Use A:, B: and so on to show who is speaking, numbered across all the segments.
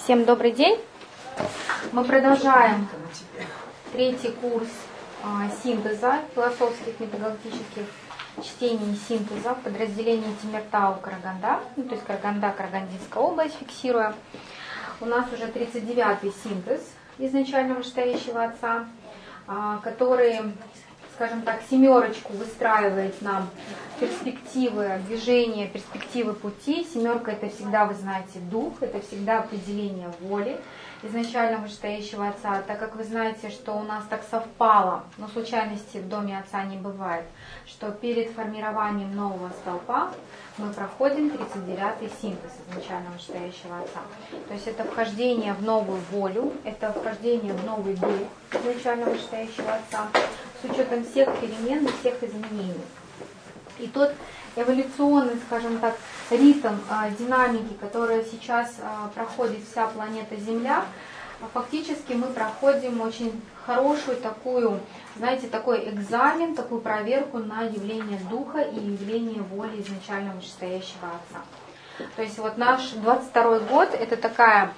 A: Всем добрый день. Мы продолжаем третий курс синтеза, философских метагалактических чтений и синтеза в подразделении Тимиртау Караганда, то есть Караганда, Карагандинская область, фиксируя. У нас уже 39-й синтез изначально вышестоящего Отца, который, скажем так, семерочку выстраивает нам перспективы движения, перспективы пути. Семерка — это всегда, вы знаете, дух, это всегда определение воли изначально вышестоящего Отца. Так как вы знаете, что у нас так совпало, но случайности в доме Отца не бывает, что перед формированием нового столпа мы проходим 39-й синтез изначально вышестоящего Отца. То есть это вхождение в новую волю, это вхождение в новый дух изначально вышестоящего Отца, с учетом всех перемен и всех изменений. И тот эволюционный, скажем так, ритм динамики, который сейчас проходит вся планета Земля, фактически мы проходим очень хорошую такую, знаете, такой экзамен, такую проверку на явление духа и явление воли изначально вышестоящего Отца. То есть вот наш 22-й год — это такая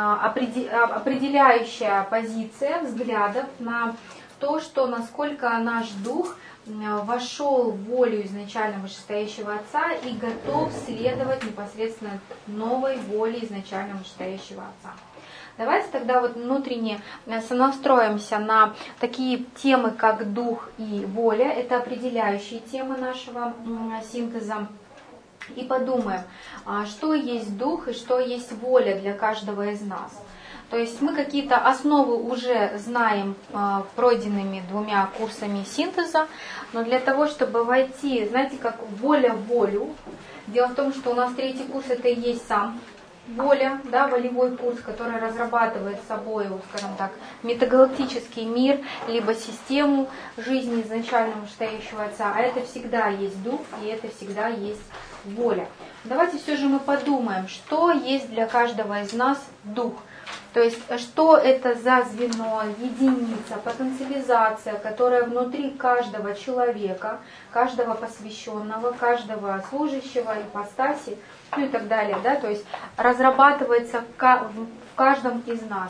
A: определяющая позиция взглядов на то, что насколько наш дух вошел в волю изначально вышестоящего Отца и готов следовать непосредственно новой воле изначально вышестоящего Отца. Давайте тогда вот внутренне сонастроимся на такие темы, как дух и воля. Это определяющие темы нашего синтеза. И подумаем, что есть дух и что есть воля для каждого из нас. То есть мы какие-то основы уже знаем пройденными 2 курсами синтеза, но для того, чтобы войти, знаете, как воля в волю, дело в том, что у нас 3-й курс — это и есть сам воля, да, волевой курс, который разрабатывает собой, скажем так, метагалактический мир, либо систему жизни изначально вышестоящего Отца, а это всегда есть дух и это всегда есть воля. Давайте все же мы подумаем, что есть для каждого из нас дух. То есть, что это за звено, единица, потенциализация, которая внутри каждого человека, каждого посвященного, каждого служащего, ипостаси, ну и так далее, да, то есть разрабатывается в каждом из нас.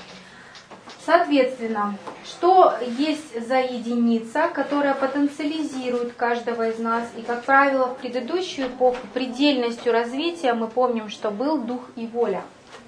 A: Соответственно, что есть за единица, которая потенциализирует каждого из нас, и, как правило, в предыдущую эпоху предельностью развития мы помним, что был дух и воля.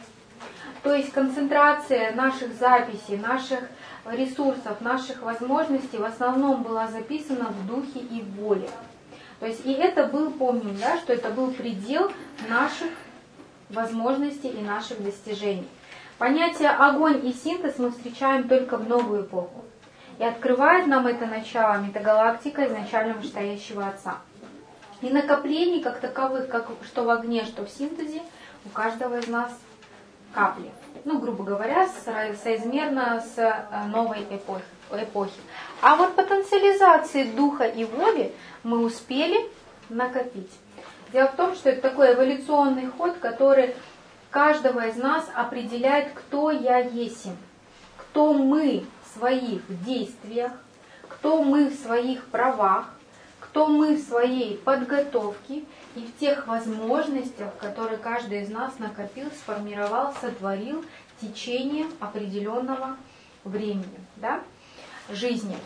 A: То есть концентрация наших записей, наших ресурсов, наших возможностей в основном была записана в духе и в воле. То есть и это был, помним, да, что это был предел наших возможностей и наших достижений. Понятие огонь и синтез мы встречаем только в новую эпоху. И открывает нам это начало метагалактика изначально вышестоящего Отца. И накоплений как таковых, как что в огне, что в синтезе, у каждого из нас капли. Ну, грубо говоря, соизмерно с новой эпохи. А вот потенциализации духа и воли мы успели накопить. Дело в том, что это такой эволюционный ход, который каждого из нас определяет, кто я есть, кто мы в своих действиях, кто мы в своих правах, кто мы в своей подготовке и в тех возможностях, которые каждый из нас накопил, сформировал, сотворил в течение определенного времени, да, жизни.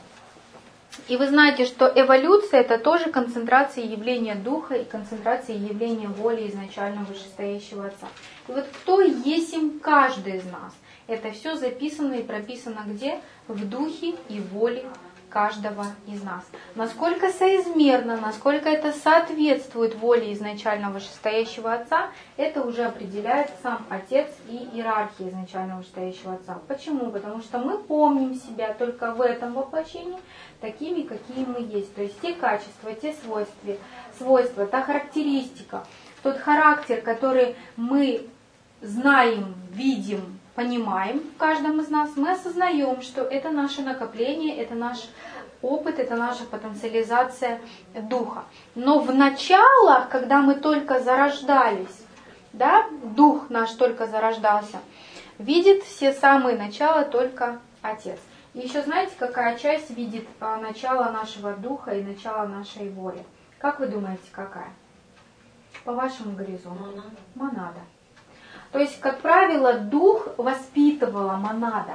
A: И вы знаете, что эволюция — это тоже концентрация явления духа и концентрация явления воли изначально вышестоящего Отца. И вот кто есть им каждый из нас, это все записано и прописано где? В духе и воле каждого из нас. Насколько соизмерно, насколько это соответствует воле изначально вышестоящего Отца, это уже определяет сам Отец и иерархия изначально вышестоящего Отца. Почему? Потому что мы помним себя только в этом воплощении такими, какие мы есть. То есть те качества, те свойства, та характеристика, тот характер, который мы знаем, видим, понимаем в каждом из нас, мы осознаем, что это наше накопление, это наш опыт, это наша потенциализация духа. Но в началах, когда мы только зарождались, да, дух наш только зарождался, видит все самые начала только Отец. И еще знаете, какая часть видит начало нашего духа и начало нашей воли? Как вы думаете, какая? По вашему горизонту? Монада. То есть, как правило, дух воспитывала монада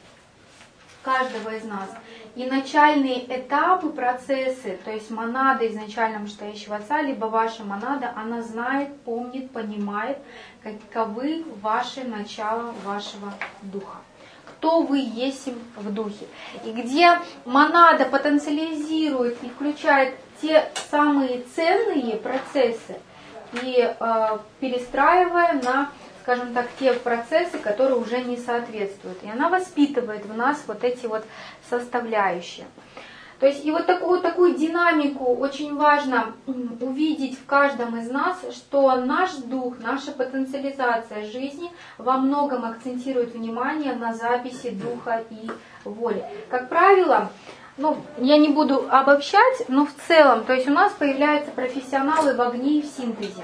A: каждого из нас. И начальные этапы, процессы, то есть монада изначально вышестоящего Отца, либо ваша монада, она знает, помнит, понимает, каковы ваши начала вашего духа. Кто вы есть в духе. И где монада потенциализирует и включает те самые ценные процессы и перестраивая на, скажем так, те процессы, которые уже не соответствуют. И она воспитывает в нас вот эти вот составляющие. То есть и вот такую динамику очень важно увидеть в каждом из нас, что наш дух, наша потенциализация жизни во многом акцентирует внимание на записи духа и воли. Как правило, я не буду обобщать, но в целом, то есть у нас появляются профессионалы в огне и в синтезе.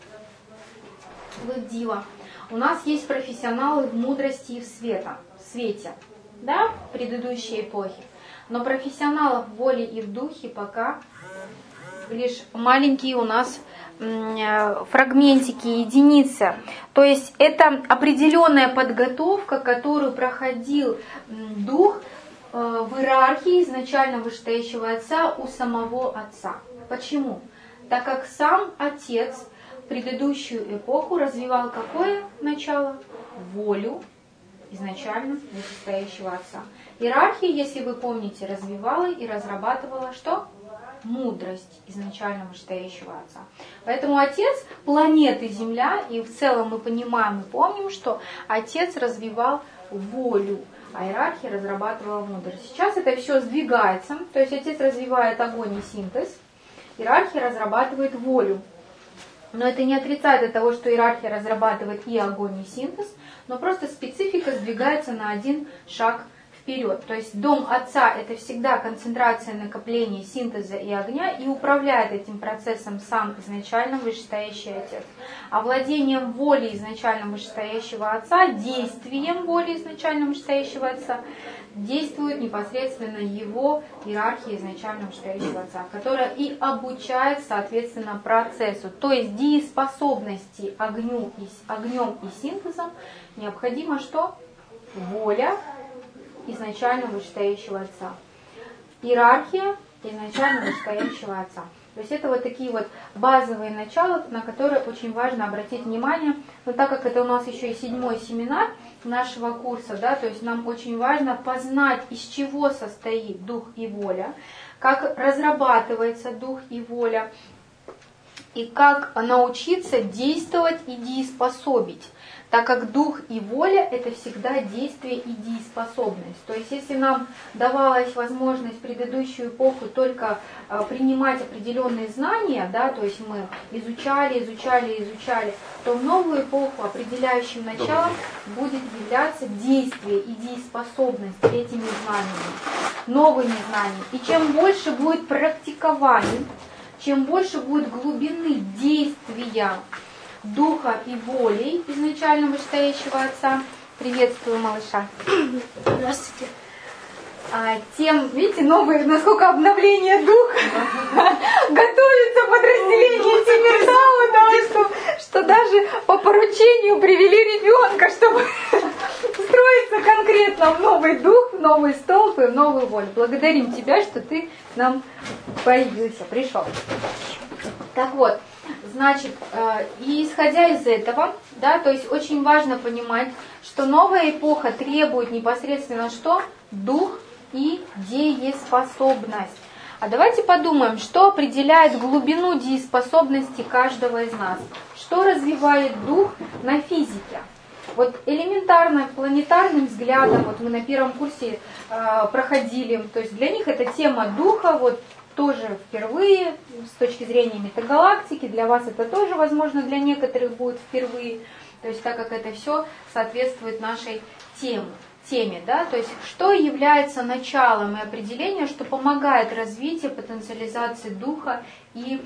A: Вы в дива. У нас есть профессионалы в мудрости и в свете, да, в предыдущей эпохе. Но профессионалов в воле и в духе пока лишь маленькие у нас фрагментики, единицы. То есть это определенная подготовка, которую проходил дух в иерархии изначально вышестоящего Отца у самого Отца. Почему? Так как сам Отец в предыдущую эпоху развивал какое начало? Волю изначально вышестоящего Отца. Иерархия, если вы помните, развивала и разрабатывала что? Мудрость изначально вышестоящего Отца. Поэтому Отец планеты Земля, и в целом мы понимаем и помним, что Отец развивал волю, а иерархия разрабатывала мудрость. Сейчас это все сдвигается, то есть Отец развивает огонь и синтез, иерархия разрабатывает волю. Но это не отрицает от того, что иерархия разрабатывает и огонь, и синтез, но просто специфика сдвигается на один шаг вперед. То есть дом Отца – это всегда концентрация накопления синтеза и огня, и управляет этим процессом сам изначально вышестоящий Отец. А владением волей изначально вышестоящего Отца, действием воли изначально вышестоящего Отца, действует непосредственно его иерархия изначально вышестоящего Отца, которая и обучает, соответственно, процессу. То есть дееспособности огнем и синтезом необходимо что? Воля изначально вышестоящего Отца. Иерархия изначально вышестоящего Отца. То есть это вот такие вот базовые начала, на которые очень важно обратить внимание. Но так как это у нас еще и 7-й семинар нашего курса, да, то есть нам очень важно познать, из чего состоит дух и воля, как разрабатывается дух и воля, и как научиться действовать и дееспособить. Так как дух и воля – это всегда действие и дееспособность. То есть если нам давалась возможность в предыдущую эпоху только принимать определенные знания, да, то есть мы изучали, то в новую эпоху определяющим началом будет являться действие и дееспособность этими знаниями, новыми знаниями. И чем больше будет практикований, чем больше будет глубины действия духа и воли изначально вышестоящего Отца. Приветствую, малыша.
B: Здравствуйте.
A: Тем, видите, новые, насколько обновление духа готовится подразделение Тимиртау, что даже по поручению привели ребенка, чтобы встроиться конкретно в новый дух, в новый столб и в новую волю. Благодарим тебя, что ты к нам появился, пришел. Так вот, значит, и исходя из этого, да, то есть очень важно понимать, что новая эпоха требует непосредственно что? Дух и дееспособность. А давайте подумаем, что определяет глубину дееспособности каждого из нас. Что развивает дух на физике? Вот элементарно, планетарным взглядом, вот мы на первом курсе проходили, то есть для них это тема духа, вот тоже впервые, с точки зрения метагалактики, для вас это тоже, возможно, для некоторых будет впервые, то есть так как это все соответствует нашей теме, да, то есть что является началом и определением, что помогает развитию, потенциализации духа и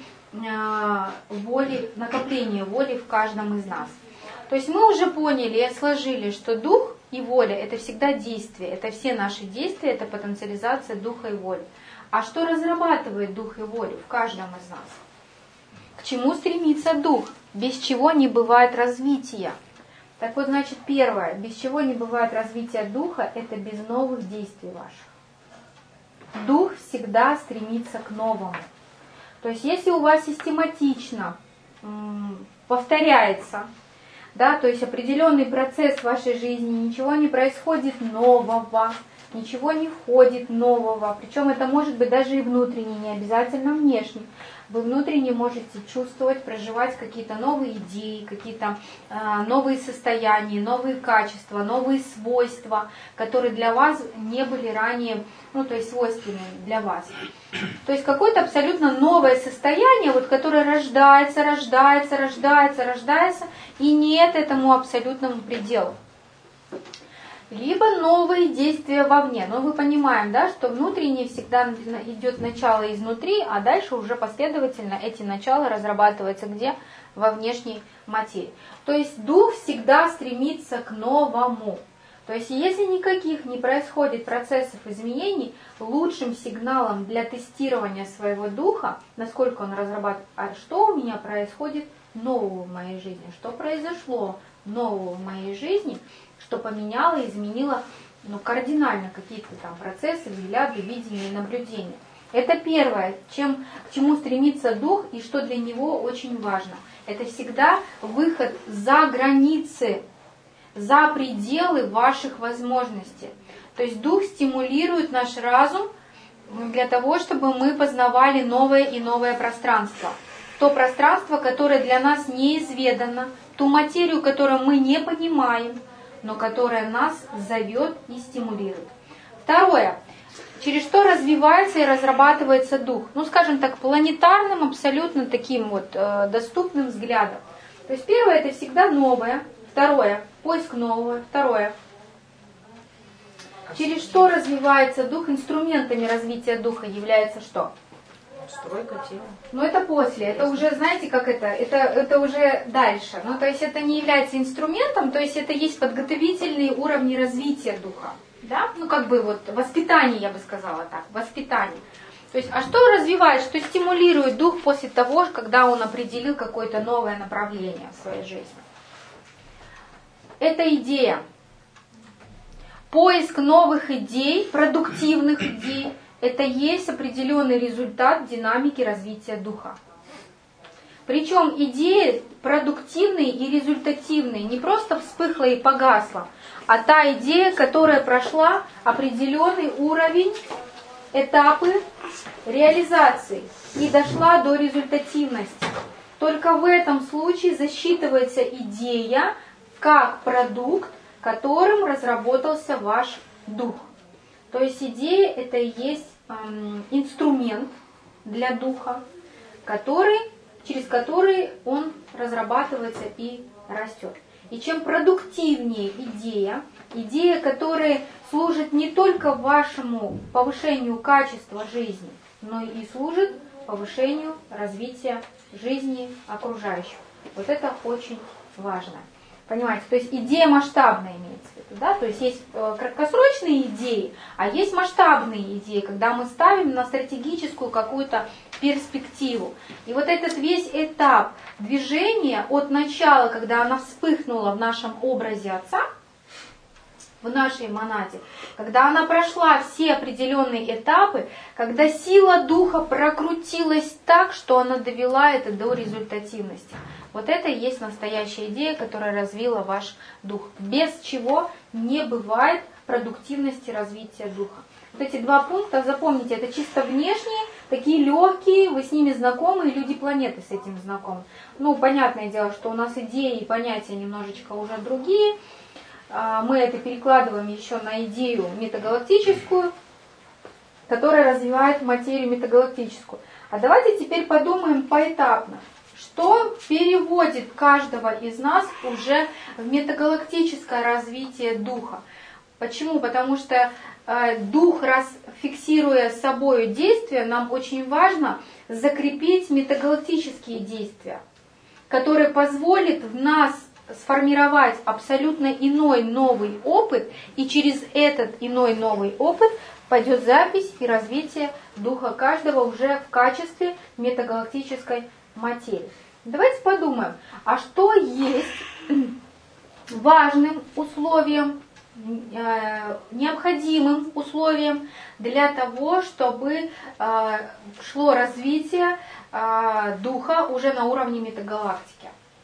A: воли, накопления воли в каждом из нас. То есть мы уже поняли и сложили, что дух и воля – это всегда действие, это все наши действия, это потенциализация духа и воли. А что разрабатывает дух и волю в каждом из нас? К чему стремится дух, без чего не бывает развития? Так вот, значит, первое, без чего не бывает развития духа, это без новых действий ваших. Дух всегда стремится к новому. То есть, если у вас систематично повторяется, да, то есть определенный процесс в вашей жизни, ничего не происходит нового, ничего не входит нового, причем это может быть даже и внутренне, не обязательно внешне. Вы внутренне можете чувствовать, проживать какие-то новые идеи, какие-то новые состояния, новые качества, новые свойства, которые для вас не были ранее, ну, то есть свойственны для вас. То есть какое-то абсолютно новое состояние, вот, которое рождается, и нет этому абсолютному пределу. Либо новые действия вовне. Но мы понимаем, да, что внутренне всегда идет начало изнутри, а дальше уже последовательно эти начала разрабатываются где? Во внешней материи. То есть дух всегда стремится к новому. То есть если никаких не происходит процессов изменений, лучшим сигналом для тестирования своего духа, насколько он разрабатывает, а что у меня происходит нового в моей жизни, что произошло нового в моей жизни, что поменяло, изменило кардинально какие-то там процессы, взгляды, видения и наблюдения. Это первое, к чему стремится дух и что для него очень важно. Это всегда выход за границы, за пределы ваших возможностей. То есть дух стимулирует наш разум для того, чтобы мы познавали новое и новое пространство. То пространство, которое для нас неизведано, ту материю, которую мы не понимаем, но которая нас зовет и стимулирует. Второе. Через что развивается и разрабатывается дух? Ну, скажем так, планетарным, абсолютно таким вот доступным взглядом. То есть первое – это всегда новое. Второе – поиск нового. Второе. Через что развивается дух? Инструментами развития духа является что?
B: Стройка тела.
A: Ну, это после, это уже, знаете, как это уже дальше. Ну, то есть это не является инструментом, то есть это есть подготовительные уровни развития духа. Да? Ну, как бы вот воспитание, я бы сказала так, воспитание. То есть, а что развивает, что стимулирует дух после того, когда он определил какое-то новое направление в своей жизни? Это идея. Поиск новых идей, продуктивных идей, это есть определенный результат динамики развития духа. Причем идеи продуктивные и результативные не просто вспыхла и погасла, а та идея, которая прошла определенный уровень, этапы реализации и дошла до результативности. Только в этом случае засчитывается идея как продукт, которым разработался ваш дух. То есть идея это и есть инструмент для духа, через который он разрабатывается и растет. И чем продуктивнее идея, которая служит не только вашему повышению качества жизни, но и служит повышению развития жизни окружающих. Вот это очень важно. Понимаете, то есть идея масштабная имеется в виду, да? То есть есть краткосрочные идеи, а есть масштабные идеи, когда мы ставим на стратегическую какую-то перспективу. И вот этот весь этап движения от начала, когда она вспыхнула в нашем образе Отца, в нашей монаде, когда она прошла все определенные этапы, когда сила духа прокрутилась так, что она довела это до результативности. Вот это и есть настоящая идея, которая развила ваш дух. Без чего не бывает продуктивности развития духа. Вот эти два пункта, запомните, это чисто внешние, такие легкие, вы с ними знакомы, и люди планеты с этим знакомы. Ну, понятное дело, что у нас идеи и понятия немножечко уже другие. Мы это перекладываем еще на идею метагалактическую, которая развивает материю метагалактическую. А давайте теперь подумаем поэтапно. Что переводит каждого из нас уже в метагалактическое развитие духа? Почему? Потому что дух, раз фиксируя с собой действия, нам очень важно закрепить метагалактические действия, которые позволят в нас сформировать абсолютно иной новый опыт, и через этот иной новый опыт пойдет запись и развитие духа каждого уже в качестве метагалактической материи. Давайте подумаем, а что есть важным условием, необходимым условием для того, чтобы шло развитие духа уже на уровне метагалактики.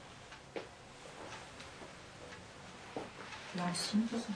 B: План синтеза.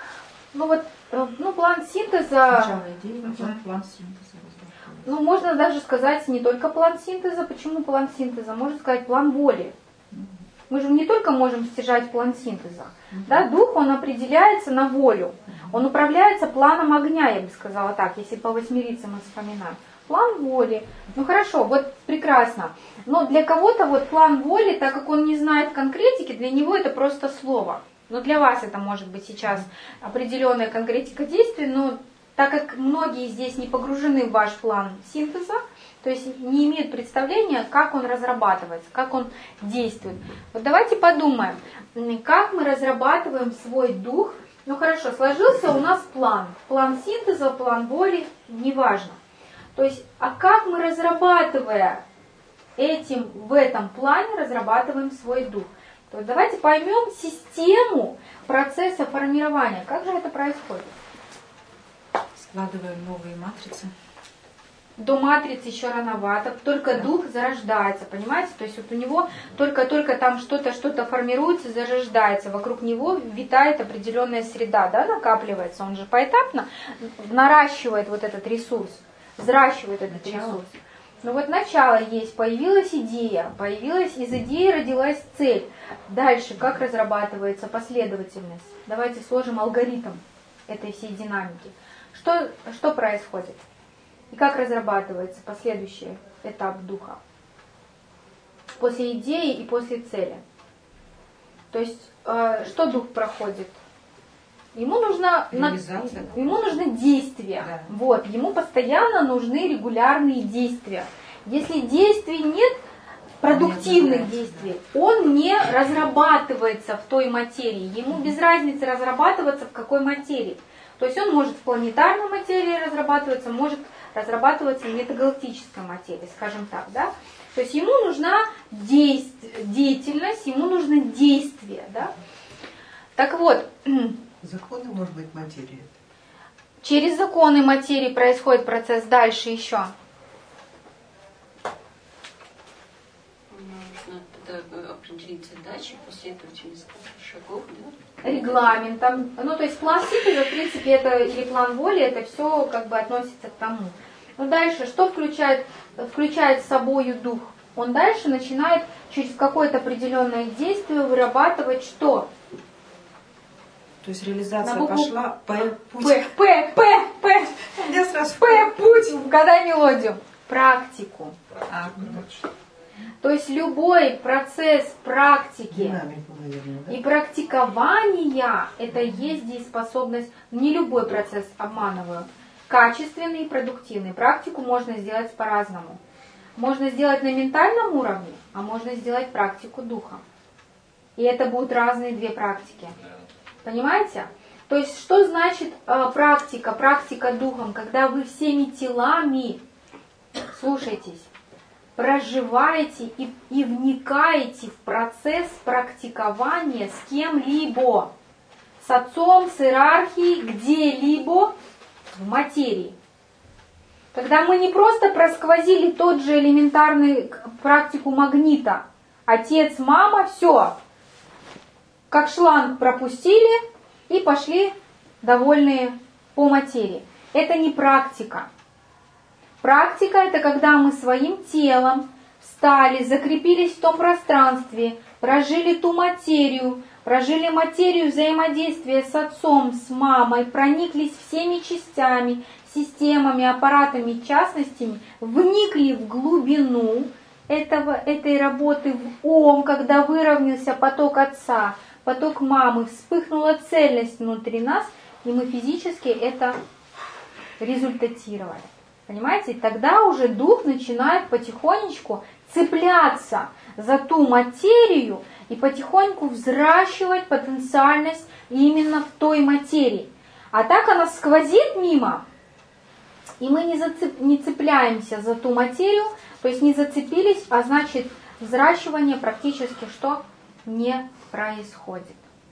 A: План синтеза.
B: Сначала идея, потом план синтеза.
A: Можно даже сказать не только план синтеза. Почему план синтеза? Можно сказать план воли. Мы же не только можем стяжать план синтеза. Да, дух, он определяется на волю. Он управляется планом огня, я бы сказала так, если по восьмерицам мы вспоминаем. План воли. Хорошо, прекрасно. Но для кого-то план воли, так как он не знает конкретики, для него это просто слово. Но для вас это может быть сейчас определенная конкретика действий, но так как многие здесь не погружены в ваш план синтеза, то есть не имеют представления, как он разрабатывается, как он действует. Давайте подумаем, как мы разрабатываем свой дух. Хорошо, сложился у нас план. План синтеза, план воли, неважно. То есть, как мы, разрабатывая в этом плане, разрабатываем свой дух. То есть, давайте поймем систему процесса формирования. Как же это происходит?
B: Складываем новые матрицы.
A: До матрицы еще рановато, только дух зарождается, понимаете? То есть у него только там что-то формируется, зарождается, вокруг него витает определенная среда, да, накапливается, он же поэтапно наращивает этот ресурс, взращивает этот ресурс. Начало есть, появилась идея, из идеи родилась цель. Дальше, как разрабатывается последовательность? Давайте сложим алгоритм этой всей динамики. Что происходит? И как разрабатывается последующий этап духа? После идеи и после цели. То есть, что дух проходит? Ему нужно действие. Да. Ему постоянно нужны регулярные действия. Если действий нет, продуктивных действий, он не разрабатывается в той материи. Ему без разницы разрабатываться в какой материи. То есть он может в планетарной материи разрабатываться, может разрабатываться в метагалактической материи, скажем так, да? То есть ему нужна деятельность, ему нужно действие, да? Так вот.
C: Законы, может быть, материи.
A: Через законы материи происходит процесс дальше еще.
D: Нужно определить задачи, последовательность шагов, да?
A: Регламентом. То есть план синтеза, в принципе, это или план воли, это все относится к тому. Дальше, что включает собою дух? Он дальше начинает через какое-то определенное действие вырабатывать что?
B: То есть реализация пошла, путь.
A: Я сразу путь. Угадай мелодию. Практику. То есть любой процесс практики и практикования, это есть дееспособность, не любой процесс, обманываю, качественный и продуктивный. Практику можно сделать по-разному. Можно сделать на ментальном уровне, а можно сделать практику духа. И это будут разные две практики. Понимаете? То есть, что значит практика духом, когда вы всеми телами, слушайтесь, проживаете и вникаете в процесс практикования с кем-либо, с отцом, с иерархией, где-либо в материи. Когда мы не просто просквозили тот же элементарный практику магнита, отец, мама, все, как шланг пропустили и пошли довольные по материи. Это не практика. Практика – это когда мы своим телом встали, закрепились в том пространстве, прожили ту материю, прожили материю взаимодействия с отцом, с мамой, прониклись всеми частями, системами, аппаратами, частностями, вникли в глубину этой работы в ом, когда выровнялся поток отца, поток мамы, вспыхнула цельность внутри нас, и мы физически это результатировали. Понимаете? И тогда уже дух начинает потихонечку цепляться за ту материю и потихоньку взращивать потенциальность именно в той материи. А так она сквозит мимо, и мы не цепляемся за ту материю, то есть не зацепились, а значит взращивание практически что не происходит.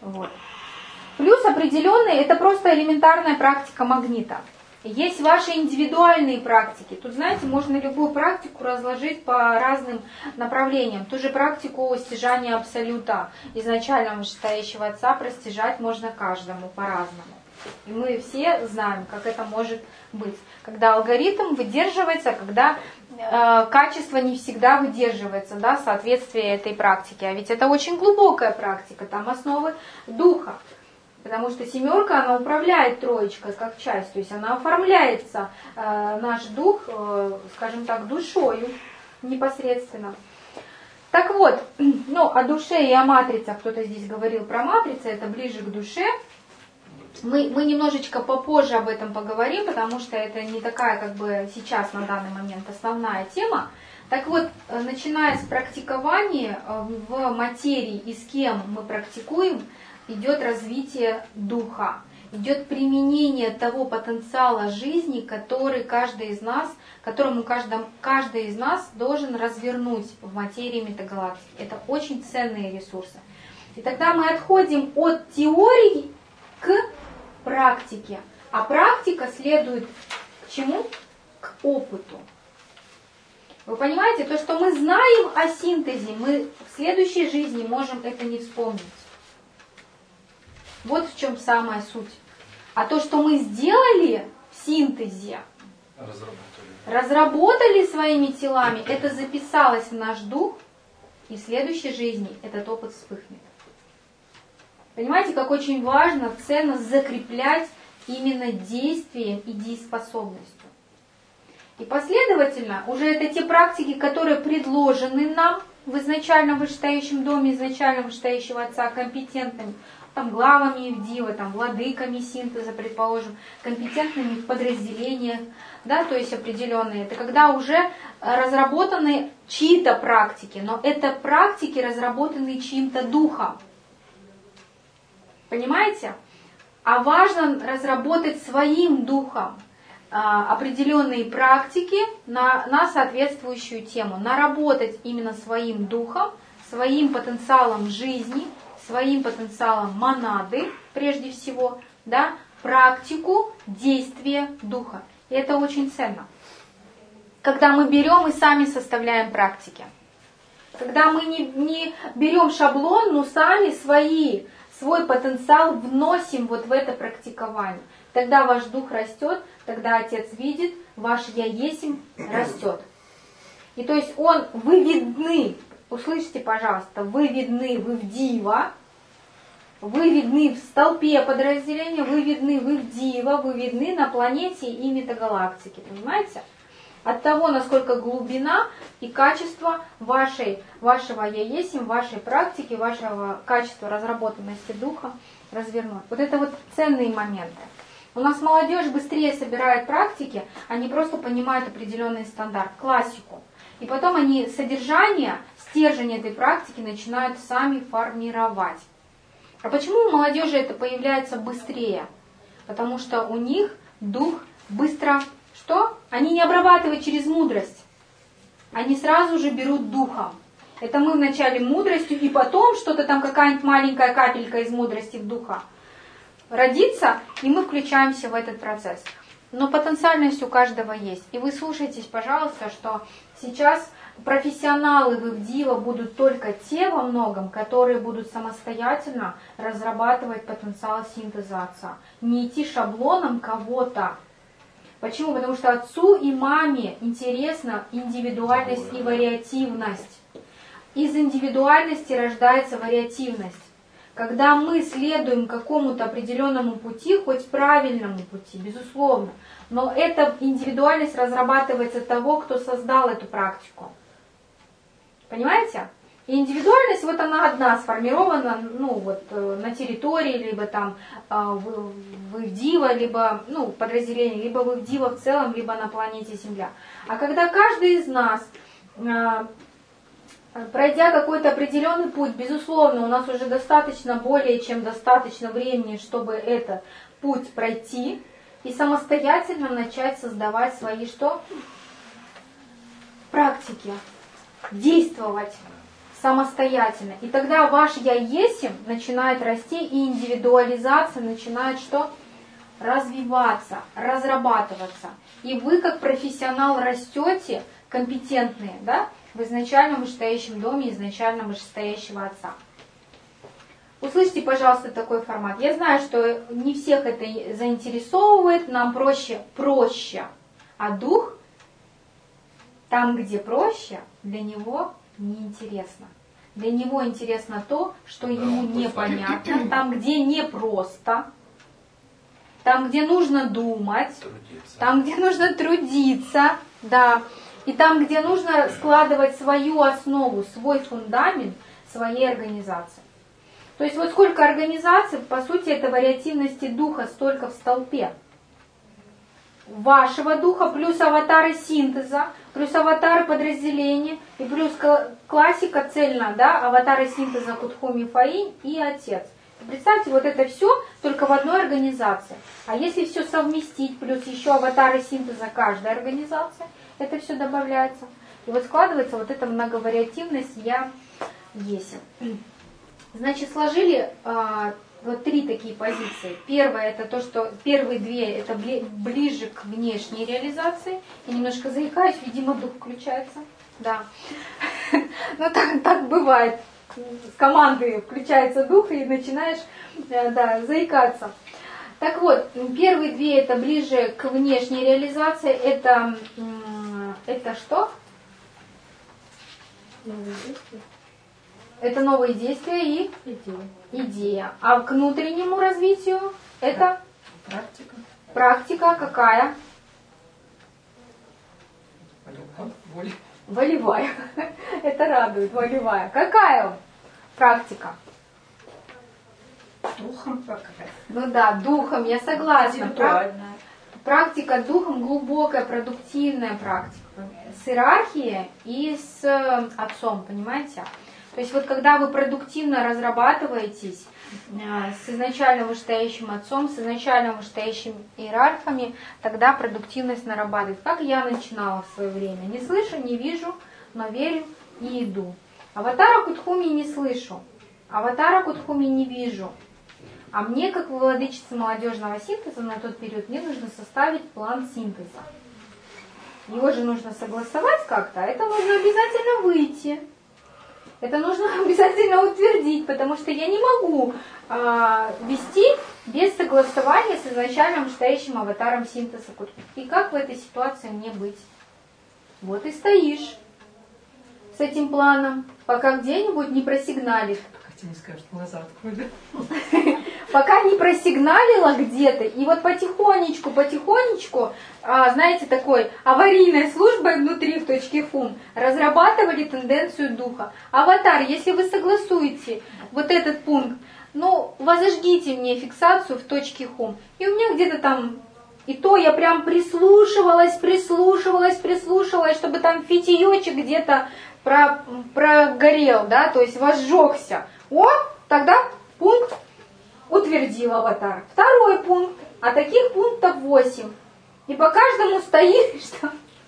A: Вот. Плюс определенные, это просто элементарная практика магнита. Есть ваши индивидуальные практики. Тут, знаете, можно любую практику разложить по разным направлениям. Ту же практику стяжания абсолюта изначально вышестоящего Отца простяжать можно каждому по-разному. И мы все знаем, как это может быть. Когда алгоритм выдерживается, когда качество не всегда выдерживается, да, соответствие этой практике. А ведь это очень глубокая практика, там основы духа. Потому что семерка, она управляет троечкой как часть, то есть она оформляется, наш дух, скажем так, душою непосредственно. Так вот, ну, о душе и о матрицах, кто-то здесь говорил про матрицы, это ближе к душе. Мы немножечко попозже об этом поговорим, потому что это не такая, как бы сейчас на данный момент основная тема. Так вот, начиная с практикования в материи и с кем мы практикуем, идет развитие духа, идет применение того потенциала жизни, который каждый из нас, которому каждый из нас должен развернуть в материи метагалактики. Это очень ценные ресурсы. И тогда мы отходим от теории к практике. А практика следует к чему? К опыту. Вы понимаете, то, что мы знаем о синтезе, мы в следующей жизни можем это не вспомнить. Вот в чем самая суть. А то, что мы сделали в синтезе, разработали своими телами, это записалось в наш дух, и в следующей жизни этот опыт вспыхнет. Понимаете, как очень важно, ценно закреплять именно действием и дееспособностью. И последовательно, уже это те практики, которые предложены нам в изначальном вышестоящем доме, изначально вышестоящего Отца, компетентными, там, главами Евдива, там, владыками синтеза, предположим, компетентными в подразделениях, да, то есть определенные. Это когда уже разработаны чьи-то практики, но это практики, разработанные чьим-то духом. Понимаете? А важно разработать своим духом определенные практики на соответствующую тему, наработать именно своим духом, своим потенциалом жизни, своим потенциалом монады, прежде всего, да, практику действия духа. И это очень ценно. Когда мы берем и сами составляем практики. Когда мы не берем шаблон, но сами свой потенциал вносим вот в это практикование. Тогда ваш дух растет, тогда Отец видит, ваш Я Есмь растет. И то есть вы видны, услышьте, пожалуйста, вы видны в Ивдива, вы видны в столпе подразделения, вы видны в Ивдива, вы видны на планете и метагалактике, понимаете? От того, насколько глубина и качество вашего Я Есмь, вашей практики, вашего качества разработанности духа развернуть. Вот это вот ценные моменты. У нас молодежь быстрее собирает практики, они просто понимают определенный стандарт, классику. И потом они содержание, стержень этой практики начинают сами формировать. А почему у молодежи это появляется быстрее? Потому что у них дух быстро... Что? Они не обрабатывают через мудрость. Они сразу же берут духом. Это мы вначале мудростью, и потом что-то там, какая-нибудь маленькая капелька из мудрости в духа родится, и мы включаемся в этот процесс. Но потенциальность у каждого есть. И вы слушайтесь, пожалуйста, что сейчас профессионалы в Ивдива будут только те во многом, которые будут самостоятельно разрабатывать потенциал синтеза Отца. Не идти шаблоном кого-то. Почему? Потому что отцу и маме интересна индивидуальность и вариативность. Из индивидуальности рождается вариативность. Когда мы следуем какому-то определенному пути, хоть правильному пути, безусловно, но эта индивидуальность разрабатывается того, кто создал эту практику. Понимаете? И индивидуальность, вот она одна сформирована, на территории, либо там в Ивдива, либо, подразделении, либо в Ивдива в целом, либо на планете Земля. А когда каждый из нас, пройдя какой-то определенный путь, безусловно, у нас уже более чем достаточно времени, чтобы этот путь пройти, и самостоятельно начать создавать свои практики, действовать самостоятельно. И тогда ваш «я есмь» начинает расти, и индивидуализация начинает что? Развиваться, разрабатываться. И вы, как профессионал, растете, компетентные, да, в изначальном вышестоящем доме, изначально вышестоящего отца. Услышьте, пожалуйста, такой формат. Я знаю, что не всех это заинтересовывает, нам проще. А дух, там, где проще, для него неинтересно. Для него интересно то, что ему непонятно, там, где непросто, там, где нужно думать, там, где нужно трудиться, да, и там, где нужно складывать свою основу, свой фундамент своей организации. То есть вот сколько организаций, по сути, это вариативности духа, столько в столпе. Вашего духа, плюс аватары синтеза, плюс аватары подразделения, и плюс классика цельно, да, аватары синтеза Кутхуми Фаинь и Отец. Представьте, вот это все только в одной организации. А если все совместить, плюс еще аватары синтеза каждой организации, это все добавляется. И вот складывается вот эта многовариативность «я есть». Значит, сложили вот три такие позиции. Первая это то, что первые две это ближе к внешней реализации. Я немножко заикаюсь, видимо, дух включается. Да. Ну так бывает. С команды включается дух и начинаешь заикаться. Так вот, первые две это ближе к внешней реализации. Это что? Это новые действия и идея. А к внутреннему развитию это
B: Практика.
A: Практика какая?
B: Волевая.
A: Волевая. Это радует, волевая. Какая практика?
B: Духом какая.
A: Ну да, духом, я согласна.
B: Индивидуальная.
A: Практика духом глубокая, продуктивная практика. С иерархией и с отцом, понимаете? То есть вот когда вы продуктивно разрабатываетесь с изначально вышестоящим отцом, с изначально вышестоящими иерархами, тогда продуктивность нарабатывает. Как я начинала в свое время. Не слышу, не вижу, но верю и иду. Аватара Кутхуми не слышу, аватара Кутхуми не вижу. А мне, как владычице молодежного синтеза на тот период, мне нужно составить план синтеза. Его же нужно согласовать как-то, а это нужно обязательно выйти. Это нужно обязательно утвердить, потому что я не могу вести без согласования с изначальным вышестоящим аватаром синтеза. И как в этой ситуации мне быть? Вот и стоишь с этим планом, пока где-нибудь не просигналит.
B: Пока тебе не скажут, глаза открыли.
A: Пока не просигналила где-то, и вот потихонечку, знаете, такой аварийной службой внутри в точке ФУМ разрабатывали тенденцию духа. Аватар, если вы согласуете вот этот пункт, ну, возожгите мне фиксацию в точке ХУМ. И у меня где-то там, и то я прям прислушивалась, чтобы там фитиечек где-то прогорел, да, то есть возжегся. О, тогда пункт утвердил аватар. Второй пункт. А таких пунктов 8. И по каждому стоишь, что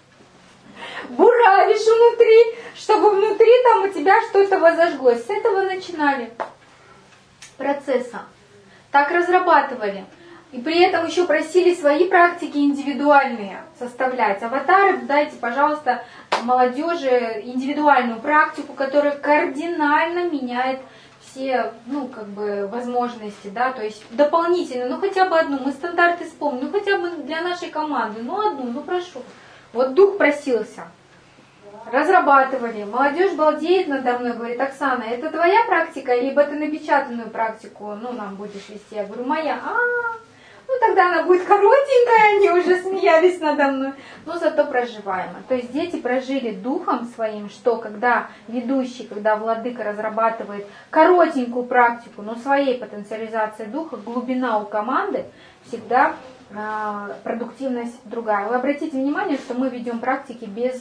A: буравишь внутри, чтобы внутри там у тебя что-то возожглось. С этого начинали процесса. Так разрабатывали. И при этом еще просили свои практики индивидуальные составлять. Аватары, дайте, пожалуйста, молодежи индивидуальную практику, которая кардинально меняет все, возможности, да, то есть дополнительно, хотя бы одну, мы стандарты вспомним, хотя бы для нашей команды, одну, прошу. Вот дух просился. Разрабатывали. Молодежь балдеет надо мной, говорит: Оксана, это твоя практика, либо ты напечатанную практику, нам будешь вести? Я говорю: моя. Тогда она будет коротенькая, они уже смеялись надо мной, но зато проживаемо. То есть дети прожили духом своим, что когда ведущий, когда владыка разрабатывает коротенькую практику, но своей потенциализацией духа, глубина у команды, всегда продуктивность другая. Вы обратите внимание, что мы ведем практики без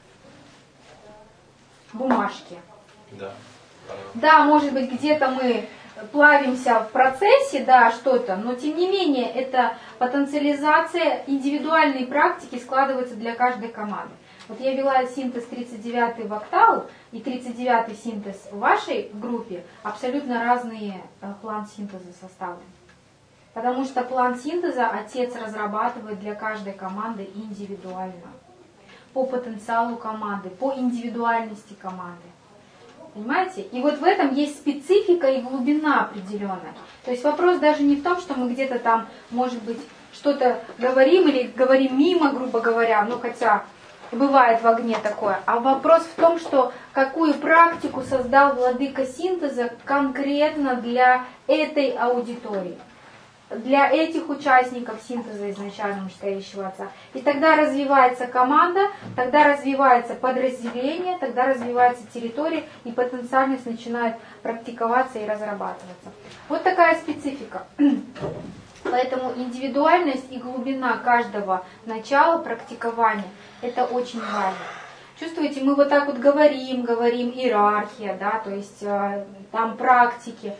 A: бумажки. Да, может быть, где-то мы плавимся в процессе, да, что-то, но тем не менее это потенциализация индивидуальной практики складывается для каждой команды. Вот я вела синтез 39 в Октау и 39 синтез в вашей группе, абсолютно разные план синтеза составлены. Потому что план синтеза отец разрабатывает для каждой команды индивидуально. По потенциалу команды, по индивидуальности команды. Понимаете? И вот в этом есть специфика и глубина определенная. То есть вопрос даже не в том, что мы где-то там, может быть, что-то говорим или говорим мимо, грубо говоря, ну хотя бывает в огне такое, а вопрос в том, что какую практику создал владыка синтеза конкретно для этой аудитории, для этих участников синтеза изначально Мечтающего Отца. И тогда развивается команда, тогда развивается подразделение, тогда развивается территория, и потенциальность начинает практиковаться и разрабатываться. Вот такая специфика. Поэтому индивидуальность и глубина каждого начала практикования – это очень важно. Чувствуете, мы вот так вот говорим, иерархия, да, то есть там практики.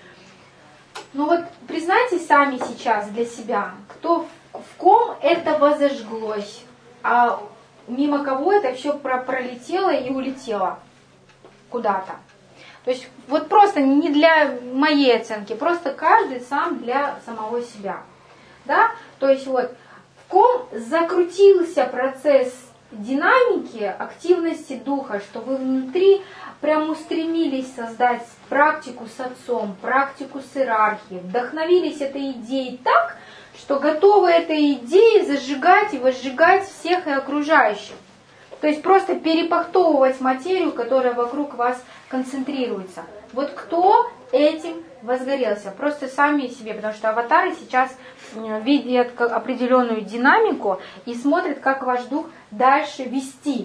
A: Но вот признайтесь сами сейчас для себя, кто в ком это возожглось, а мимо кого это все пролетело и улетело куда-то. То есть вот просто не для моей оценки, просто каждый сам для самого себя. Да? То есть вот в ком закрутился процесс динамики, активности духа, что вы внутри прям устремились создать практику с отцом, практику с иерархией, вдохновились этой идеей так, что готовы этой идеей зажигать и возжигать всех и окружающих. То есть просто перепахтовывать материю, которая вокруг вас концентрируется. Вот кто этим возгорелся? Просто сами себе, потому что аватары сейчас видят определенную динамику и смотрят, как ваш дух дальше вести,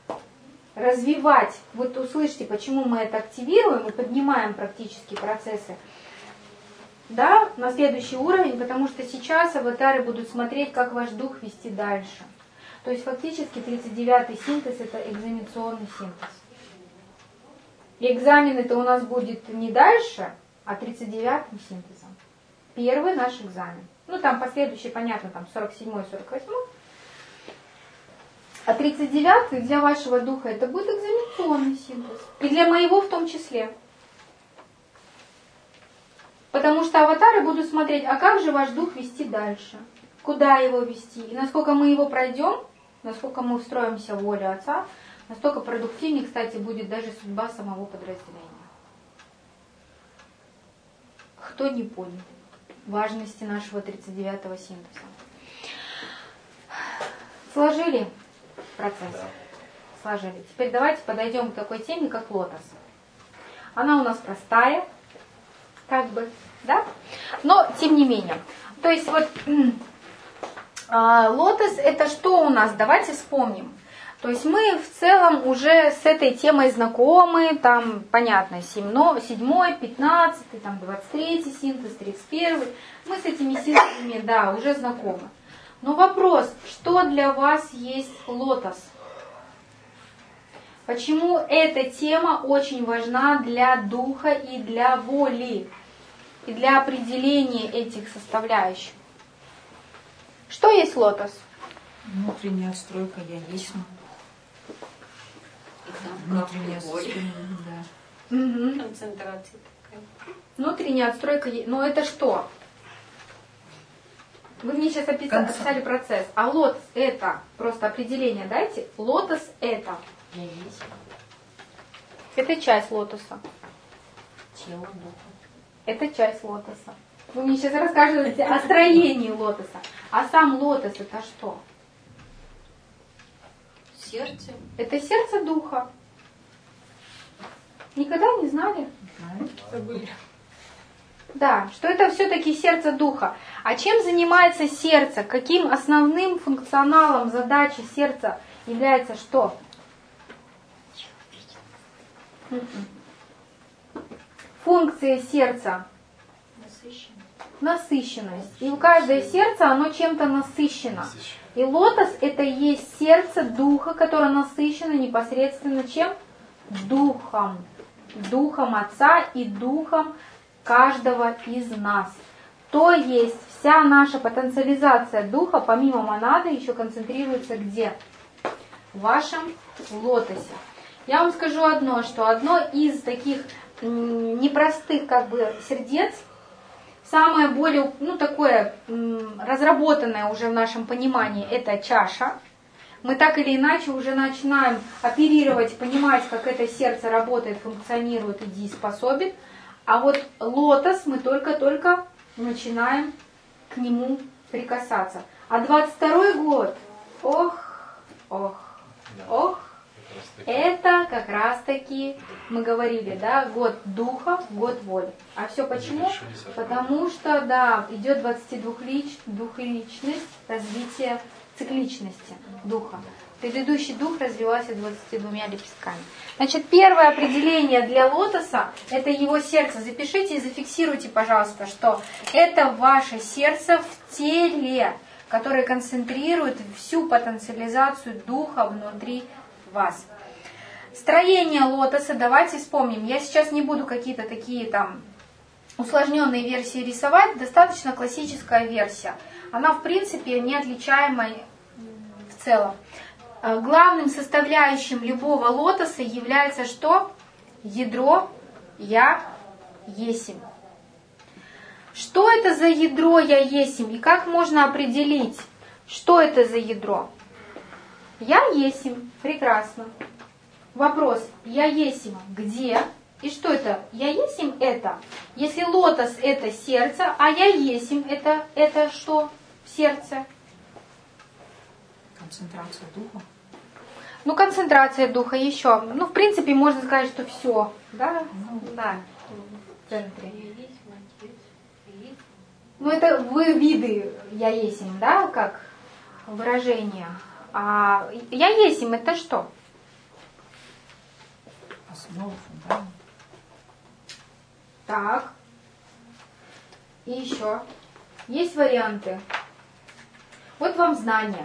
A: развивать. Вот услышьте, почему мы это активируем и поднимаем практически процессы. Да, на следующий уровень, потому что сейчас аватары будут смотреть, как ваш дух вести дальше. То есть фактически 39-й синтез – это экзаменационный синтез. И экзамен это у нас будет не дальше, а 39-м синтезом. Первый наш экзамен. Ну там последующий, понятно, там 47-й, 48-й. А 39-й для вашего духа это будет экзаменационный синтез. И для моего в том числе. Потому что аватары будут смотреть, а как же ваш дух вести дальше? Куда его вести? И насколько мы его пройдем, насколько мы устроимся в волю Отца, настолько продуктивнее, кстати, будет даже судьба самого подразделения. Кто не понял важности нашего 39-го синтеза? Сложили процесс? Да. Сложили. Теперь давайте подойдем к такой теме, как лотос. Она у нас простая, как бы, да? Но тем не менее. То есть вот лотос это что у нас? Давайте вспомним. То есть мы в целом уже с этой темой знакомы, там понятно, 7-й, 15-й, там 23-й синтез, 31-й. Мы с этими синтезами, да, уже знакомы. Но вопрос, что для вас есть лотос? Почему эта тема очень важна для духа и для воли, и для определения этих составляющих? Что есть лотос?
B: Внутренняя отстройка «Я есть». Внутренняя отстройка, да.
A: Угу.
D: Концентрация такая.
A: Внутренняя отстройка, но это что? Вы мне сейчас описали процесс. А лотос это, просто определение дайте. Лотос это.
D: Я есть.
A: Это часть лотоса.
D: Тело духа.
A: Это часть лотоса. Вы мне сейчас расскажете о строении лотоса. А сам лотос это что?
D: Сердце.
A: Это сердце духа. Никогда не знали?
B: Забыли.
A: Да, что это все-таки сердце духа. А чем занимается сердце? Каким основным функционалом задачи сердца является что? Функция сердца. Насыщенность. И у каждого сердца оно чем-то насыщено. И лотос это и есть сердце духа, которое насыщено непосредственно чем? Духом. Духом Отца и духом каждого из нас. То есть вся наша потенциализация духа, помимо монады, еще концентрируется где? в вашем лотосе. Я вам скажу одно, что одно из таких непростых как бы сердец, самое более, такое разработанное уже в нашем понимании, это чаша. Мы так или иначе уже начинаем оперировать, понимать, как это сердце работает, функционирует и дееспособен. А вот лотос мы только-только начинаем к нему прикасаться. А 22-й год, это как раз-таки, мы говорили, да, год духа, год воли. А все почему? Потому что, да, идет 22-личность, развитие цикличности духа. Предыдущий дух развивался 22 лепестками. Значит, первое определение для лотоса – это его сердце. Запишите и зафиксируйте, пожалуйста, что это ваше сердце в теле, которое концентрирует всю потенциализацию духа внутри вас. Строение лотоса, давайте вспомним. Я сейчас не буду какие-то такие там усложненные версии рисовать, достаточно классическая версия. Она, в принципе, неотличаемая в целом. Главным составляющим любого лотоса является что? Ядро «Я есмь». Что это за ядро «Я есмь» и как можно определить, что это за ядро? «Я есмь». Прекрасно. Вопрос: «Я есмь» где? И что это? «Я есмь» это. Если лотос это сердце, а «Я есмь» это что в сердце?
B: Концентрация духа.
A: Концентрация духа еще. В принципе, можно сказать, что все. Да? Да. В центре. Это вы виды «Я есмь», да, как выражение. А «Я есмь» это что?
B: Основа, фундамент.
A: Так. И еще. Есть варианты. Вот вам знания.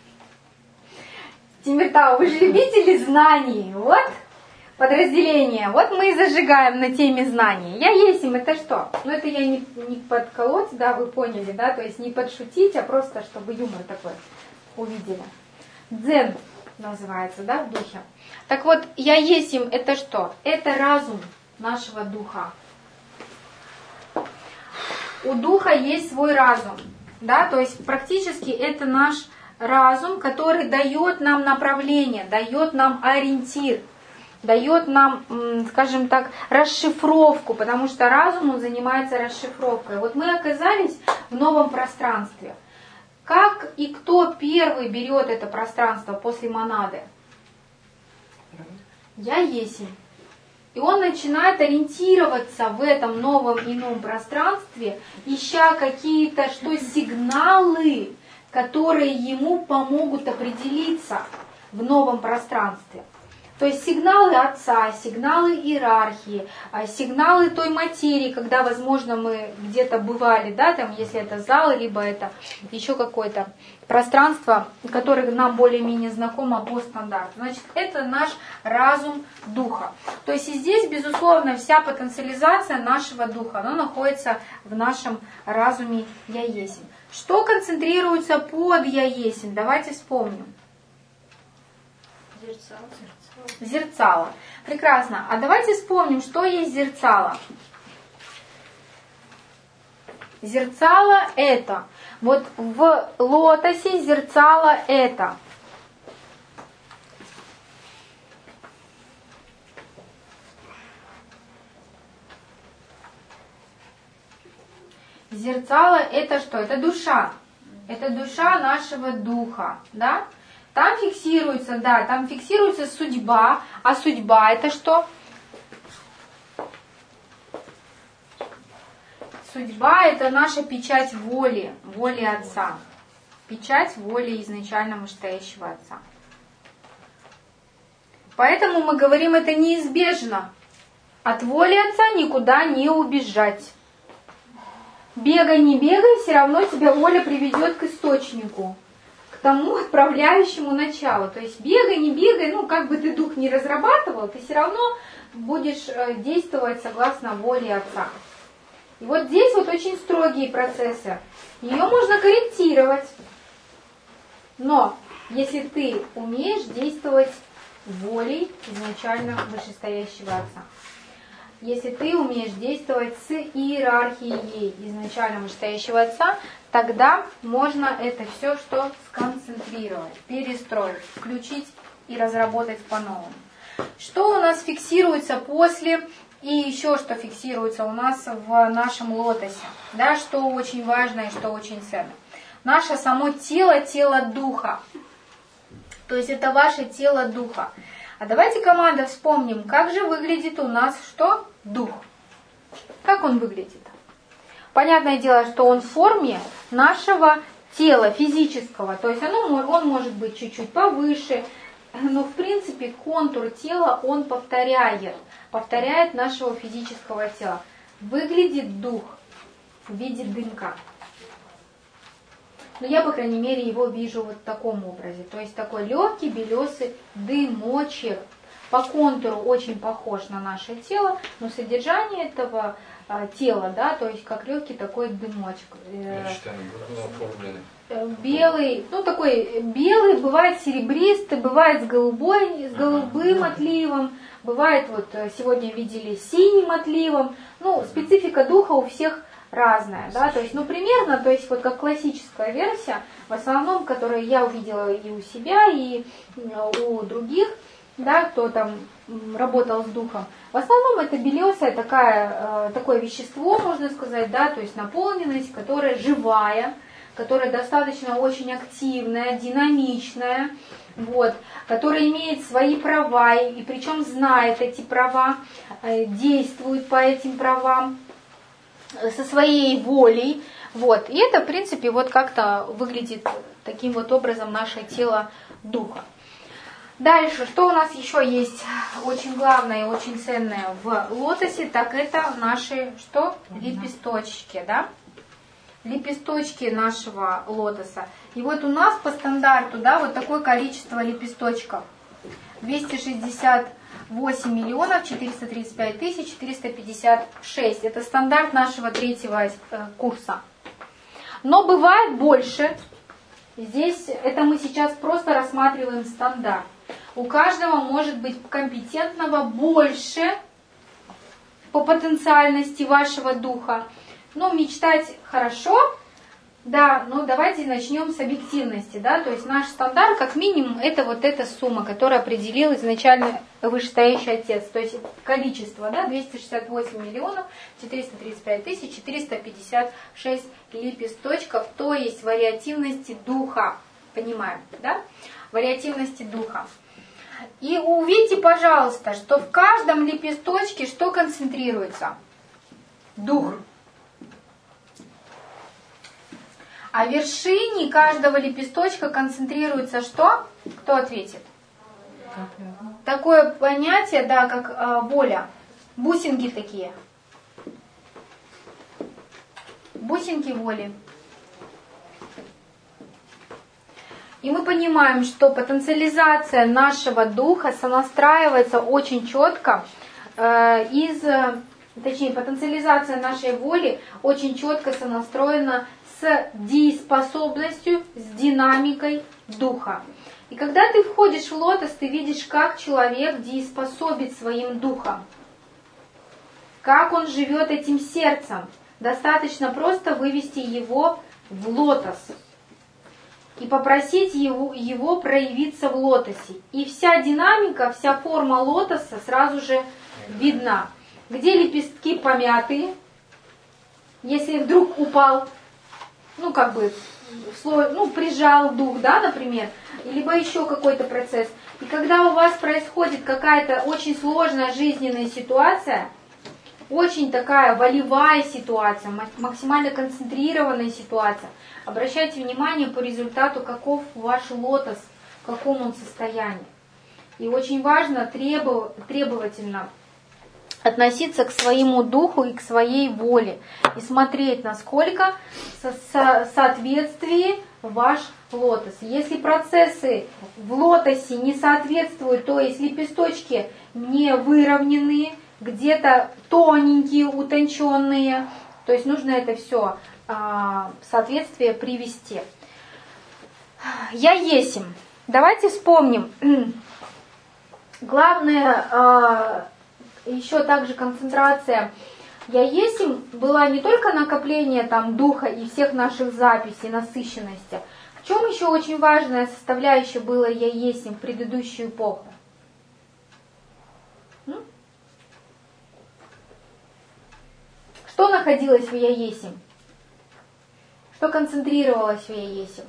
A: Тимиртау, вы же любители знаний. Вот подразделение. Вот мы и зажигаем на теме знаний. «Я есмь» это что? Это я не подколоть, да, вы поняли, да, то есть не подшутить, а просто чтобы юмор такой увидели. Дзен называется, да, в духе. Так вот, «Я есмь» это что? Это разум нашего духа. У духа есть свой разум, да, то есть практически это наш разум, который дает нам направление, дает нам ориентир, дает нам, скажем так, расшифровку, потому что разум, он занимается расшифровкой. Вот мы оказались в новом пространстве. Как и кто первый берет это пространство после монады? «Я есмь». И он начинает ориентироваться в этом новом ином пространстве, ища какие-то сигналы, которые ему помогут определиться в новом пространстве. То есть сигналы отца, сигналы иерархии, сигналы той материи, когда, возможно, мы где-то бывали, да, там, если это зал, либо это еще какое-то пространство, которое нам более-менее знакомо по стандарту. Значит, это наш разум духа. То есть и здесь, безусловно, вся потенциализация нашего духа, она находится в нашем разуме «Я есмь». Что концентрируется под «Я есмь»? Давайте вспомним. Зерцало. Прекрасно. А давайте вспомним, что есть зерцало. Зерцало это. Вот в лотосе зерцало это. Зерцало это что? Это душа. Это душа нашего духа. Да? Там фиксируется, да, там фиксируется судьба. А судьба это что? Судьба это наша печать воли, воли Отца. Печать воли изначально настоящего Отца. Поэтому мы говорим, это неизбежно. От воли Отца никуда не убежать. Бегай, не бегай, все равно тебя воля приведет к источнику, к тому отправляющему началу. То есть бегай, не бегай, как бы ты дух не разрабатывал, ты все равно будешь действовать согласно воле Отца. И вот здесь вот очень строгие процессы. Ее можно корректировать, но если ты умеешь действовать волей изначально вышестоящего Отца. Если ты умеешь действовать с иерархией изначально вышестоящего Отца, тогда можно это все что сконцентрировать, перестроить, включить и разработать по-новому. Что у нас фиксируется после и еще что фиксируется у нас в нашем лотосе, да, что очень важно и что очень ценно. Наше само тело, тело духа. То есть это ваше тело духа. А давайте, команда, вспомним, как же выглядит у нас что? Дух. Как он выглядит? Понятное дело, что он в форме нашего тела физического. То есть он может быть чуть-чуть повыше, но в принципе контур тела он повторяет нашего физического тела. Выглядит дух в виде дымка. Но я, по крайней мере, его вижу вот в таком образе. То есть такой легкий белесый дымочек. По контуру очень похож на наше тело, но содержание этого тела, да, то есть как легкий такой дымочек.
E: Я считаю, оформленный.
A: Белый, ну такой белый, бывает серебристый, бывает с голубым отливом, бывает, вот сегодня видели, синим отливом. Ну, специфика духа у всех разная, да, то есть, ну, примерно, то есть, вот как классическая версия, в основном, которую я увидела и у себя, и у других, да, кто там работал с духом, в основном это белесое такое вещество, можно сказать, да, то есть наполненность, которая живая, которая достаточно очень активная, динамичная, вот, которая имеет свои права, и причем знает эти права, действует по этим правам, со своей волей, вот, и это, в принципе, вот как-то выглядит таким вот образом наше тело духа. Дальше, что у нас еще есть очень главное и очень ценное в лотосе, так это наши, что? Лепесточки, да? Лепесточки нашего лотоса. И вот у нас по стандарту, да, вот такое количество лепесточков. 268 миллионов 435 тысяч 456. Это стандарт нашего третьего курса. Но бывает больше. Здесь это мы сейчас просто рассматриваем стандарт. У каждого может быть компетентного больше по потенциальности вашего духа. Но мечтать хорошо, да, но давайте начнем с объективности, да, то есть наш стандарт, как минимум, это вот эта сумма, которую определил изначально вышестоящий Отец, то есть количество, да, 268 миллионов 435 тысяч 456 лепесточков, то есть вариативности духа, понимаем, да, вариативности духа. И увидите, пожалуйста, что в каждом лепесточке что концентрируется? Дух. А в вершине каждого лепесточка концентрируется что? Кто ответит? Такое понятие, да, как воля. Бусинки такие. Бусинки воли. И мы понимаем, что потенциализация нашего духа сонастраивается очень четко потенциализация нашей воли очень четко сонастроена с дееспособностью, с динамикой духа. И когда ты входишь в лотос, ты видишь, как человек дееспособит своим духом, как он живет этим сердцем. Достаточно просто вывести его в лотос и попросить его проявиться в лотосе. И вся динамика, вся форма лотоса сразу же видна. Где лепестки помятые, если вдруг упал, прижал дух, да, например, либо еще какой-то процесс. И когда у вас происходит какая-то очень сложная жизненная ситуация, очень такая волевая ситуация, максимально концентрированная ситуация, обращайте внимание по результату, каков ваш лотос, в каком он состоянии. И очень важно требовательно относиться к своему духу и к своей воле. И смотреть, насколько соответствии ваш лотос. Если процессы в лотосе не соответствуют, то есть лепесточки не выровненные, где-то тоненькие, утонченные, то есть нужно это все в соответствие привести. Я есим. давайте вспомним. Главное, еще также концентрация «Я есмь» была не только накопление там духа и всех наших записей, насыщенности. В чем еще очень важная составляющая была «Я есмь» в предыдущую эпоху? Что находилось в «Я есмь»? Что концентрировалось в «Я есмь»?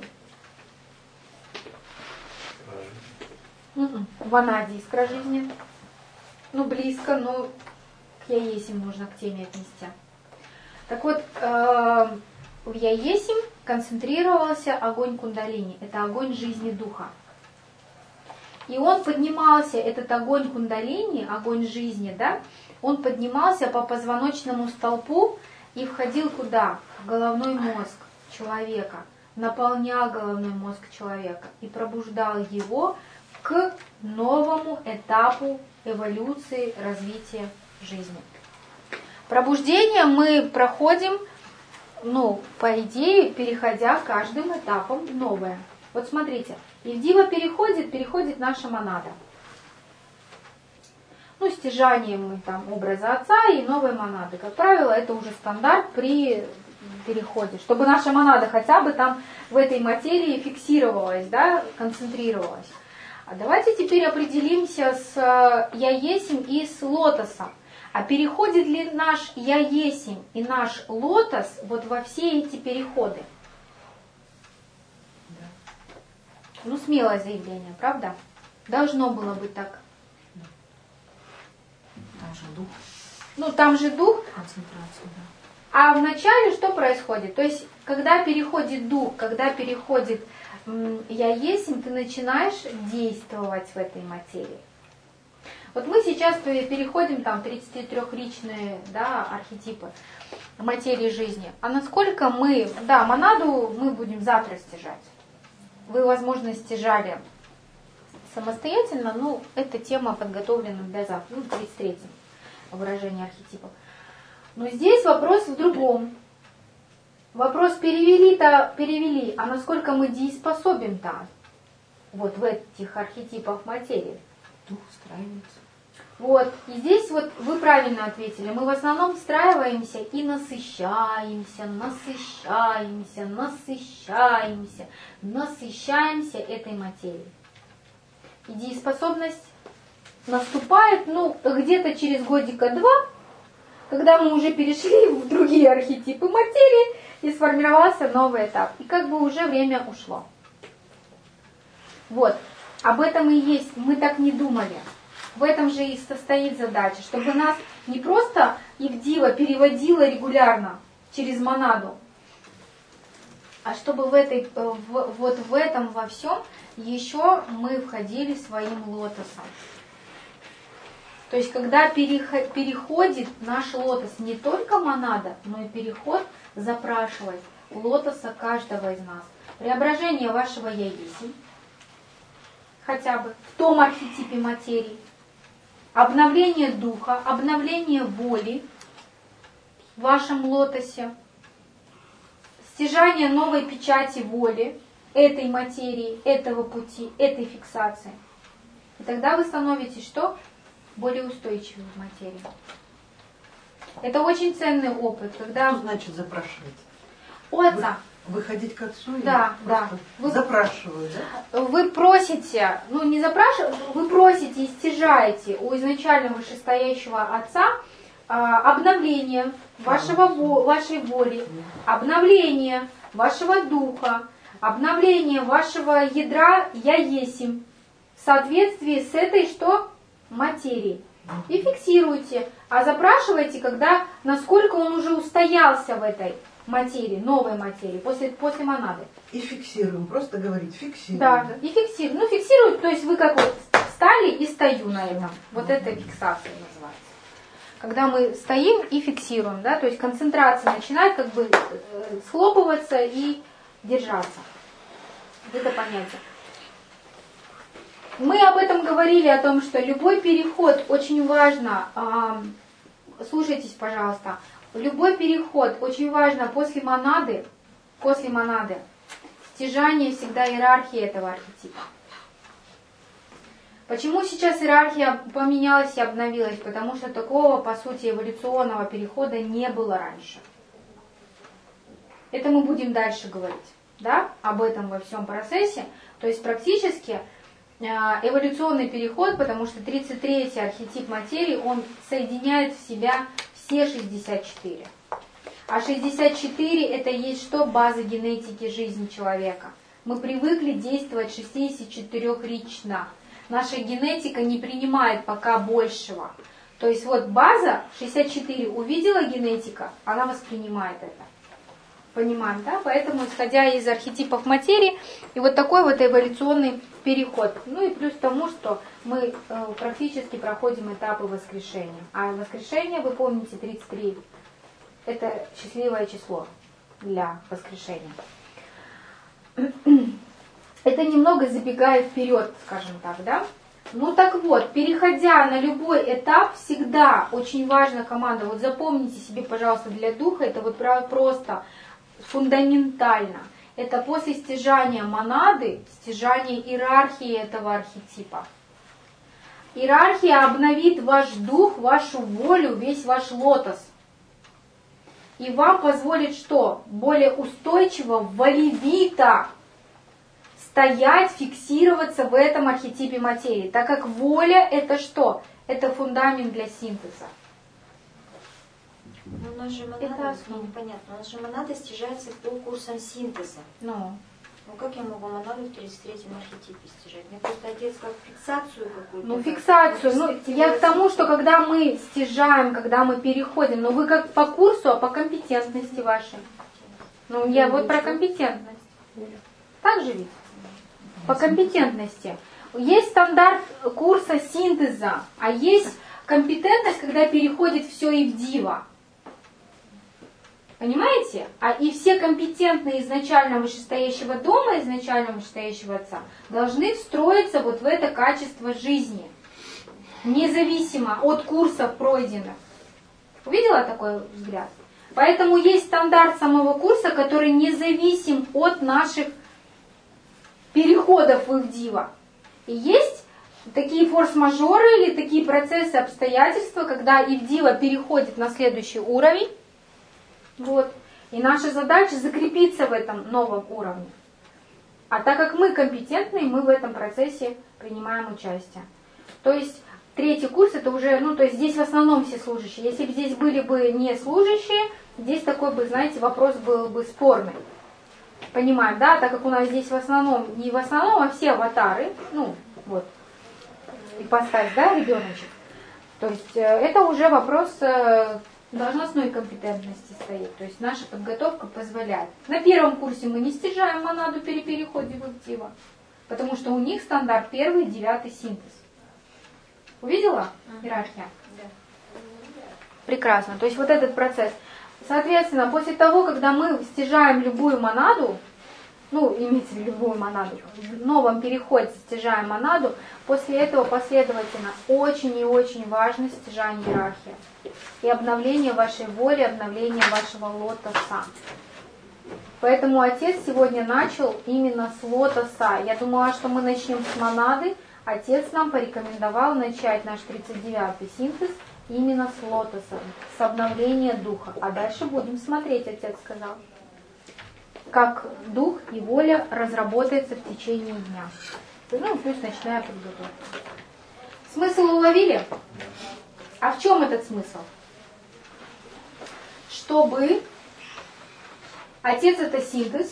A: В анаде искра жизни. Ну, близко, но к «Я есмь» можно к теме отнести. Так вот, в «Я есмь» концентрировался огонь кундалини. Это огонь жизни духа. И он поднимался, этот огонь кундалини, огонь жизни, да, он поднимался по позвоночному столпу и входил куда? В головной мозг человека, наполнял головной мозг человека и пробуждал его к новому этапу эволюции, развития жизни. Пробуждение мы проходим, по идее, переходя каждым этапом в новое. Вот смотрите, Ивдива переходит наша монада. Стяжанием мы там образа отца и новой монады. Как правило, это уже стандарт при переходе. Чтобы наша монада хотя бы там в этой материи фиксировалась, да, концентрировалась. А давайте теперь определимся с «Я есмь» и с лотосом. А переходит ли наш «Я есмь» и наш лотос вот во все эти переходы? Смелое заявление, правда? Должно было быть так.
B: Там же дух.
A: Там же дух.
B: Концентрация, да.
A: А вначале что происходит? То есть, когда переходит дух, когда переходит «Я есмь», ты начинаешь действовать в этой материи. Вот мы сейчас переходим там 33-личные, да, архетипы материи жизни. А насколько мы, монаду мы будем завтра стяжать. Вы, возможно, стяжали самостоятельно, эта тема подготовлена для завтра, 33-м выражение архетипов. Но здесь вопрос в другом. Вопрос перевели, а насколько мы дееспособен-то вот в этих архетипах материи?
B: Дух встраивается.
A: Вот, и здесь вот вы правильно ответили. Мы в основном встраиваемся и насыщаемся этой материей. И дееспособность наступает, где-то через годика-два, когда мы уже перешли в другие архетипы материи, и сформировался новый этап. И как бы уже время ушло. Вот, об этом и есть, мы так не думали. В этом же и состоит задача, чтобы нас не просто Ивдива переводила регулярно через монаду, а чтобы в этом во всем еще мы входили своим лотосом. То есть, когда переходит наш лотос, не только монада, но и переход запрашивает лотоса каждого из нас. Преображение вашего «Я есмь», хотя бы в том архетипе материи, обновление духа, обновление воли в вашем лотосе, стяжание новой печати воли, этой материи, этого пути, этой фиксации. И тогда вы становитесь что? Более устойчивы в материи. Это очень ценный опыт, когда...
C: Что значит запрашивать?
A: У отца.
C: Выходить к отцу?
A: Да,
C: или
A: да.
C: просто запрашиваю, да?
A: Вы просите, не запрашиваете, вы просите и стяжаете у изначально вышестоящего отца обновление вашей воли, обновление вашего духа, обновление вашего ядра «Я есмь» в соответствии с этой что? Материей. И фиксируйте, а запрашивайте, насколько он уже устоялся в этой материи, новой материи, после монады.
C: И фиксируем, просто говорить, фиксируем.
A: Да, и фиксируем. Фиксируют, то есть вы как вот встали и стою на этом. Вот это фиксация называется. Когда мы стоим и фиксируем, да, то есть концентрация начинает как бы схлопываться и держаться. Вот это понятие. Мы об этом говорили, о том, что любой переход очень важно, слушайтесь, пожалуйста, любой переход очень важно после монады, стяжание всегда иерархии этого архетипа. Почему сейчас иерархия поменялась и обновилась? Потому что такого, по сути, эволюционного перехода не было раньше. Это мы будем дальше говорить, да, об этом во всем процессе. То есть практически эволюционный переход, потому что 33-й архетип материи, он соединяет в себя все 64. А 64 это есть что? База генетики жизни человека. Мы привыкли действовать 64-рично. Наша генетика не принимает пока большего. То есть вот база 64 увидела генетика, она воспринимает это. Понимаем, да? Поэтому, исходя из архетипов материи, и вот такой вот эволюционный переход. Ну и плюс тому, что мы практически проходим этапы воскрешения. А воскрешение, вы помните, 33, это счастливое число для воскрешения. Это немного забегая вперед, скажем так, да? Ну так вот, переходя на любой этап, всегда очень важна команда. Вот запомните себе, пожалуйста, для духа, это вот просто фундаментально. Это после стяжания монады, стяжания иерархии этого архетипа. Иерархия обновит ваш дух, вашу волю, весь ваш лотос. И вам позволит что? Более устойчиво, волевито стоять, фиксироваться в этом архетипе материи. Так как воля это что? Это фундамент для синтеза.
D: Но у нас же монада, мне непонятно, у нас же монада стяжается по курсам синтеза. Ну как я могу монаду в 33-м архетипе стяжать? Мне просто отец как фиксацию какую-то.
A: Ну фиксацию, ну я к тому, что когда мы стяжаем, когда мы переходим, ну вы как по курсу, а по компетентности вашей. Ну я вот про компетентность. Так же ведь? По компетентности. Есть стандарт курса синтеза, а есть компетентность, когда переходит все и в дива. Понимаете? И все компетентные изначально вышестоящего дома, изначально вышестоящего отца, должны встроиться вот в это качество жизни. Независимо от курсов пройденных. Увидела такой взгляд? Поэтому есть стандарт самого курса, который независим от наших переходов в их дива. И есть такие форс-мажоры или такие процессы, обстоятельства, когда Ивдива переходит на следующий уровень. Вот. И наша задача закрепиться в этом новом уровне. А так как мы компетентные, мы в этом процессе принимаем участие. То есть третий курс это уже, ну то есть здесь в основном все служащие. Если бы здесь были бы не служащие, здесь такой бы, знаете, вопрос был бы спорный. Понимаем, да? Так как у нас здесь в основном, не в основном, а все аватары, ну вот, ипостась, да, ребеночек. То есть это уже вопрос должностной компетентности стоит. То есть наша подготовка позволяет. На первом курсе мы не стяжаем монаду при переходе в Ивдива, потому что у них стандарт 1, 9 синтез. Увидела иерархия?
D: Да.
A: Прекрасно. То есть вот этот процесс. Соответственно, после того, когда мы стяжаем любую монаду, ну, имеется в виду любую монаду, в новом переходе стяжаем монаду, после этого последовательно очень и очень важно стяжание иерархии. И обновление вашей воли, обновление вашего лотоса. Поэтому отец сегодня начал именно с лотоса. Я думала, что мы начнем с монады. Отец нам порекомендовал начать наш 39-й синтез именно с лотоса, с обновления духа. А дальше будем смотреть, отец сказал, как дух и воля разработается в течение дня. Ну, плюс ночная подготовка. Смысл уловили? А в чем этот смысл? Чтобы отец это синтез,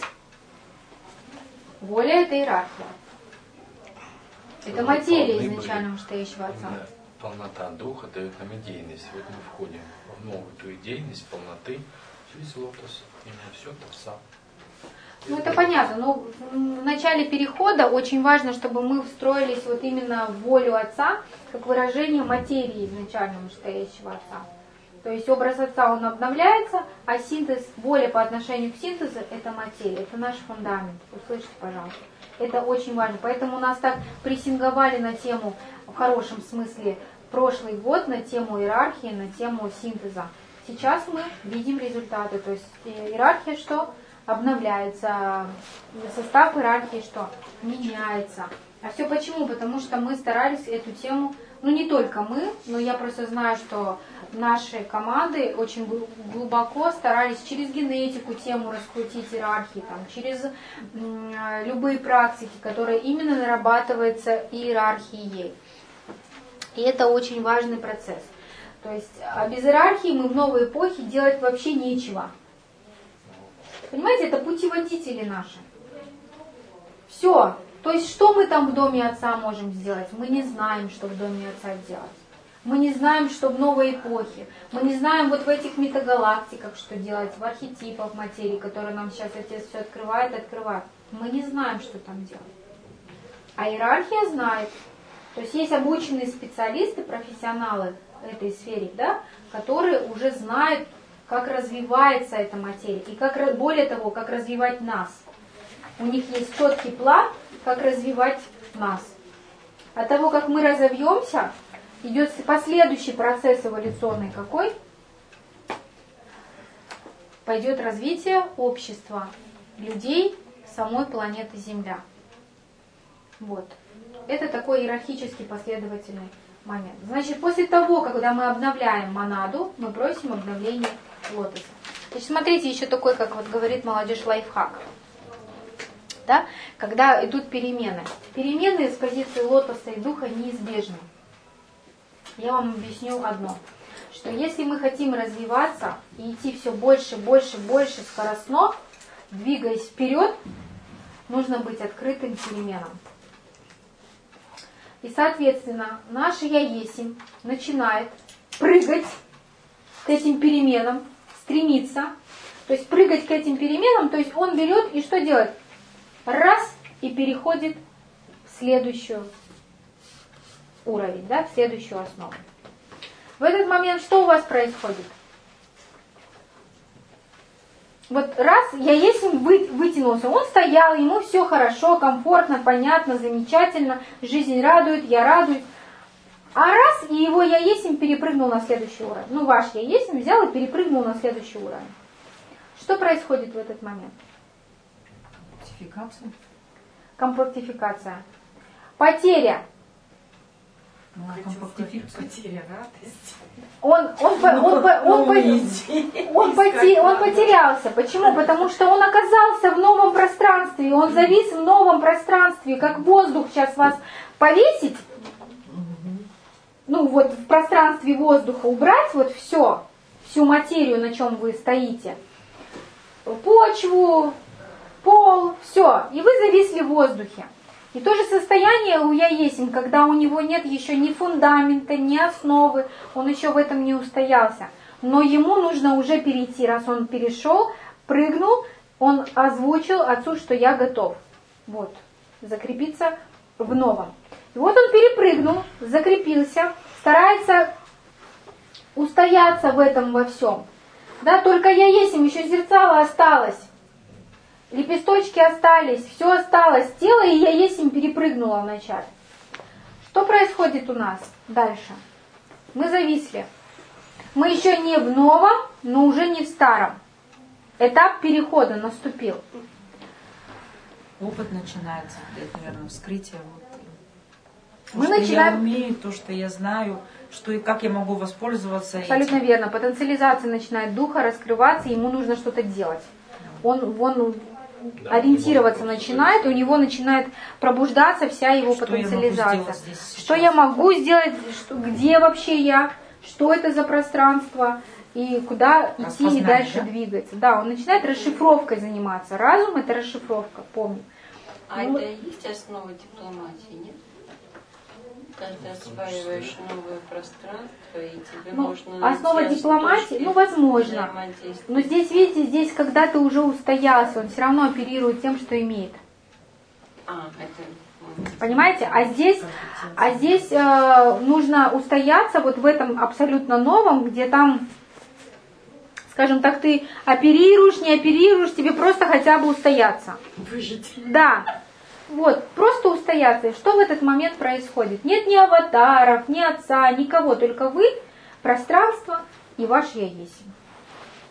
A: воля это иерархия. Это материя изначально вышестоящего отца.
E: Полнота духа дает нам идейность. Вот мы входим в новую ту идейность полноты через лотос. И на все отца.
A: Ну это понятно, но в начале перехода очень важно, чтобы мы встроились вот именно в волю отца, как выражение материи изначально вышестоящего отца. То есть образ отца, он обновляется, а синтез, воля по отношению к синтезу, это материя, это наш фундамент. Услышьте, пожалуйста. Это очень важно. Поэтому у нас так прессинговали на тему, в хорошем смысле, прошлый год, на тему иерархии, на тему синтеза. Сейчас мы видим результаты. То есть иерархия что? Обновляется. Состав иерархии что? Меняется. А все почему? Потому что мы старались эту тему, ну не только мы, но я просто знаю, что наши команды очень глубоко старались через генетику тему раскрутить иерархии, там, через любые практики, которые именно нарабатываются иерархией. И это очень важный процесс. То есть без иерархии мы в новой эпохе делать вообще нечего. Понимаете, это путеводители наши. Все. То есть что мы там в доме отца можем сделать? Мы не знаем, что в доме отца делать. Мы не знаем, что в новой эпохе. Мы не знаем вот в этих метагалактиках, что делать, в архетипах материи, которые нам сейчас Отец все открывает. Мы не знаем, что там делать. А иерархия знает. То есть есть обученные специалисты, профессионалы этой сфере, да, которые уже знают, как развивается эта материя. И как, более того, как развивать нас. У них есть четкий план, как развивать нас. От того, как мы разовьемся, идет последующий процесс эволюционный какой? Пойдет развитие общества, людей самой планеты Земля. Вот. Это такой иерархический последовательный момент. Значит, после того, когда мы обновляем монаду, мы просим обновления лотоса. Значит, смотрите, еще такой, как вот говорит молодежь, лайфхак. Да? Когда идут перемены. Перемены с позиции лотоса и духа неизбежны. Я вам объясню одно. Что если мы хотим развиваться и идти все больше, больше, больше скоростно, двигаясь вперед, нужно быть открытым переменам. И, соответственно, наше «Я есмь» начинает прыгать к этим переменам, стремиться. То есть прыгать к этим переменам, то есть он берет и что делает? Раз, и переходит в следующую уровень, да, в следующую основу. В этот момент что у вас происходит? Вот раз «Я есмь» вытянулся, он стоял, ему все хорошо, комфортно, понятно, замечательно, жизнь радует, я радуюсь. А раз, и его «Я есмь» перепрыгнул на следующий уровень. Ну, ваш «Я есмь» взял и перепрыгнул на следующий уровень. Что происходит в этот момент? Компактификация. Потеря.
B: Потеря радости.
A: Он потерялся. Почему? Потому что он оказался в новом пространстве. Он завис в новом пространстве. Как воздух сейчас вас повесить, ну вот в пространстве воздуха убрать вот все, всю материю, на чем вы стоите, почву, пол, все, и вы зависли в воздухе. И то же состояние у «Я есмь», когда у него нет еще ни фундамента, ни основы, он еще в этом не устоялся. Но ему нужно уже перейти, раз он перешел, прыгнул, он озвучил Отцу, что я готов. Вот, закрепиться в новом. И вот он перепрыгнул, закрепился, старается устояться в этом во всем. Да, только «Я есмь», еще зерцало осталось. Лепесточки остались, все осталось, тело, и «Я есмь» перепрыгнула вначале. Что происходит у нас дальше? Мы зависли. Мы еще не в новом, но уже не в старом. Этап перехода наступил.
B: Опыт начинается, это, наверное, вскрытие.
A: Мы начинаем...
B: Я умею, то, что я знаю, что и как я могу воспользоваться
A: Абсолютно
B: этим.
A: верно. Потенциализация начинает духа раскрываться, ему нужно что-то делать. Он ориентироваться начинает, у него начинает пробуждаться вся его потенциализация. Что я могу сделать, где вообще я, что это за пространство и куда идти и дальше двигаться. Да, он начинает расшифровкой заниматься. Разум — это расшифровка, помни.
F: А это и есть основа дипломатии, нет? Когда ты осваиваешь новое пространство, и тебе нужно...
A: Основа дипломатии, возможно. Но здесь, видите, когда ты уже устоялся, он все равно оперирует тем, что имеет. Понимаете? А здесь нужно устояться вот в этом абсолютно новом, где там, скажем так, ты оперируешь, не оперируешь, тебе просто хотя бы устояться.
F: Выжить.
A: Да. Вот, просто устояться. И что в этот момент происходит? Нет ни аватаров, ни отца, никого, только вы, пространство и ваш «Я есмь».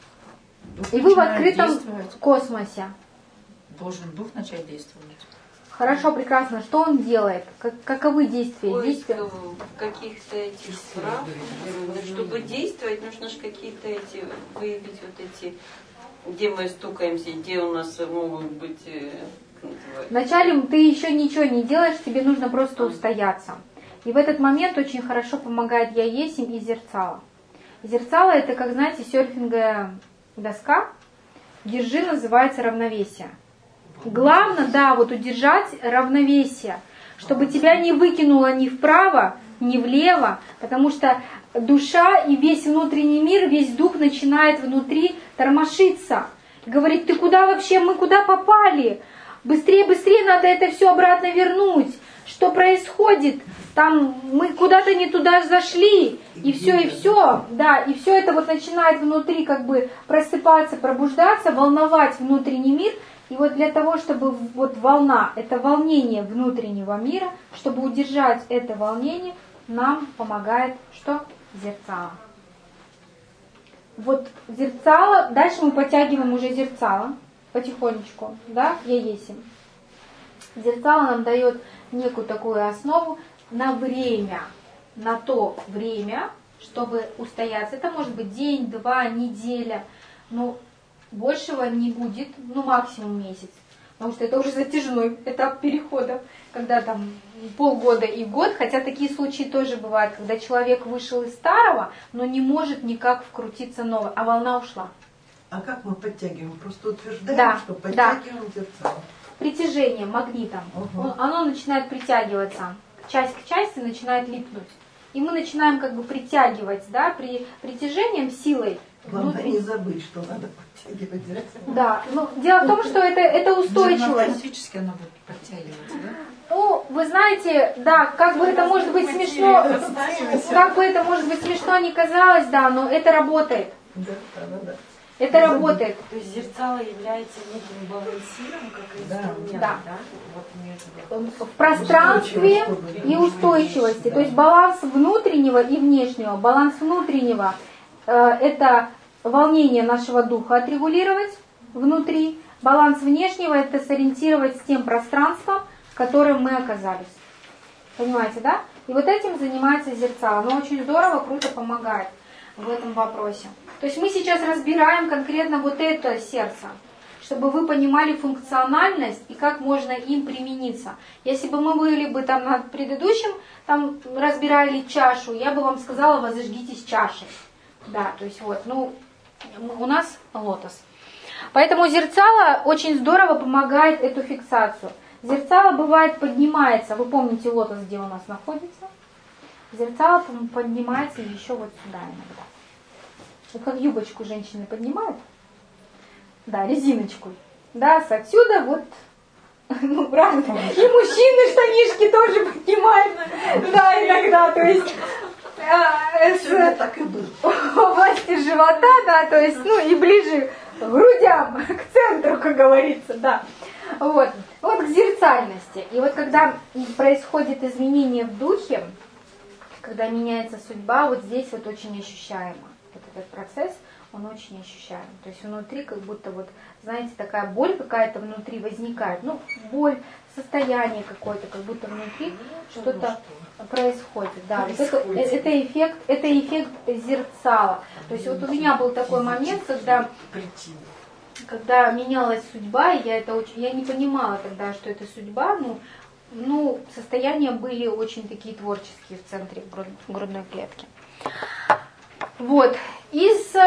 A: И вы в открытом космосе.
B: Должен дух начать действовать.
A: Хорошо, прекрасно. Что он делает? Каковы действия? Действия?
F: Каких-то этих прав. Чтобы действовать, нужно же какие-то эти выявить вот эти, где мы стукаемся, где у нас могут быть.
A: Вначале ты еще ничего не делаешь, тебе нужно просто устояться. И в этот момент очень хорошо помогает «Я есмь» и зерцало. Зерцало это, как знаете, серфинговая доска. Держи называется равновесие. Главное, да, вот удержать равновесие, чтобы тебя не выкинуло ни вправо, ни влево, потому что душа и весь внутренний мир, весь дух начинает внутри тормошиться. Говорит, ты куда вообще, мы куда попали? Быстрее, быстрее надо это все обратно вернуть. Что происходит? Там мы куда-то не туда зашли, и все, да, и все это вот начинает внутри как бы просыпаться, пробуждаться, волновать внутренний мир. И вот для того, чтобы вот волна, это волнение внутреннего мира, чтобы удержать это волнение, нам помогает что? Зерцало. Вот зерцало, дальше мы подтягиваем уже зерцало потихонечку, да, «Я есмь». Зерцало нам дает некую такую основу на время, на то время, чтобы устояться. Это может быть день, 2, неделя, но большего не будет, ну максимум месяц. Потому что это уже затяжной этап перехода, когда там полгода и год, хотя такие случаи тоже бывают, когда человек вышел из старого, но не может никак вкрутиться новое, а волна ушла.
C: А как мы подтягиваем? Просто утверждаем,
A: да,
C: что подтягиваем зерцало.
A: Притяжение магнитом. Оно начинает притягиваться. Часть к части начинает липнуть. И мы начинаем как бы притягивать, да, притяжением, силой.
C: Главное не забыть, что надо подтягивать зерцало.
A: Да, но дело в том, что это устойчивость.
B: Автоматически она будет подтягиваться, да?
A: Ну, вы знаете, да, как бы это может быть смешно, как бы это может быть смешно не казалось, да, но это работает.
C: Да.
A: Это работает.
G: То есть зерцало является неким балансиром, как инструмент,
A: да.
G: Вот между...
A: В пространстве и устойчивости. То есть баланс внутреннего и внешнего. Баланс внутреннего это волнение нашего духа отрегулировать внутри. Баланс внешнего это сориентировать с тем пространством, в котором мы оказались. Понимаете, да? И вот этим занимается зерцало. Оно очень здорово, круто помогает в этом вопросе. То есть мы сейчас разбираем конкретно вот это сердце, чтобы вы понимали функциональность и как можно им примениться. Если бы мы были бы там на предыдущем, там разбирали чашу, я бы вам сказала, вы зажгитесь чашей. Да, то есть вот, ну, у нас лотос. Поэтому зерцало очень здорово помогает эту фиксацию. Зерцало бывает поднимается, вы помните лотос, где у нас находится? Зерцало поднимается еще вот сюда иногда. Вот как юбочку женщины поднимают. Да, резиночку. Да, с отсюда вот, ну, правда. И мужчины штанишки тоже поднимают. Да, иногда, то есть
C: Так и было.
A: в области живота, да, то есть, ну, и ближе к грудям, к центру, как говорится, да. Вот к зерцальности. И вот когда происходит изменение в духе, когда меняется судьба, вот здесь вот очень ощущаемо. Вот этот процесс, он очень ощущаем. То есть внутри как будто вот, знаете, такая боль какая-то внутри возникает. Ну, боль, состояние какое-то, как будто внутри что-то происходит. Да, вот это эффект зерцала. То есть вот у меня был такой момент, когда менялась судьба, и я не понимала тогда, что это судьба, ну, состояния были очень такие творческие в центре грудной клетки. Вот. И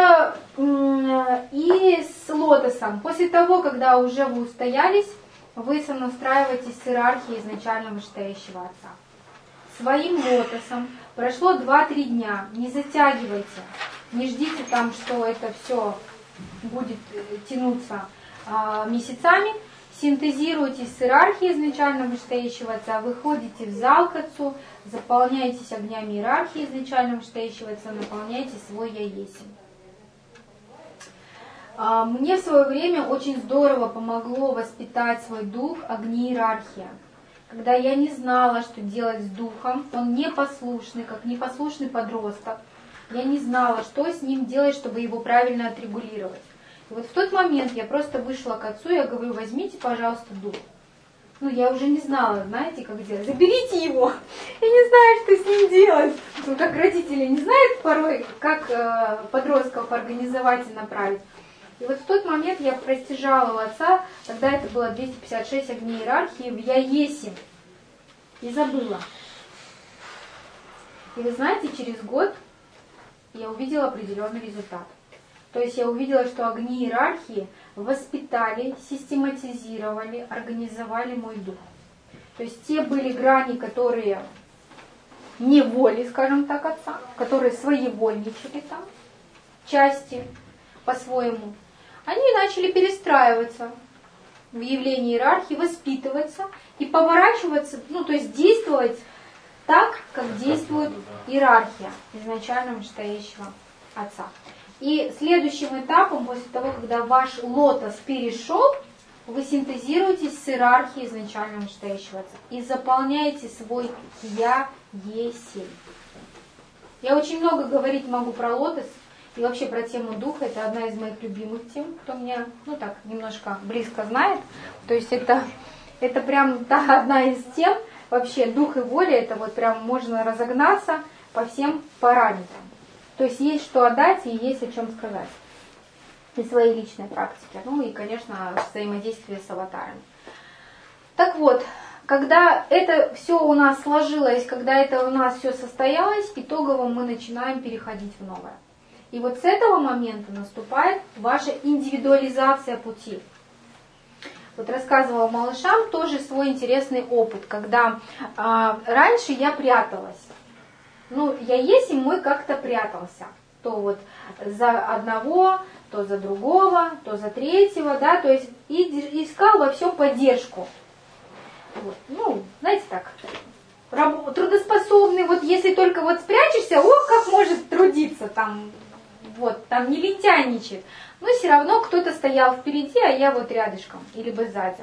A: с лотосом. После того, когда уже вы устоялись, вы сонастраиваетесь с иерархией изначально вышестоящего Отца. Своим лотосом прошло 2-3 дня. Не затягивайте. Не ждите там, что это все будет тянуться месяцами. Синтезируйтесь с иерархией изначально вышестоящего Отца, выходите в зал к Отцу, заполняйтесь огнями иерархии изначально вышестоящего Отца, наполняйте свой «Я есмь». Мне в свое время очень здорово помогло воспитать свой дух огни иерархия. Когда я не знала, что делать с духом, он непослушный, как непослушный подросток. Я не знала, что с ним делать, чтобы его правильно отрегулировать. И вот в тот момент я просто вышла к Отцу, я говорю, возьмите, пожалуйста, дух. Ну, я уже не знала, знаете, как делать. Заберите его. Я не знаю, что с ним делать. Ну, как родители не знают порой, как подростков организовать и направить. И вот в тот момент я простяжала у отца, тогда это было 256 огней иерархии, в Яесим. И забыла. И вы знаете, через год я увидела определенный результат. То есть я увидела, что огни иерархии воспитали, систематизировали, организовали мой дух. То есть те были грани, которые не воли, скажем так, отца, которые своевольничали там, части по-своему. Они начали перестраиваться в явлении иерархии, воспитываться и поворачиваться, ну то есть действовать так, как действует иерархия изначально вышестоящего отца. И следующим этапом, после того, когда ваш лотос перешел, вы синтезируетесь с иерархией изначально вышестоящего отца и заполняете свой «Я Есень». Я очень много говорить могу про лотос и вообще про тему духа. Это одна из моих любимых тем, кто меня, ну так, немножко близко знает. То есть это прям одна из тем, вообще дух и воля, это вот прям можно разогнаться по всем параметрам. То есть есть что отдать и есть о чем сказать. И своей личной практике. Ну и, конечно, взаимодействие с аватарами. Так вот, когда это все у нас сложилось, когда это у нас все состоялось, итогово мы начинаем переходить в новое. И вот с этого момента наступает ваша индивидуализация пути. Вот рассказывала малышам тоже свой интересный опыт, когда раньше я пряталась. Ну, я есть, и мой как-то прятался. То вот за одного, то за другого, то за третьего, да, то есть и искал во всем поддержку. Вот. Ну, знаете так, трудоспособный, вот если только вот спрячешься, ох, как может трудиться там, вот, там не лентяйничает. Но все равно кто-то стоял впереди, а я вот рядышком, или бы сзади.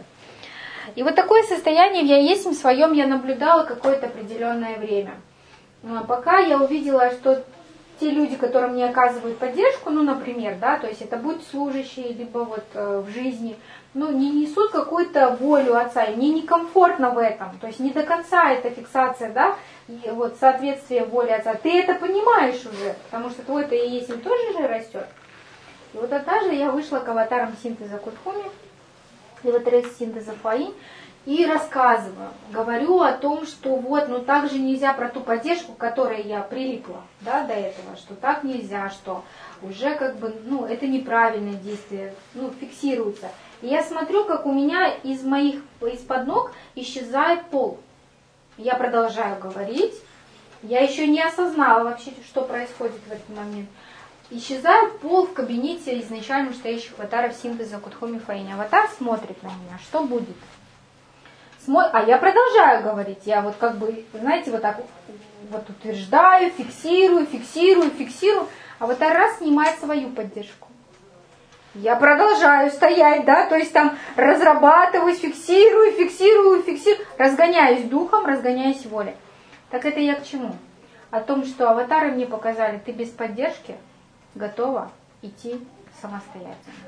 A: И вот такое состояние в «Я есть» в своем я наблюдала какое-то определенное время. Пока я увидела, что те люди, которые мне оказывают поддержку, ну, например, да, то есть это будь служащие, либо вот в жизни, ну, не несут какую-то волю отца, и мне некомфортно в этом, то есть не до конца эта фиксация, да, и вот соответствие воли отца. Ты это понимаешь уже, потому что твой-то и есть, им тоже же растет. И вот однажды я вышла к аватарам синтеза Кутхуми, и вот синтеза Фаи, и рассказываю, говорю о том, что вот, ну так же нельзя про ту поддержку, к которой я прилипла, да, до этого, что так нельзя, что уже как бы, ну, это неправильное действие, ну, фиксируется. И я смотрю, как у меня из-под ног исчезает пол. Я продолжаю говорить, я еще не осознала вообще, что происходит в этот момент. Исчезает пол в кабинете изначально стоящих аватаров синтеза Кутхуми Фаини. Аватар смотрит на меня, что будет? А я продолжаю говорить, я вот как бы, знаете, вот так вот утверждаю, фиксирую, аватар раз снимает свою поддержку. Я продолжаю стоять, да, то есть там разрабатываюсь, фиксирую, разгоняюсь духом, разгоняюсь волей. Так это я к чему? О том, что аватары мне показали, ты без поддержки готова идти самостоятельно.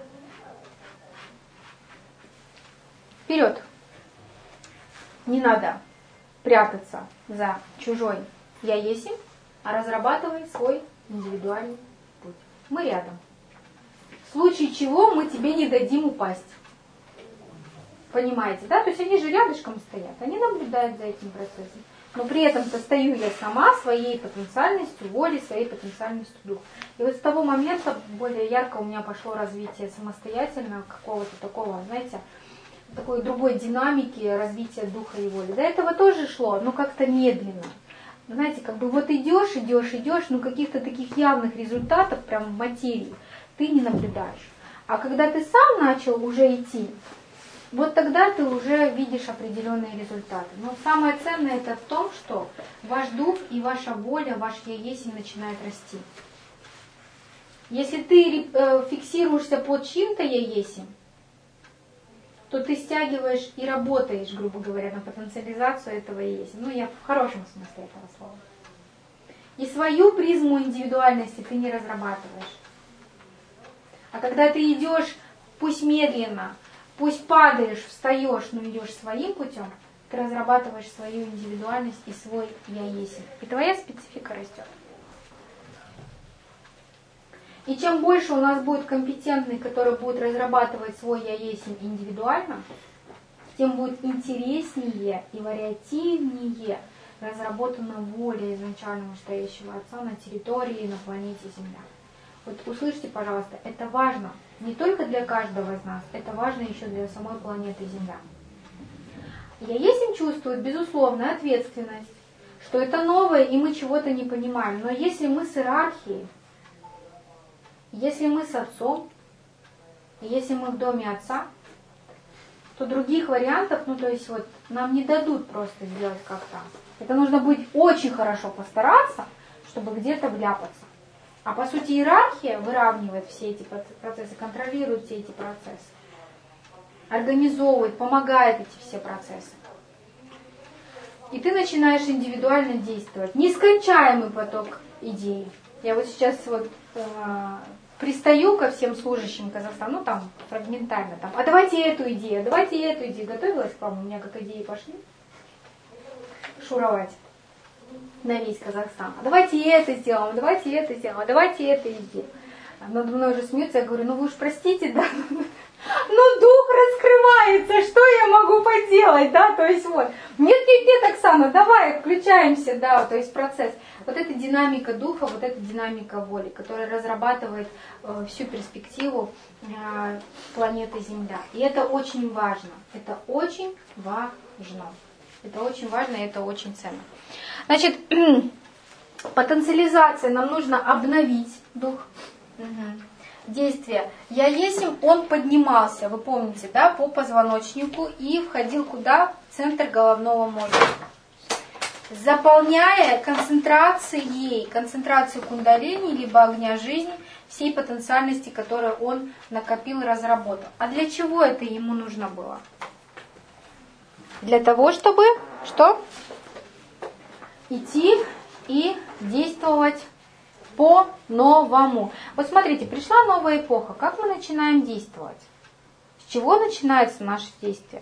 A: Вперед! Не надо прятаться за чужой «я есть», а разрабатывай свой индивидуальный путь. Мы рядом. В случае чего мы тебе не дадим упасть. Понимаете, да? То есть они же рядышком стоят, они наблюдают за этим процессом. Но при этом-то стою я сама своей потенциальностью воли, своей потенциальностью духа. И вот с того момента более ярко у меня пошло развитие самостоятельного, какого-то такого, знаете, такой другой динамики развития духа и воли. До этого тоже шло, но как-то медленно. Знаете, как бы вот идешь, но каких-то таких явных результатов прям в материи ты не наблюдаешь. А когда ты сам начал уже идти, вот тогда ты уже видишь определенные результаты. Но самое ценное это в том, что ваш дух и ваша воля, ваш «я есть» начинает расти. Если ты фиксируешься под чьим-то «я есть», то ты стягиваешь и работаешь, грубо говоря, на потенциализацию этого «я есть». Ну, я в хорошем смысле этого слова. И свою призму индивидуальности ты не разрабатываешь. А когда ты идешь, пусть медленно, Пусть падаешь, встаешь, но идешь своим путем, ты разрабатываешь свою индивидуальность и свой «я есть». И твоя специфика растет. И чем больше у нас будет компетентных, которые будут разрабатывать свой «я есть» индивидуально, тем будет интереснее и вариативнее разработана воля изначально настоящего Отца на территории, на планете Земля. Вот услышьте, пожалуйста, это важно не только для каждого из нас, это важно еще для самой планеты Земля. «Я есть» им чувствует безусловную ответственность, что это новое и мы чего-то не понимаем. Но если мы с иерархией, если мы с Отцом, если мы в доме Отца, то других вариантов, ну то есть вот нам не дадут просто сделать как там. Это нужно будет очень хорошо постараться, чтобы где-то вляпаться. А по сути иерархия выравнивает все эти процессы, контролирует все эти процессы, организовывает, помогает эти все процессы. И ты начинаешь индивидуально действовать. Нескончаемый поток идей. Я вот сейчас вот пристаю ко всем служащим Казахстана, ну там фрагментально, там, а давайте эту идею, давайте эту идею. Готовилась к вам, у меня как идеи пошли шуровать на весь Казахстан. А давайте это сделаем, давайте это сделаем, а давайте это сделаем. Надо мной уже смеются, я говорю, ну вы уж простите, да, ну дух раскрывается, что я могу поделать, да, то есть вот. Нет, Оксана, давай, включаемся, да, то есть процесс. Вот эта динамика духа, вот эта динамика воли, которая разрабатывает всю перспективу планеты Земля. И это очень важно, это очень важно. Это очень важно и это очень ценно. Значит, потенциализация, нам нужно обновить дух. Действие. «Я есть», он поднимался, вы помните, да, по позвоночнику и входил куда? В центр головного мозга. Заполняя концентрацию кундалини, либо огня жизни, всей потенциальности, которую он накопил и разработал. А для чего это ему нужно было? Для того, чтобы что? Идти и действовать по-новому. Вот смотрите, пришла новая эпоха. Как мы начинаем действовать? С чего начинается наше действие?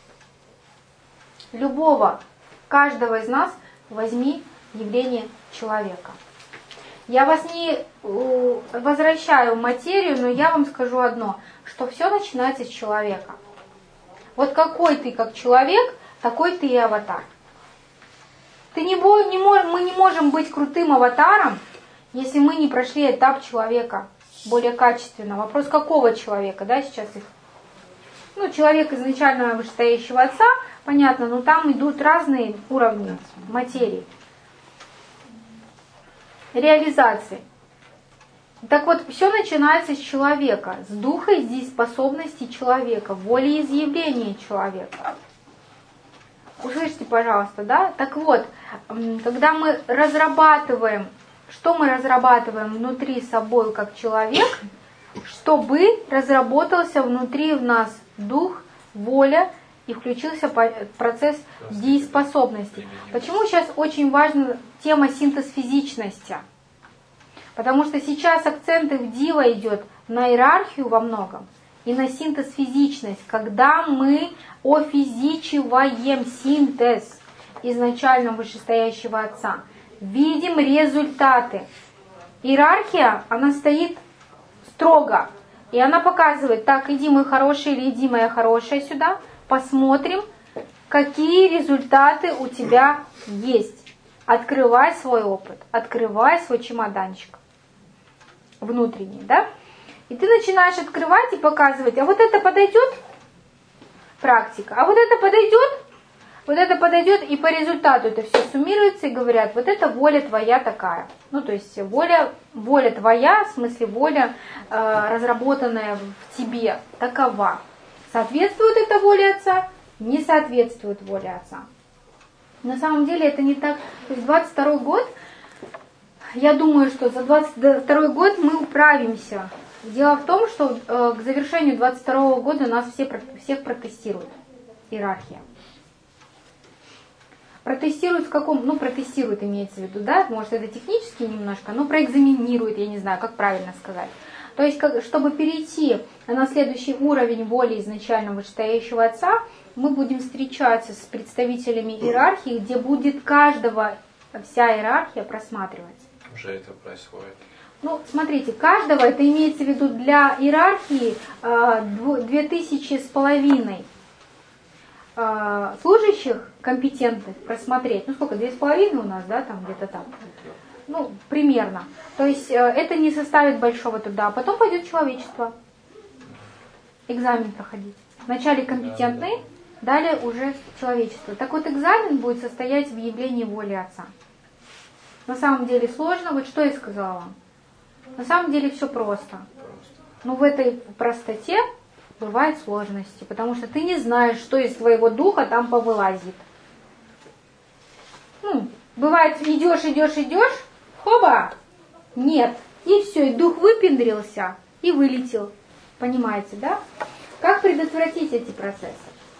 A: Каждого из нас возьми явление человека. Я вас не возвращаю в материю, но я вам скажу одно, что все начинается с человека. Вот какой ты как человек, такой ты и аватар. Мы не можем быть крутым аватаром, если мы не прошли этап человека более качественно. Вопрос, какого человека, да, сейчас их. Ну, человек изначально вышестоящего Отца, понятно, но там идут разные уровни материи. Реализации. Так вот, все начинается с человека, с духа и дееспособности человека, волеизъявления человека. Услышьте, пожалуйста, да? Так вот, когда мы разрабатываем, что мы разрабатываем внутри собой как человек, чтобы разработался внутри в нас дух, воля и включился процесс дееспособности. Почему сейчас очень важна тема синтез физичности? Потому что сейчас акценты в Дива идет на иерархию во многом и на синтез физичность, когда мы офизичиваем синтез изначально вышестоящего Отца, видим результаты. Иерархия, она стоит строго, и она показывает, так, иди мой хороший или иди моя хорошая сюда, посмотрим, какие результаты у тебя есть. Открывай свой опыт, открывай свой чемоданчик внутренний, да? И ты начинаешь открывать и показывать, а вот это подойдет, практика, а вот это подойдет, и по результату это все суммируется и говорят, вот это воля твоя такая. Ну, то есть воля твоя, в смысле воля, разработанная в тебе, такова. Соответствует это воле Отца, не соответствует воле Отца. На самом деле это не так. То есть 22 год, я думаю, что за 22 год мы управимся. Дело в том, что к завершению 22 года нас всех протестируют. Иерархия. Протестируют в каком? Ну, протестируют имеется в виду, да? Может, это технически немножко, но проэкзаменируют, я не знаю, как правильно сказать. То есть, чтобы перейти на следующий уровень воли изначально вышестоящего Отца, мы будем встречаться с представителями иерархии, где будет каждого вся иерархия просматриваться.
E: Уже это происходит.
A: Ну, смотрите, каждого, это имеется в виду для иерархии 2500 служащих компетентных просмотреть. Ну, сколько, 2500 у нас, да, там где-то там. Ну, примерно. То есть это не составит большого труда. А потом пойдет человечество. Экзамен проходить. Вначале компетентный, далее уже человечество. Так вот, экзамен будет состоять в явлении воли Отца. На самом деле сложно. Вот что я сказала вам. На самом деле все просто. Но в этой простоте бывают сложности, потому что ты не знаешь, что из твоего духа там повылазит. Ну, бывает, идешь, хоба, нет. И все, и дух выпендрился и вылетел. Понимаете, да? Как предотвратить эти процессы?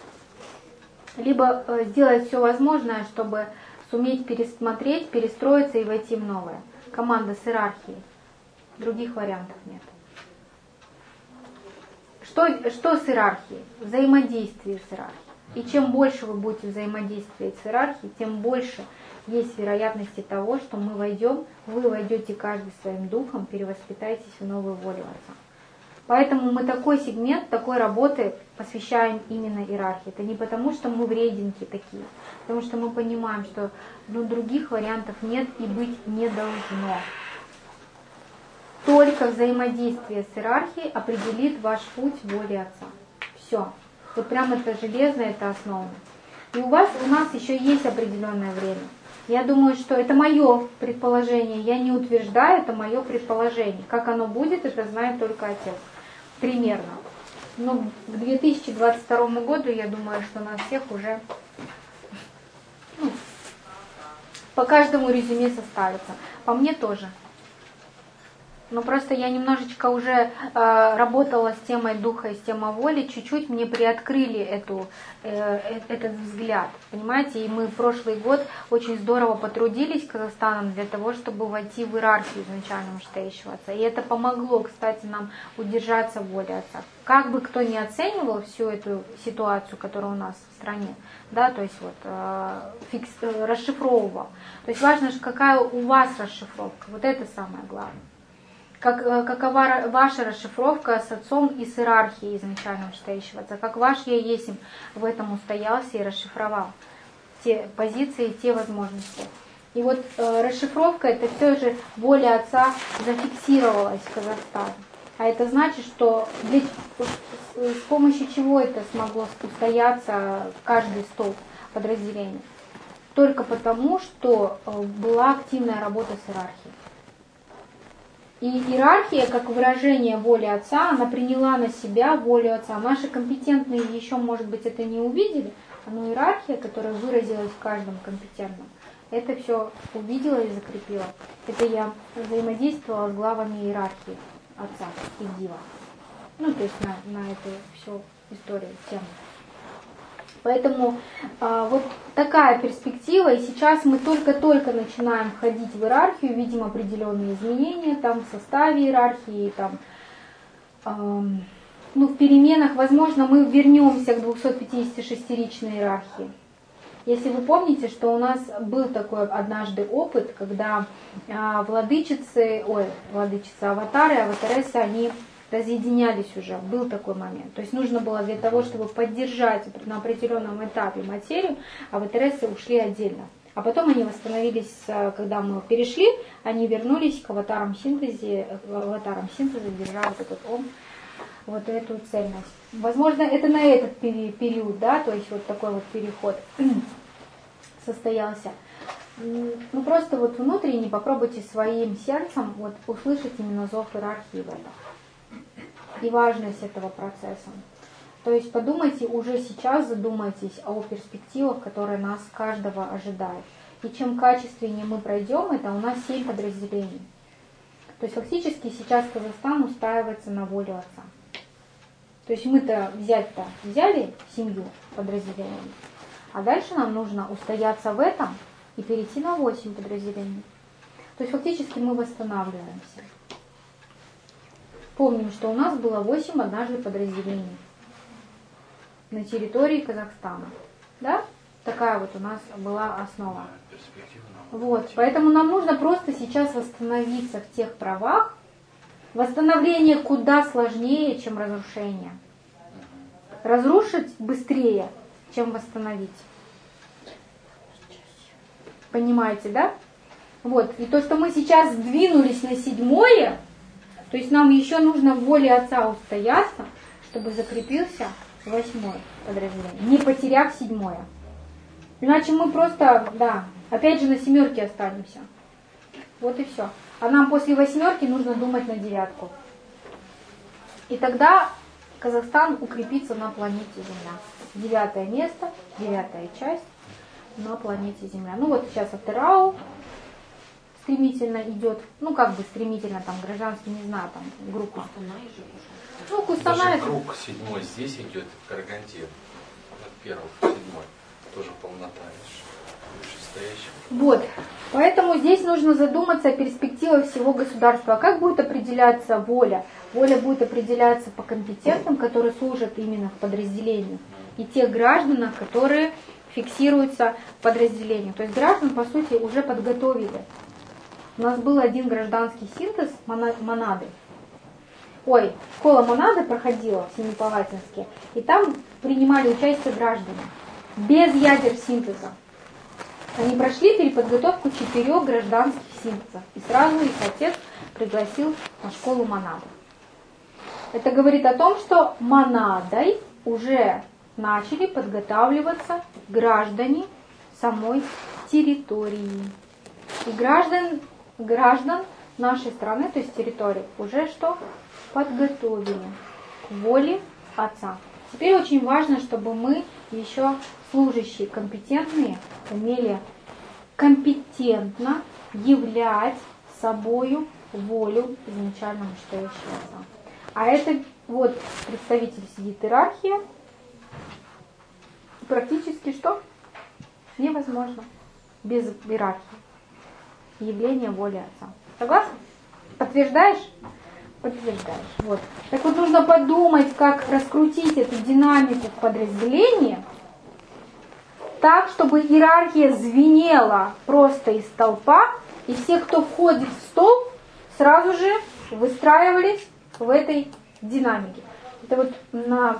A: Либо сделать все возможное, чтобы суметь пересмотреть, перестроиться и войти в новое. Команда с иерархией. Других вариантов нет. Что с иерархией? Взаимодействие с иерархией. И чем больше вы будете взаимодействовать с иерархией, тем больше есть вероятности того, что мы войдем, вы войдете каждый своим духом, перевоспитаетесь в новую волю Отца. Поэтому мы такой сегмент, такой работы посвящаем именно иерархии. Это не потому, что мы вреденькие такие, потому что мы понимаем, что других вариантов нет и быть не должно. Только взаимодействие с иерархией определит ваш путь воли Отца. Все. Вот прям это железно, это основано. И у нас еще есть определенное время. Я думаю, что это мое предположение. Я не утверждаю, это мое предположение. Как оно будет, это знает только Отец. Примерно. Но к 2022 году, я думаю, что нас всех уже по каждому резюме составится. По мне тоже. Но просто я немножечко уже работала с темой духа и с темой воли, чуть-чуть мне приоткрыли этот взгляд, понимаете? И мы прошлый год очень здорово потрудились Казахстаном для того, чтобы войти в иерархию изначально вышестоящего Отца. И это помогло, кстати, нам удержаться в воле Отца. Как бы кто ни оценивал всю эту ситуацию, которая у нас в стране, да, то есть вот расшифровывал. То есть важно, какая у вас расшифровка, вот это самое главное. Какова ваша расшифровка с Отцом и с иерархией изначально вышестоящего Отца? Как ваш Я Есмь в этом устоялся и расшифровал те позиции, те возможности. И вот расшифровка, это все же воля Отца зафиксировалась в Казахстане. А это значит, что с помощью чего это смогло устояться каждый столб подразделения? Только потому, что была активная работа с иерархией. И иерархия, как выражение воли Отца, она приняла на себя волю Отца. Наши компетентные еще, может быть, это не увидели, но иерархия, которая выразилась в каждом компетентном, это все увидела и закрепила. Это я взаимодействовала с главами иерархии Отца и Дива. Ну, то есть на эту всю историю, тему. Поэтому вот такая перспектива, и сейчас мы только-только начинаем входить в иерархию, видим определенные изменения там в составе иерархии, там, в переменах, возможно, мы вернемся к 256-ричной иерархии. Если вы помните, что у нас был такой однажды опыт, когда аватары, аватарессы, они разъединялись уже, был такой момент. То есть нужно было для того, чтобы поддержать на определенном этапе материю, аватарессы ушли отдельно. А потом они восстановились, когда мы перешли, они вернулись к аватарам синтеза, держа вот этот ом, вот эту цельность. Возможно, это на этот период, да, то есть вот такой вот переход состоялся. Ну просто вот внутренне попробуйте своим сердцем вот услышать именно зов иерархии в этом. И важность этого процесса. То есть подумайте уже сейчас, задумайтесь о перспективах, которые нас каждого ожидают. И чем качественнее мы пройдем, это у нас 7 подразделений. То есть фактически сейчас Казахстан устраивается на волю Отца. То есть мы-то взяли семью подразделениями, а дальше нам нужно устояться в этом и перейти на 8 подразделений. То есть фактически мы восстанавливаемся. Помним, что у нас было 8 однажды подразделений на территории Казахстана. Да? Такая вот у нас была основа. Вот, поэтому нам нужно просто сейчас восстановиться в тех правах. Восстановление куда сложнее, чем разрушение. Разрушить быстрее, чем восстановить. Понимаете, да? Вот, и то, что мы сейчас сдвинулись на 7, то есть нам еще нужно в воле Отца устояться, чтобы закрепился 8 подразделение, не потеряв 7. Иначе мы просто, да, опять же на 7 останемся. Вот и все. А нам после 8 нужно думать на 9. И тогда Казахстан укрепится на планете Земля. 9 место, 9 часть на планете Земля. Ну вот сейчас Атырау стремительно идет, ну как бы стремительно, там гражданский, не знаю, там группа. Ну, Кустанай.
E: Даже круг 7 здесь идет, в Караганде. От 1 в 7. Тоже полнота.
A: Вот, поэтому здесь нужно задуматься о перспективах всего государства. А как будет определяться воля? Воля будет определяться по компетентным, которые служат именно в подразделении, и тех граждан, которые фиксируются в подразделении. То есть граждан, по сути, уже подготовили. У нас был один гражданский синтез монады. Ой, школа монады проходила в Семипалатинске, и там принимали участие граждане без ядер синтеза. Они прошли переподготовку 4 гражданских синтезов, и сразу их отец пригласил на школу монады. Это говорит о том, что монадой уже начали подготавливаться граждане самой территории. И граждан нашей страны, то есть территории, уже что? Подготовили к воле Отца. Теперь очень важно, чтобы мы еще служащие компетентные умели компетентно являть собою волю изначально настоящего Отца. А это вот представитель сидит иерархия. Практически что? Невозможно без иерархии. Явление воли Отца. Согласен? Подтверждаешь? Подтверждаешь. Вот. Так вот нужно подумать, как раскрутить эту динамику в подразделении так, чтобы иерархия звенела просто из столпа, и все, кто входит в столб, сразу же выстраивались в этой динамике. Это вот на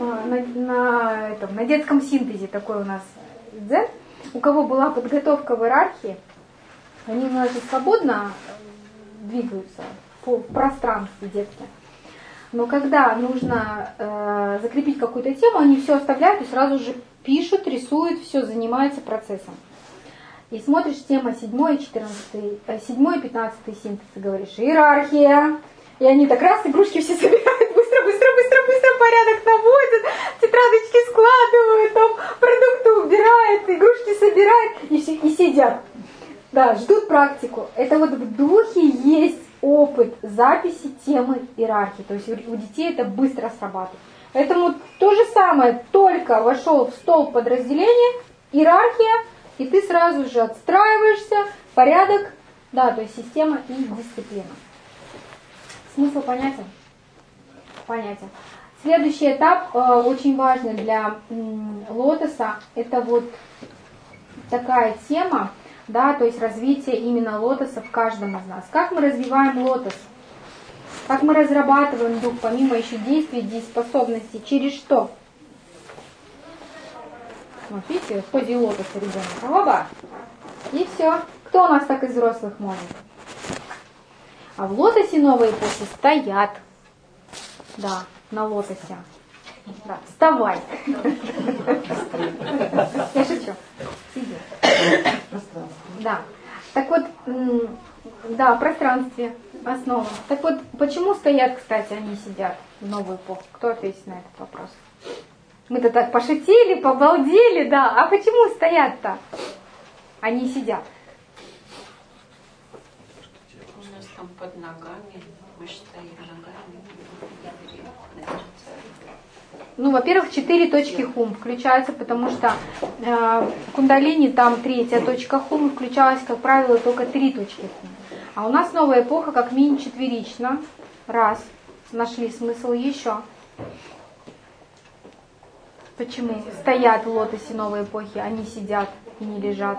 A: детском синтезе такой у нас дзен. У кого была подготовка в иерархии, они у нас же свободно двигаются в пространстве детском. Но когда нужно закрепить какую-то тему, они все оставляют и сразу же пишут, рисуют, все, занимаются процессом. И смотришь тема 7 и 15 синтез, и говоришь, иерархия. И они так раз игрушки все собирают, быстро порядок наводят, тетрадочки складывают, там продукты убирают, игрушки собирают и сидят. Да, ждут практику. Это вот в духе есть опыт записи темы иерархии. То есть у детей это быстро срабатывает. Поэтому то же самое, только вошел в столб подразделения, иерархия, и ты сразу же отстраиваешься, порядок, да, то есть система и дисциплина. Смысл понятен? Понятен. Следующий этап, очень важный для лотоса, это вот такая тема, да, то есть развитие именно лотоса в каждом из нас. Как мы развиваем лотос? Как мы разрабатываем дух, помимо еще действий, дееспособностей, через что? Вот видите, в позе лотоса ребенок. Оба. И все. Кто у нас так из взрослых может? А в лотосе новой эпохи стоят. Да, на лотосе. Да, вставай. Я шучу. Сиди. Да. Так вот, да, в пространстве основа. Так вот, почему стоят, кстати, они сидят в новую эпоху? Кто ответит на этот вопрос? Мы-то так пошутили, побалдели, да. А почему стоят-то? Они сидят.
F: У нас там под ногами, мы же стоим ногами.
A: Ну, во-первых, 4 точки хум включаются, потому что в кундалини там 3-я точка хум, включалась, как правило, только 3 точки хум. А у нас новая эпоха как минимум четверична. Раз. нашли смысл еще. Почему стоят в лотосе новой эпохи, они сидят и не лежат?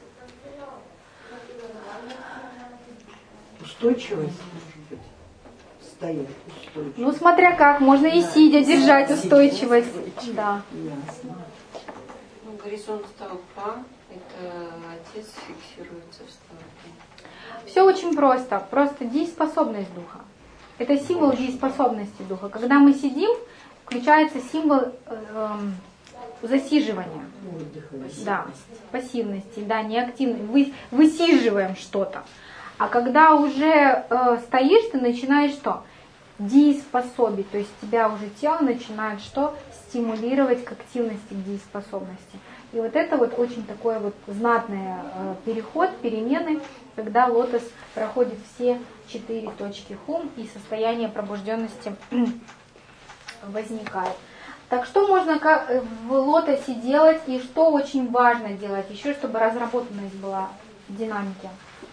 C: Устойчивость, может быть. Стоять устойчивость.
A: Ну, смотря как, можно и сидя держать устойчивость. Да.
C: Ясно.
F: Ну, горизонт столпа, это отец фиксируется в столпе.
A: Все очень просто. Просто дееспособность духа. Это символ дееспособности духа. Когда мы сидим, включается символ засиживания. Да, пассивности, да, неактивности. Высиживаем что-то. А когда уже стоишь, ты начинаешь что? Дееспособить. То есть тебя уже тело начинает что? Стимулировать к активности, к дееспособности. И вот это вот очень такой вот знатный переход, перемены, когда лотос проходит все 4 точки хум и состояние пробужденности возникает. Так что можно в лотосе делать и что очень важно делать еще, чтобы разработанность была в динамике?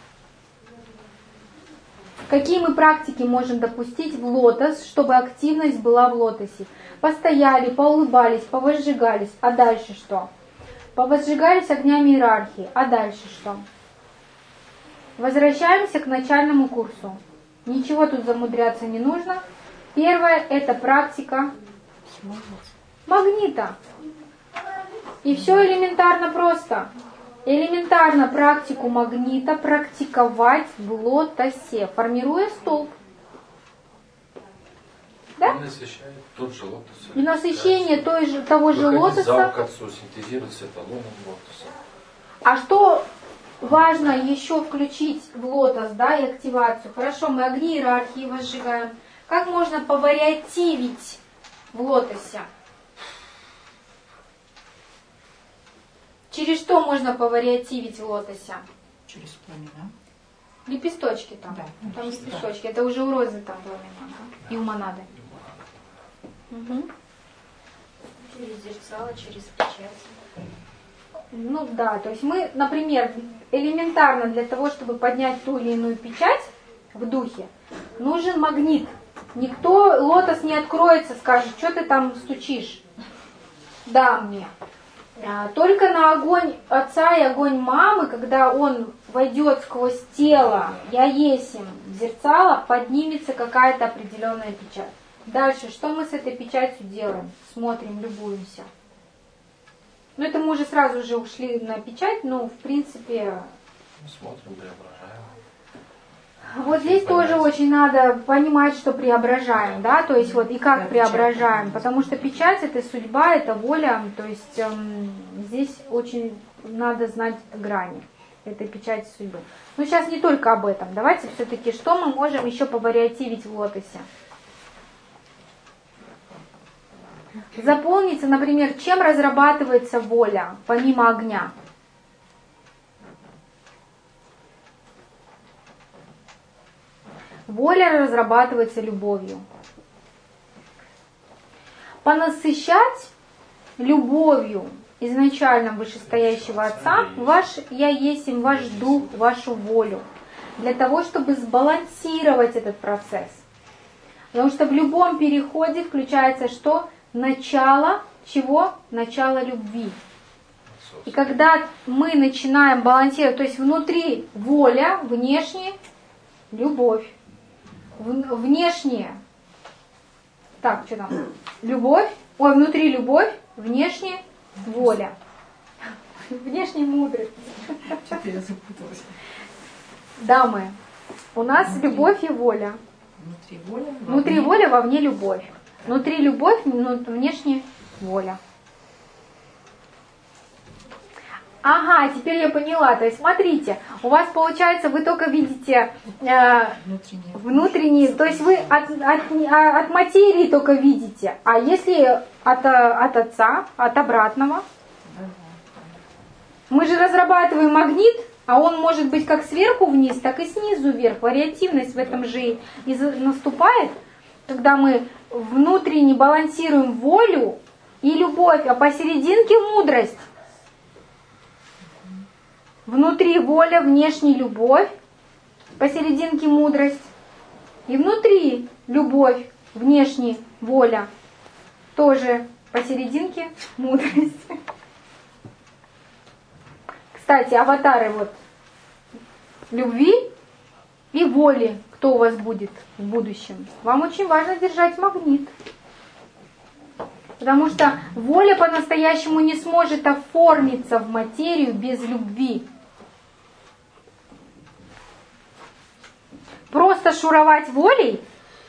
A: Какие мы практики можем допустить в лотос, чтобы активность была в лотосе? Постояли, поулыбались, повозжигались, а дальше что? Повозжигались огнями иерархии, а дальше что? Возвращаемся к начальному курсу. Ничего тут замудряться не нужно. Первое – это практика магнита. И все элементарно просто. Элементарно практику магнита практиковать в лотосе, формируя столб. Да?
E: И насыщает тот же лотос.
A: И насыщение того же лотоса.
E: Зал к отцу синтезируется эталоном лотоса.
A: А что важно еще включить в лотос, да, и активацию? Хорошо, мы огни иерархии возжигаем. Как можно повариативить в лотосе? Через что можно повариативить в лотосе?
B: Через пламена.
A: Лепесточки там.
B: Да.
A: Там лепесточки. Это уже у розы там пламена. Да? И у монады. Угу.
D: Через зерцало, через печать.
A: Ну да, то есть мы, например, элементарно для того, чтобы поднять ту или иную печать в духе, нужен магнит. Никто, лотос не откроется, скажет, что ты там стучишь. Да, мне. Только на огонь отца и огонь мамы, когда он войдет сквозь тело, я есим, зерцало, поднимется какая-то определенная печать. Дальше, что мы с этой печатью делаем? Смотрим, любуемся. Ну, это мы уже сразу же ушли на печать, но, в принципе...
E: Мы смотрим, преображаем.
A: Вот здесь тоже очень надо понимать, что преображаем, да, то есть вот и как преображаем, потому что печать это судьба, это воля, то есть здесь очень надо знать грани этой печати судьбы. Но сейчас не только об этом, давайте все-таки, что мы можем еще повариативить в лотосе? Заполнится, например, чем разрабатывается воля, помимо огня? Воля разрабатывается любовью. Понасыщать любовью изначально вышестоящего Отца ваш «Я есмь», ваш дух, вашу волю, для того, чтобы сбалансировать этот процесс. Потому что в любом переходе включается что? Начало чего? Начало любви. И когда мы начинаем балансировать, то есть внутри воля, внешне любовь. Внешне, так, что там, любовь, внутри любовь, внешне воля, внешне мудрость.
B: Что-то я запуталась.
A: Дамы, у нас внутри любовь и воля. Внутри воля, вовне любовь. Внутри любовь, внешне воля. Ага, теперь я поняла. То есть, смотрите, у вас получается, вы только видите внутренние, то есть вы от материи только видите. А если от отца, от обратного? Мы же разрабатываем магнит, а он может быть как сверху вниз, так и снизу вверх. Вариативность в этом же и наступает, когда мы внутренне балансируем волю и любовь, а посерединке мудрость. Внутри воля, внешне любовь, посерединке мудрость. И внутри любовь, внешне воля, тоже посерединке мудрость. Кстати, аватары вот любви и воли, кто у вас будет в будущем. Вам очень важно держать магнит. Потому что воля по-настоящему не сможет оформиться в материю без любви. Просто шуровать волей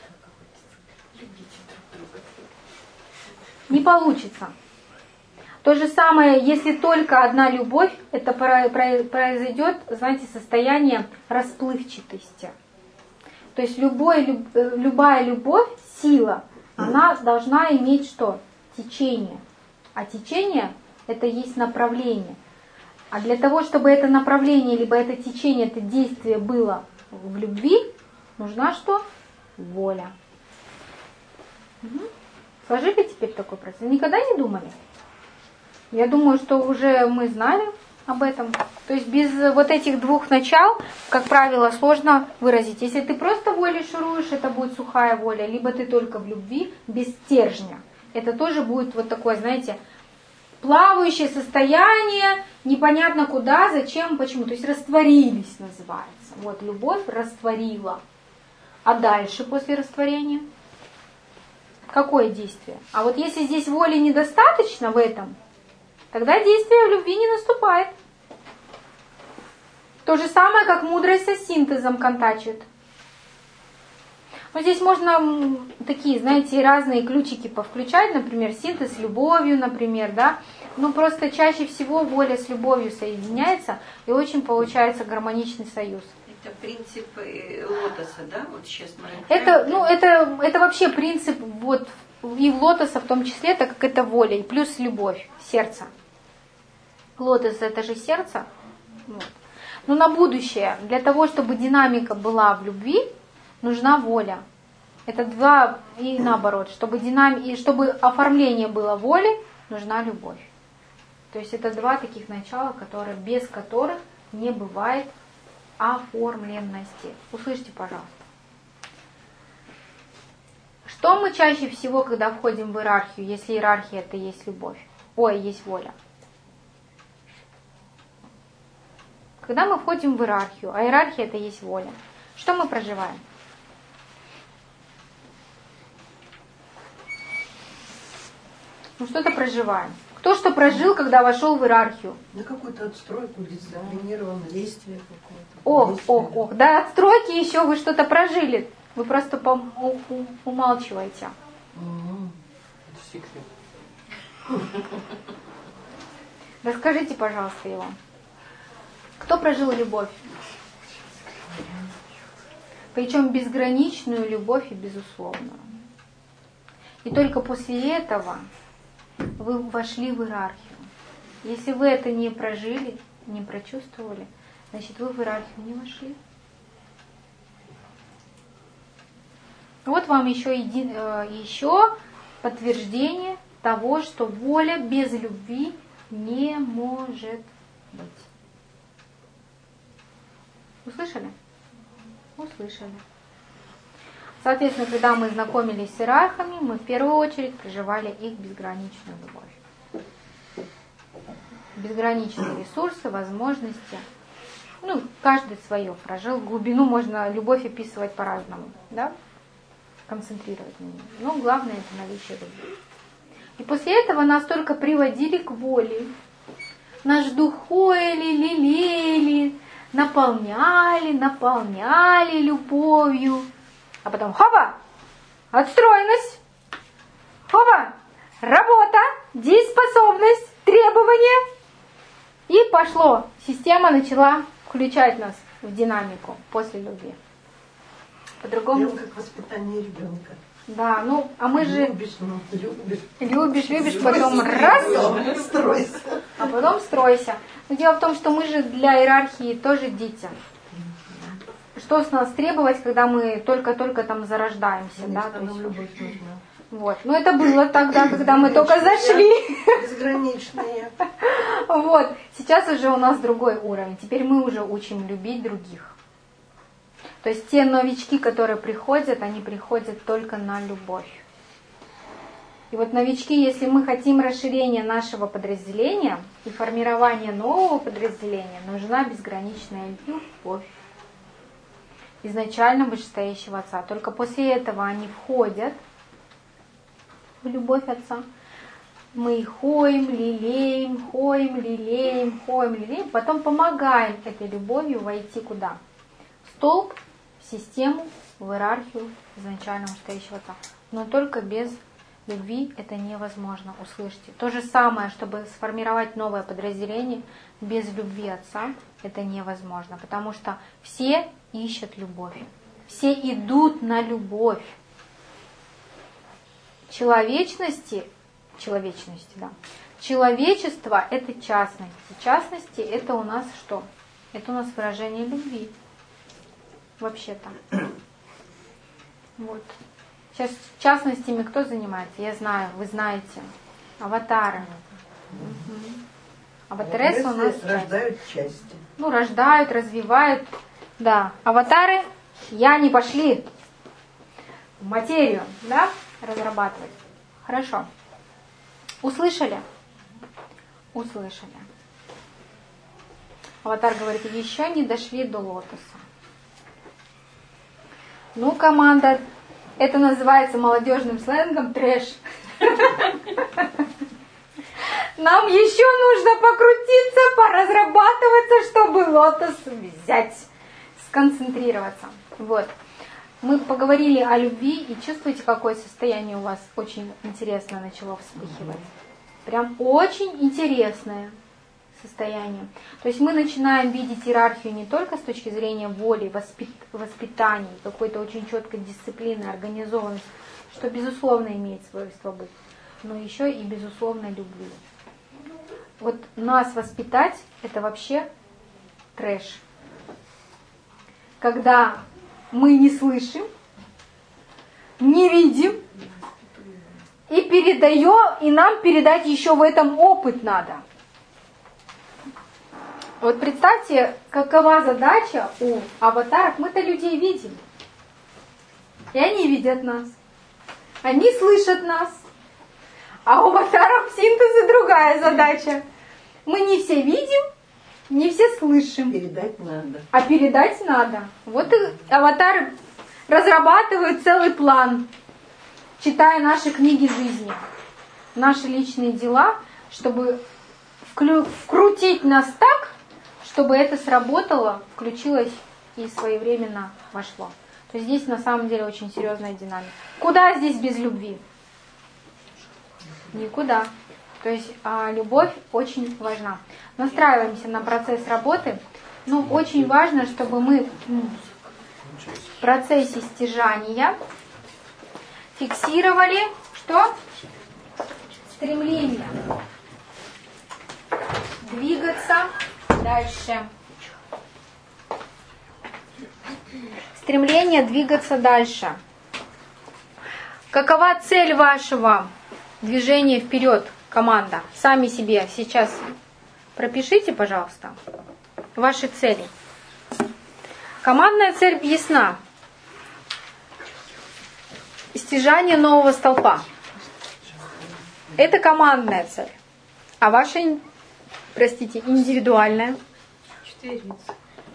A: не получится. То же самое, если только одна любовь, это произойдет, знаете, состояние расплывчатости. То есть любая любовь, сила, она должна иметь что? Течение. А течение это есть направление. А для того, чтобы это направление, либо это течение, это действие было в любви, нужна что? Воля. Угу. Сложили теперь такой процесс? Никогда не думали? Я думаю, что уже мы знали об этом. То есть без вот этих двух начал, как правило, сложно выразить. Если ты просто волей шуруешь, это будет сухая воля, либо ты только в любви, без стержня. Это тоже будет вот такое, знаете, плавающее состояние, непонятно куда, зачем, почему. То есть растворились называется. Вот любовь растворила. А дальше после растворения? Какое действие? А вот если здесь воли недостаточно в этом, тогда действие в любви не наступает. То же самое, как мудрость со синтезом контачит. Но здесь можно такие, знаете, разные ключики повключать, например, синтез с любовью, например, да. Ну, просто чаще всего воля с любовью соединяется, и очень получается гармоничный союз.
F: Это принцип лотоса, да? Вот сейчас мы...
A: Это вообще принцип вот и в лотоса в том числе, так как это воля, и плюс любовь, сердце. Лотос это же сердце. Вот. Но на будущее, для того, чтобы динамика была в любви, нужна воля. Это два, и наоборот, чтобы оформление было воли, нужна любовь. То есть это два таких начала, без которых не бывает оформленности. Услышьте, пожалуйста. Что мы чаще всего, когда входим в иерархию, если иерархия это есть любовь? Есть воля. Когда мы входим в иерархию, а иерархия это есть воля, что мы проживаем? Что-то проживаем. Кто что прожил, когда вошел в иерархию?
C: Да какую-то отстройку, дисциплинированное действие какое-то.
A: До отстройки еще вы что-то прожили. Вы просто умалчиваете.
B: Это секрет.
A: Расскажите, пожалуйста, его. Кто прожил любовь? Причем безграничную любовь и безусловную. И только после этого вы вошли в иерархию. Если вы это не прожили, не прочувствовали, значит вы в иерархию не вошли. Вот вам еще подтверждение того, что воля без любви не может быть. Услышали? Услышали. Соответственно, когда мы знакомились с иерархами, мы в первую очередь проживали их безграничную любовь. Безграничные ресурсы, возможности. Каждый свое прожил. Глубину можно любовь описывать по-разному, да? Концентрировать на ней. Но главное это наличие любви. И после этого нас только приводили к воле. Наш дух хоили, лелеяли, наполняли любовью. А потом хопа, отстроенность, хопа, работа, дееспособность, требования. И пошло. Система начала включать нас в динамику после любви. По-другому.
C: Как воспитание ребенка.
A: Да, а мы же... Любишь, потом раз,
C: стройся.
A: а потом стройся. Но дело в том, что мы же для иерархии тоже дети. Что с нас требовать, когда мы только-только там зарождаемся, да? То есть,
C: любовь нужна.
A: Вот. Но это было тогда, когда мы только зашли.
C: Безграничные.
A: Вот. Сейчас уже у нас другой уровень. Теперь мы уже учим любить других. То То есть те новички, которые приходят, они приходят только на любовь. И вот новички, если мы хотим расширения нашего подразделения и формирования нового подразделения, нужна безграничная любовь изначально вышестоящего Отца. Только после этого они входят в любовь Отца. Мы их хоем, лелеем, потом помогаем этой любовью войти куда? В столб, в систему, в иерархию изначально вышестоящего Отца. Но только без любви это невозможно, услышьте. То же самое, чтобы сформировать новое подразделение, без любви Отца это невозможно, потому что все ищут любовь, все идут на любовь. Человечество это частность. Частности это у нас что? Это у нас выражение любви. Вообще-то. Вот. Сейчас частностями кто занимается? Я знаю, вы знаете. Аватары. Угу. Аватаресы у нас
C: рождают части.
A: Ну, рождают, развивают. Да. Аватары не пошли в материю, да, разрабатывать. Хорошо. Услышали? Услышали. Аватар говорит, еще не дошли до лотоса. Ну, команда, это называется молодежным сленгом трэш. Нам еще нужно покрутиться, поразрабатываться, чтобы лотос взять, сконцентрироваться. Вот. Мы поговорили о любви, и чувствуете, какое состояние у вас очень интересно начало вспыхивать. Прям очень интересное состояние. То есть мы начинаем видеть иерархию не только с точки зрения воли, воспитания, какой-то очень четкой дисциплины, организованности, что безусловно имеет свойство быть, но еще и безусловно любви. Вот нас воспитать это вообще трэш. Когда мы не слышим, не видим и передаем, и нам передать еще в этом опыт надо. Вот представьте, какова задача у аватаров. Мы-то людей видим. И они видят нас. Они слышат нас. А у аватаров синтеза другая задача. Мы не все видим, не все слышим.
C: Передать надо.
A: А передать надо. Вот и аватары разрабатывают целый план, читая наши книги жизни, наши личные дела, чтобы вкрутить нас так, чтобы это сработало, включилось и своевременно вошло. То есть здесь на самом деле очень серьезная динамика. Куда здесь без любви? Никуда. То есть любовь очень важна. Настраиваемся на процесс работы. Но очень важно, чтобы мы в процессе стяжания фиксировали что? Стремление двигаться дальше. Стремление двигаться дальше. Какова цель вашего движения вперед, команда? Сами себе сейчас пропишите, пожалуйста, ваши цели. Командная цель ясна. Стяжание нового столпа. Это командная цель. А ваша, индивидуальная?
B: 4 лица.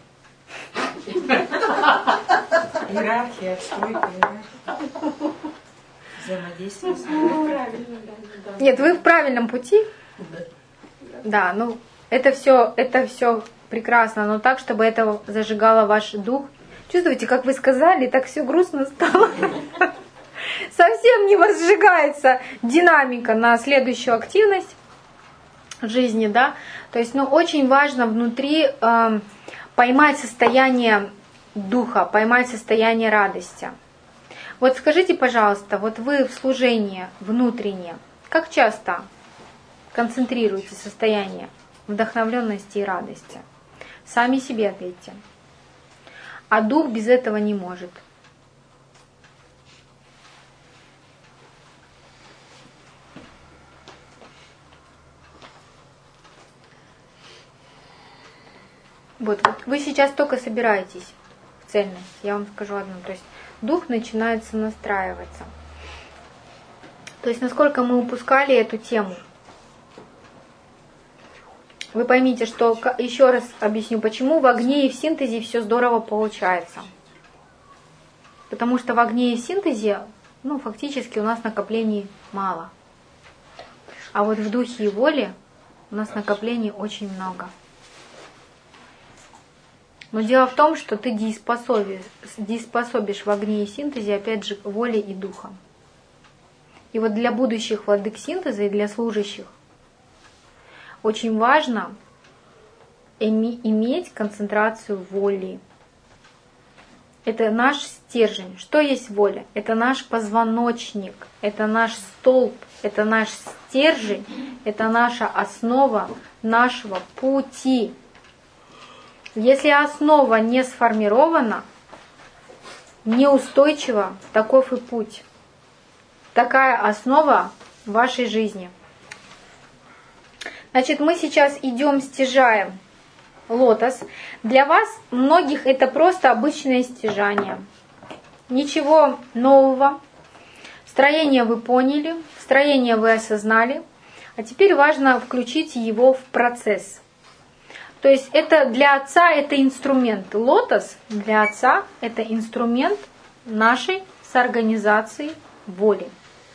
B: Иерархия, отстройка, взаимодействие с людьми.
A: Нет, вы в правильном пути. Да, ну это все прекрасно, но так, чтобы это зажигало ваш дух. Чувствуете, как вы сказали, так все грустно стало. Совсем не возжигается динамика на следующую активность в жизни, да. То есть, очень важно внутри поймать состояние духа, поймать состояние радости. Вот скажите, пожалуйста, вот вы в служении внутренне, как часто концентрируете состояние вдохновленности и радости? Сами себе ответьте. А дух без этого не может. Вот вы сейчас только собираетесь в цельность. Я вам скажу одно. То есть дух начинает настраиваться. То есть насколько мы упускали эту тему. Вы поймите, что, еще раз объясню, почему в огне и в синтезе все здорово получается. Потому что в огне и в синтезе, фактически у нас накоплений мало. А вот в духе и воле у нас накоплений очень много. Но дело в том, что ты дееспособишь в огне и синтезе, опять же, волей и духом. И вот для будущих владык синтеза и для служащих очень важно иметь концентрацию воли. Это наш стержень. Что есть воля? Это наш позвоночник, это наш столб, это наш стержень, это наша основа нашего пути. Если основа не сформирована, неустойчива, таков и путь. Такая основа в вашей жизни. Значит, мы сейчас идем, стяжаем лотос. Для вас, многих, это просто обычное стяжание. Ничего нового. Строение вы поняли, строение вы осознали. А теперь важно включить его в процесс. То есть это для Отца это инструмент. Лотос для Отца это инструмент нашей сорганизации воли.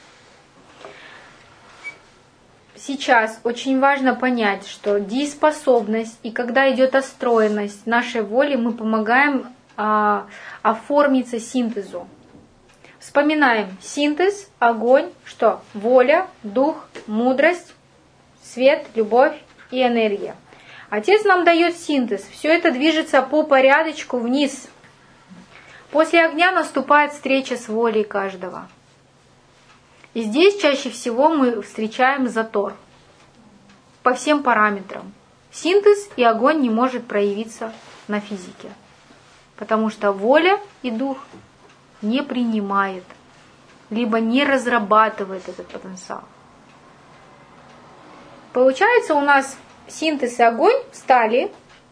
A: Сейчас очень важно понять, что дееспособность и когда идет остроенность нашей воли, мы помогаем оформиться синтезу. Вспоминаем синтез, огонь, что? Воля, дух, мудрость, свет, любовь и энергия. Отец нам дает синтез. Все это движется по порядочку вниз. После огня наступает встреча с волей каждого. И здесь чаще всего мы встречаем затор по всем параметрам. Синтез и огонь не может проявиться на физике, потому что воля и дух не принимает, либо не разрабатывает этот потенциал. Получается, у нас синтез и огонь встали,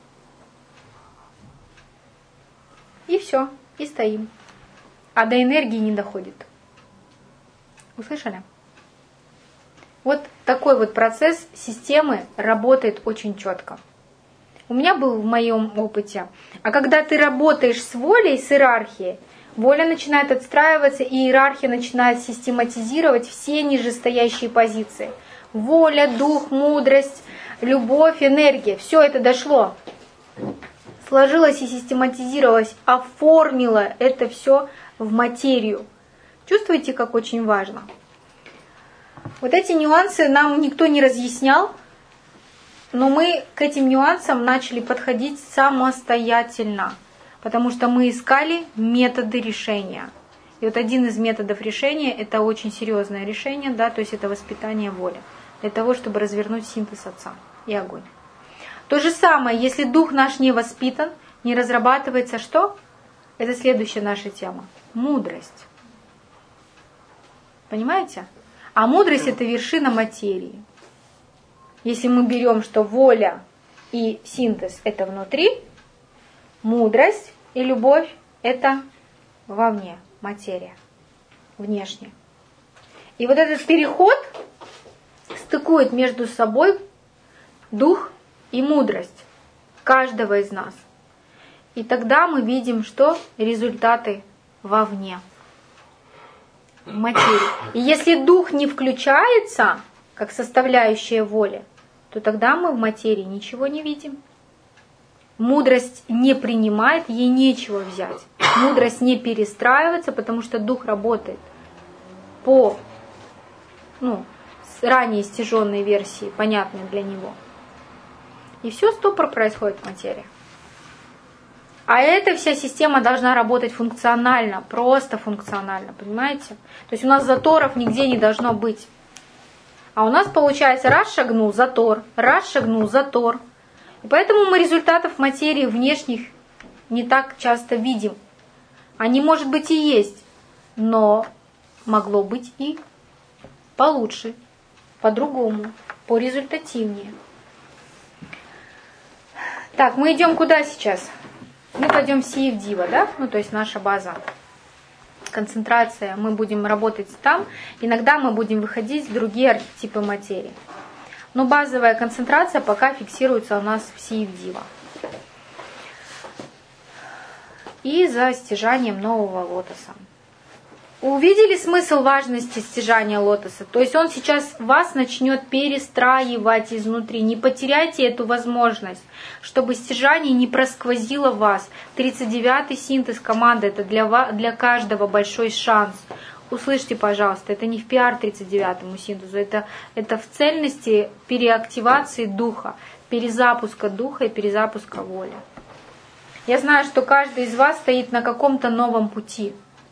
A: и все, и стоим. А до энергии не доходит. Услышали? Вот такой вот процесс системы работает очень четко. У меня был в моем опыте. А когда ты работаешь с волей, с иерархией, воля начинает отстраиваться, и иерархия начинает систематизировать все нижестоящие позиции. Воля, дух, мудрость, любовь, энергия. Все это дошло. Сложилось и систематизировалось, оформило это все в материю. Чувствуете, как очень важно? Вот эти нюансы нам никто не разъяснял, но мы к этим нюансам начали подходить самостоятельно, потому что мы искали методы решения. И вот один из методов решения – это очень серьезное решение, да, то есть это воспитание воли, для того, чтобы развернуть синтез Отца и огонь. То же самое, если дух наш не воспитан, не разрабатывается что? Это следующая наша тема – мудрость. Понимаете? А мудрость – это вершина материи. Если мы берем, что воля и синтез – это внутри, мудрость и любовь – это вовне, материя, внешне. И вот этот переход стыкует между собой дух и мудрость каждого из нас. И тогда мы видим, что результаты вовне. Материи. И если дух не включается, как составляющая воли, то тогда мы в материи ничего не видим. Мудрость не принимает, ей нечего взять. Мудрость не перестраивается, потому что дух работает по ранее стяженной версии, понятной для него. И все стопор происходит в материи. А эта вся система должна работать функционально, просто функционально, понимаете? То есть у нас заторов нигде не должно быть. А у нас получается раз шагнул затор, раз шагнул затор. И поэтому мы результатов материи внешних не так часто видим. Они, может быть, и есть, но могло быть и получше, по-другому, порезультативнее. Так, мы идем куда сейчас? Мы пойдем в Сиевдива, да? Ну, то есть наша база, концентрация, мы будем работать там. Иногда мы будем выходить в другие архетипы материи. Но базовая концентрация пока фиксируется у нас в Сиевдива. И за стяжанием нового лотоса. Увидели смысл важности стяжания лотоса? То есть он сейчас вас начнет перестраивать изнутри. Не потеряйте эту возможность, чтобы стяжание не просквозило вас. 39-й синтез команды, это для каждого большой шанс. Услышьте, пожалуйста, это не в пиар 39-му синтезу, это в цельности переактивации духа, перезапуска духа и перезапуска воли. Я знаю, что каждый из вас стоит на каком-то новом пути.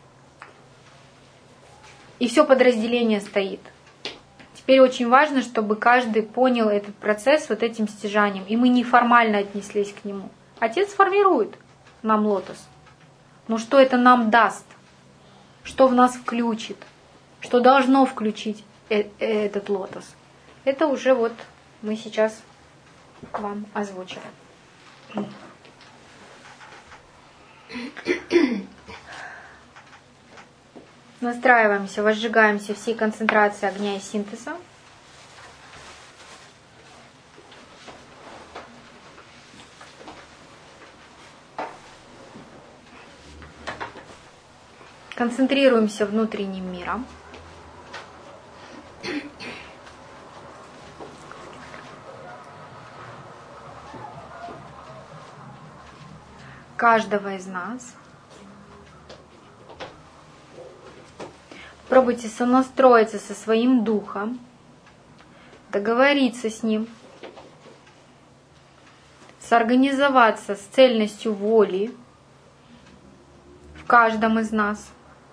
A: И все подразделение стоит. Теперь очень важно, чтобы каждый понял этот процесс вот этим стяжанием. И мы неформально отнеслись к нему. Отец формирует нам лотос. Но что это нам даст? Что в нас включит? Что должно включить этот лотос? Это уже вот мы сейчас вам озвучим. Настраиваемся, возжигаемся всей концентрацией огня и синтеза. Концентрируемся внутренним миром. Каждого из нас. Пробуйте сонастроиться со своим духом, договориться с ним, соорганизоваться с цельностью воли в каждом из нас.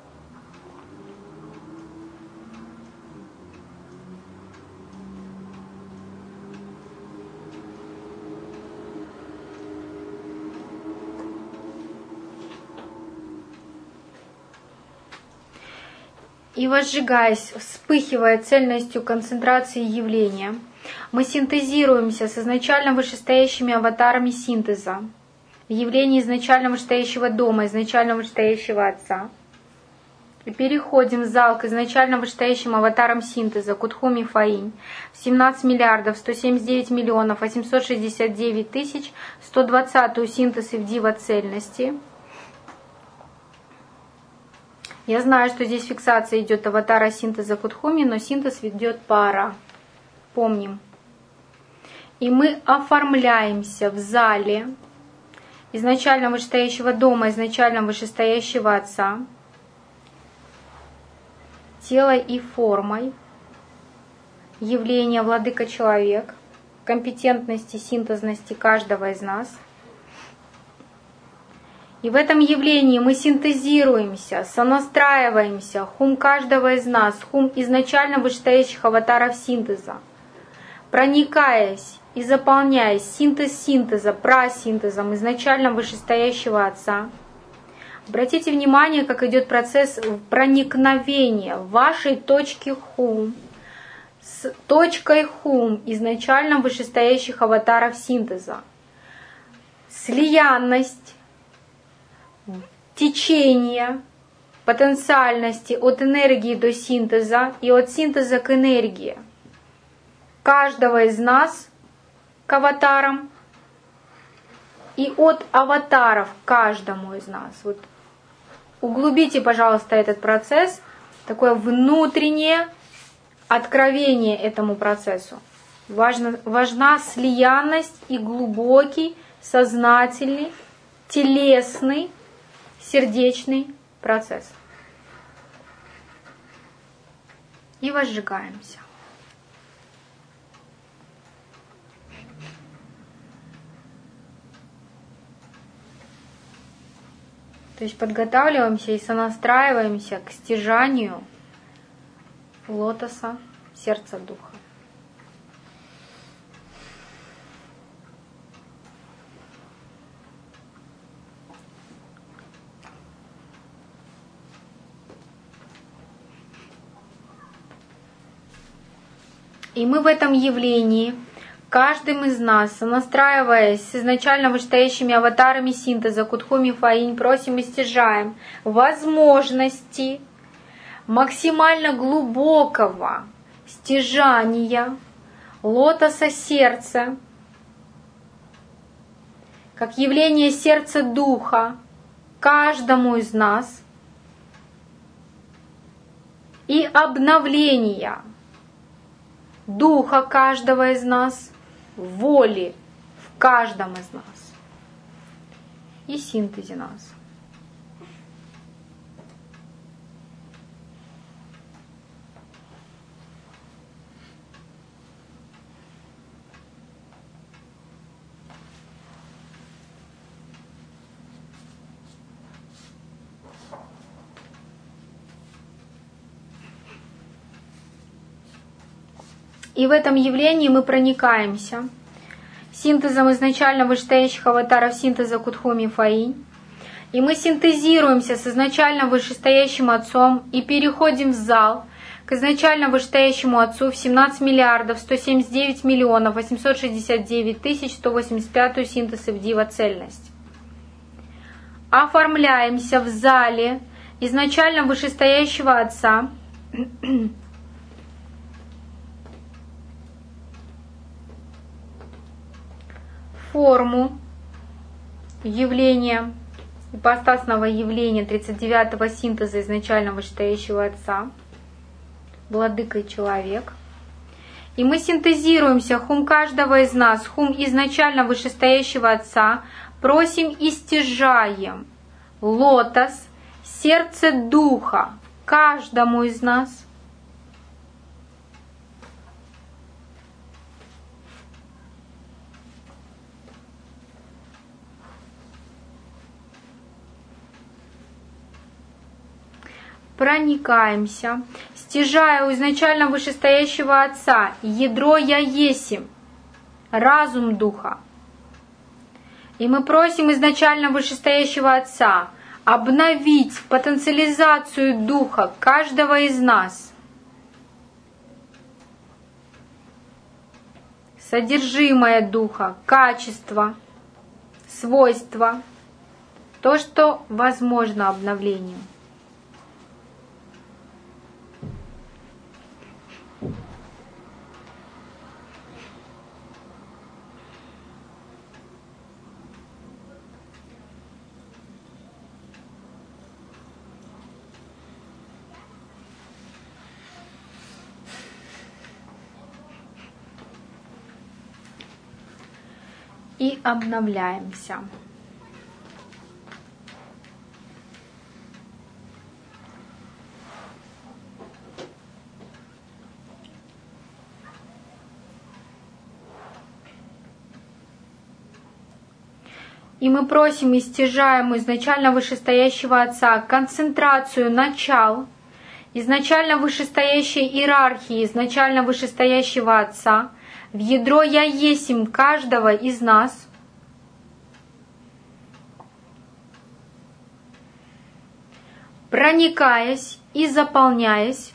A: И возжигаясь, вспыхивая цельностью концентрации явления, мы синтезируемся с изначально вышестоящими аватарами синтеза, явление изначально вышестоящего дома, изначально вышестоящего Отца. И переходим в зал к изначально вышестоящим аватарам синтеза, Кутхуми Фаинь, 17 миллиардов 179 миллионов 869 тысяч 120-ю синтез Ивдива цельности. Я знаю, что здесь фиксация идет аватара синтеза Кутхуми, но синтез ведет пара. Помним. И мы оформляемся в зале изначально вышестоящего дома, изначально вышестоящего Отца, телом и формой явления Владыка-человек, компетентности, синтезности каждого из нас. И в этом явлении мы синтезируемся, сонастраиваемся, хум каждого из нас, хум изначально вышестоящих аватаров синтеза, проникаясь и заполняясь синтез синтеза, прасинтезом изначально вышестоящего Отца. Обратите внимание, как идет процесс проникновения вашей точки хум с точкой хум изначально вышестоящих аватаров синтеза. Слиянность, течение потенциальности от энергии до синтеза и от синтеза к энергии каждого из нас к аватарам и от аватаров каждому из нас. Вот углубите, пожалуйста, этот процесс, такое внутреннее откровение этому процессу. Важна слиянность и глубокий, сознательный, телесный, сердечный процесс. И возжигаемся. То есть подготавливаемся и сонастраиваемся к стяжанию лотоса сердца духа. И мы в этом явлении Каждым из нас, сонастраиваясь с изначально вышестоящими аватарами синтеза Кудхуми Фаинь, просим и стяжаем возможности максимально глубокого стяжания лотоса сердца, как явление сердца духа каждому из нас и обновления духа каждого из нас, воли в каждом из нас и синтезе нас. И в этом явлении мы проникаемся синтезом изначально вышестоящих аватаров синтеза Кудхуми Фаинь. И мы синтезируемся с изначально вышестоящим Отцом и переходим в зал к изначально вышестоящему Отцу в 17 миллиардов 179 миллионов 869 тысяч 185 синтез Ивдива цельность. Оформляемся в зале изначально вышестоящего Отца форму явления, ипостасного явления 39-го синтеза изначально вышестоящего Отца, Владыка и Человек. И мы синтезируемся, хум каждого из нас, хум изначально вышестоящего Отца, просим и стяжаем лотос, сердце Духа каждому из нас. Проникаемся, стяжая у изначально вышестоящего Отца ядро Я Есим, разум Духа. И мы просим изначально вышестоящего Отца обновить потенциализацию Духа каждого из нас, содержимое Духа, качество, свойства, то, что возможно обновлением. И обновляемся. И мы просим и стяжаем у изначально вышестоящего Отца концентрацию начал, изначально вышестоящей иерархии, изначально вышестоящего Отца, в ядро Я Есим каждого из нас, проникаясь и заполняясь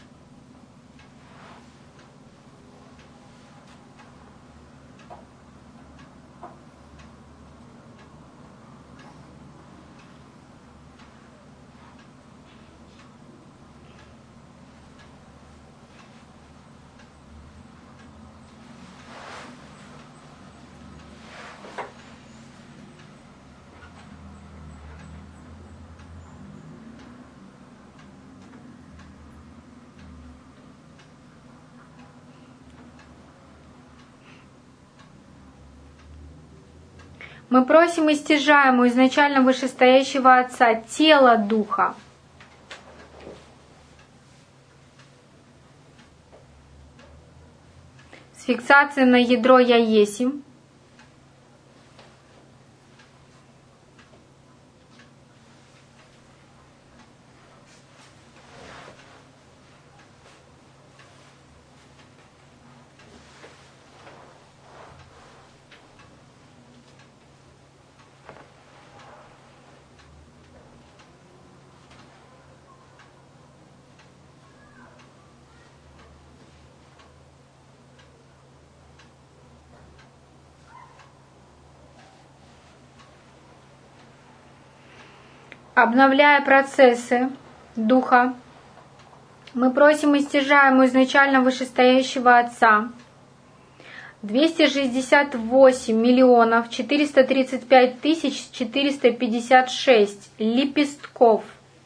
A: мы просим и стяжаем у изначально вышестоящего Отца тело Духа, с фиксацией на ядро Я Есим, обновляя процессы Духа, мы просим истяжаемого изначально вышестоящего Отца 268 миллионов 435 тысяч 456 лепестков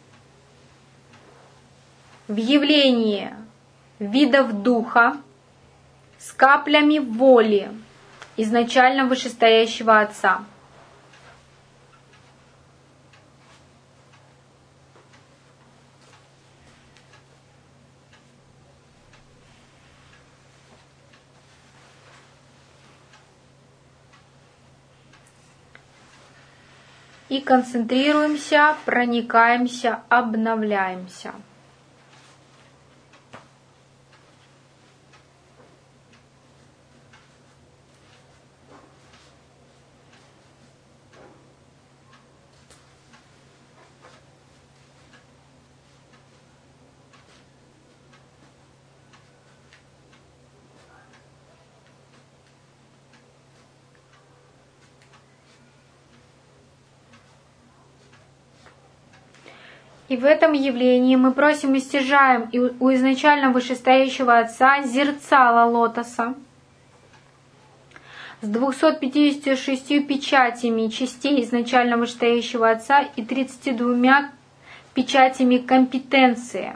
A: в явлении видов Духа с каплями воли изначально вышестоящего Отца. И концентрируемся, проникаемся, обновляемся. И в этом явлении мы просим истяжаем и у изначально вышестоящего Отца зерцало лотоса с 256 печатями частей изначально вышестоящего Отца и 32 печатями компетенции.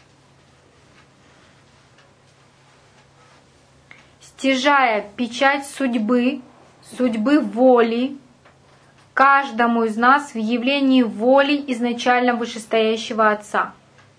A: Стяжая печать судьбы, судьбы воли, каждому из нас в явлении воли изначально вышестоящего Отца.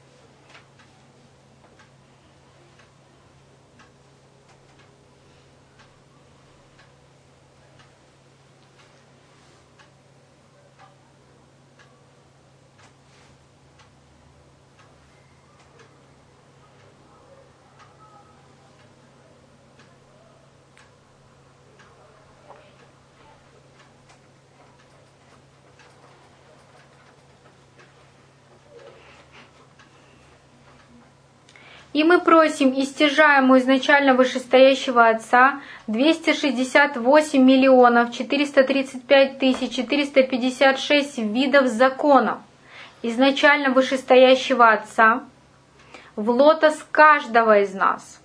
A: И мы просим истяжаемого изначально вышестоящего Отца 268 миллионов 435 тысяч 456 видов законов изначально вышестоящего Отца в лотос каждого из нас.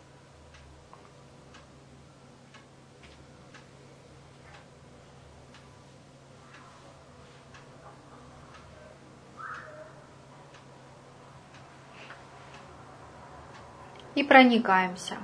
A: И проникаемся.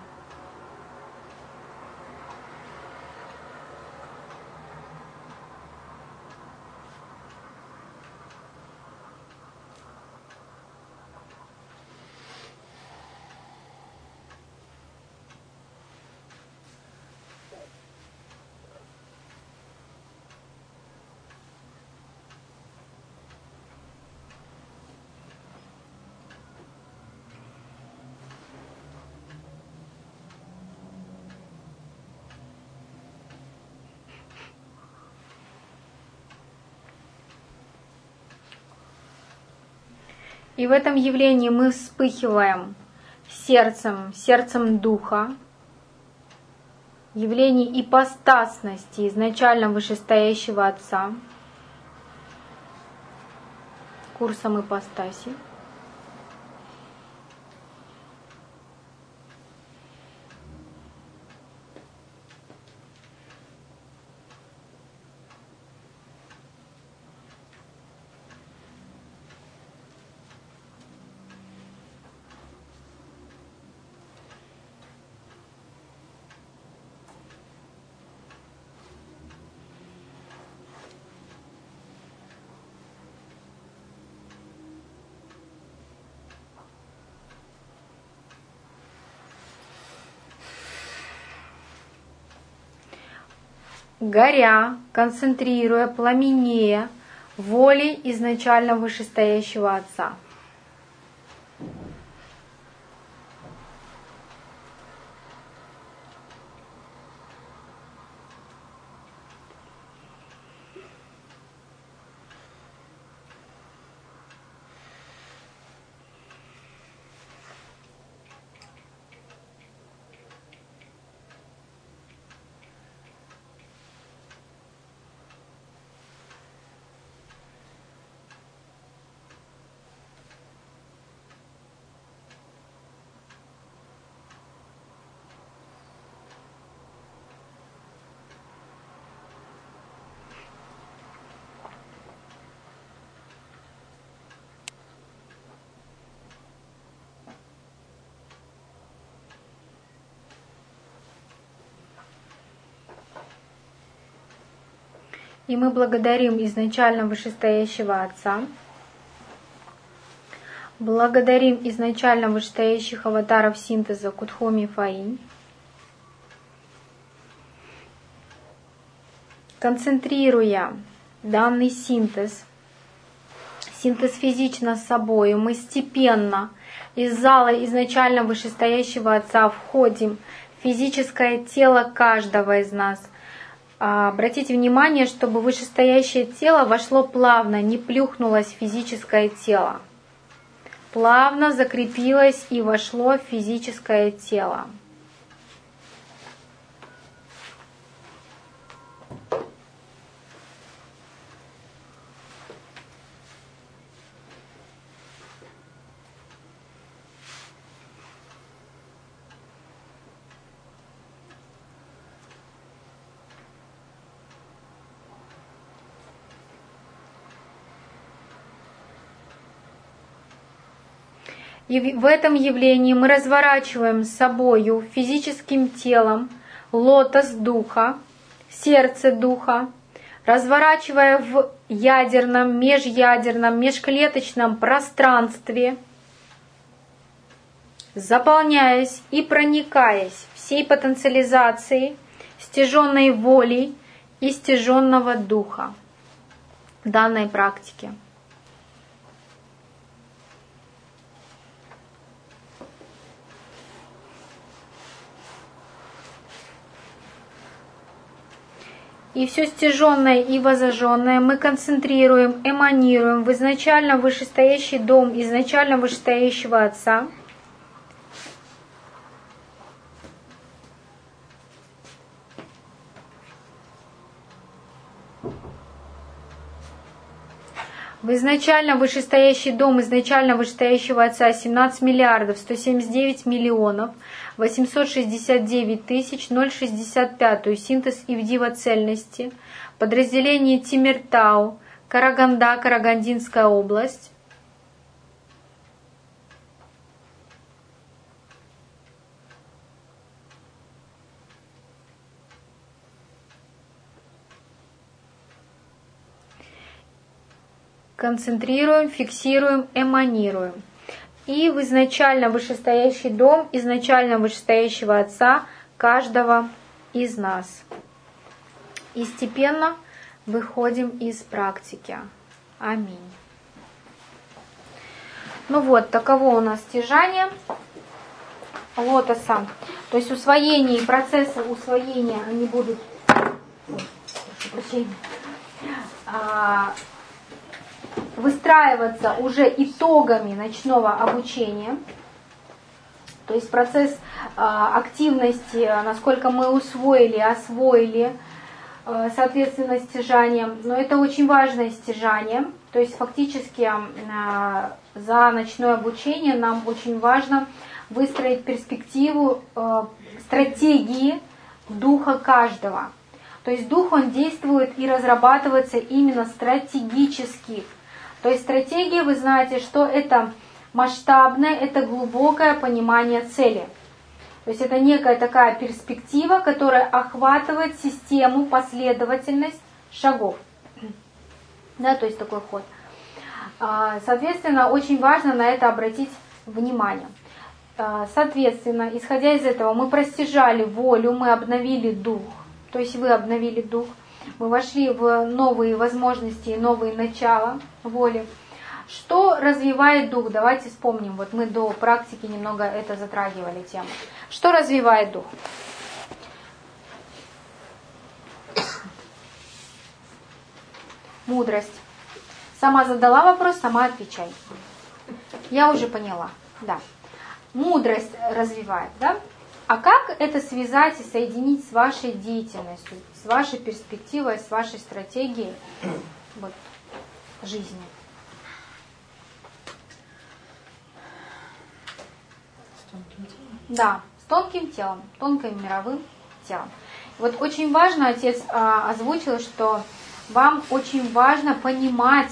A: И в этом явлении мы вспыхиваем сердцем Духа, явление ипостасности изначально вышестоящего Отца, курсом ипостаси. Горя, концентрируя, пламенея волей изначально вышестоящего Отца. И мы благодарим изначально вышестоящего Отца, благодарим изначально вышестоящих аватаров синтеза Кудхоми Фаинь, концентрируя данный синтез физично с собой, мы степенно из зала изначально вышестоящего Отца входим в физическое тело каждого из нас. Обратите внимание, чтобы вышестоящее тело вошло плавно, не плюхнулось в физическое тело. Плавно закрепилось и вошло в физическое тело. И в этом явлении мы разворачиваем с собою физическим телом лотос духа, сердце духа, разворачивая в ядерном, межядерном, межклеточном пространстве, заполняясь и проникаясь всей потенциализацией стяженной волей и стяженного духа в данной практике. И все стяженное и возожженное мы концентрируем, эманируем в изначально вышестоящий дом изначально вышестоящего Отца. В изначально вышестоящий дом изначально вышестоящего Отца 17 миллиардов 179 миллионов 869 тысяч 065 синтез Ивдива цельности, подразделение Тимиртау, Караганда, Карагандинская область. Концентрируем, фиксируем, эманируем. И в изначально вышестоящий дом изначально вышестоящего Отца каждого из нас. И степенно выходим из практики. Аминь. Ну вот, таково у нас стяжание лотоса. То есть усвоение и процессы усвоения, они будут выстраиваться уже итогами ночного обучения. То есть процесс активности, насколько мы усвоили, освоили, соответственно, стяжание. Но это очень важное стяжание. То есть фактически за ночное обучение нам очень важно выстроить перспективу стратегии духа каждого. То есть дух, он действует и разрабатывается именно стратегически. То есть стратегия, вы знаете, что это масштабное, это глубокое понимание цели. То есть это некая такая перспектива, которая охватывает систему, последовательность шагов. Да, то есть такой ход. Соответственно, очень важно на это обратить внимание. Соответственно, исходя из этого, мы простяжали волю, мы обновили дух. То есть вы обновили дух. Мы вошли в новые возможности, новые начала воли. Что развивает дух? Давайте вспомним. Вот мы до практики немного это затрагивали тему. Что развивает дух? Мудрость. Сама задала вопрос, сама отвечай. Я уже поняла. Да. Мудрость развивает, да? А как это связать и соединить с вашей деятельностью, с вашей перспективой, с вашей стратегией вот, жизни?
B: С тонким телом?
A: Да, с тонким телом, тонким мировым телом. Вот очень важно, отец озвучил, что вам очень важно понимать,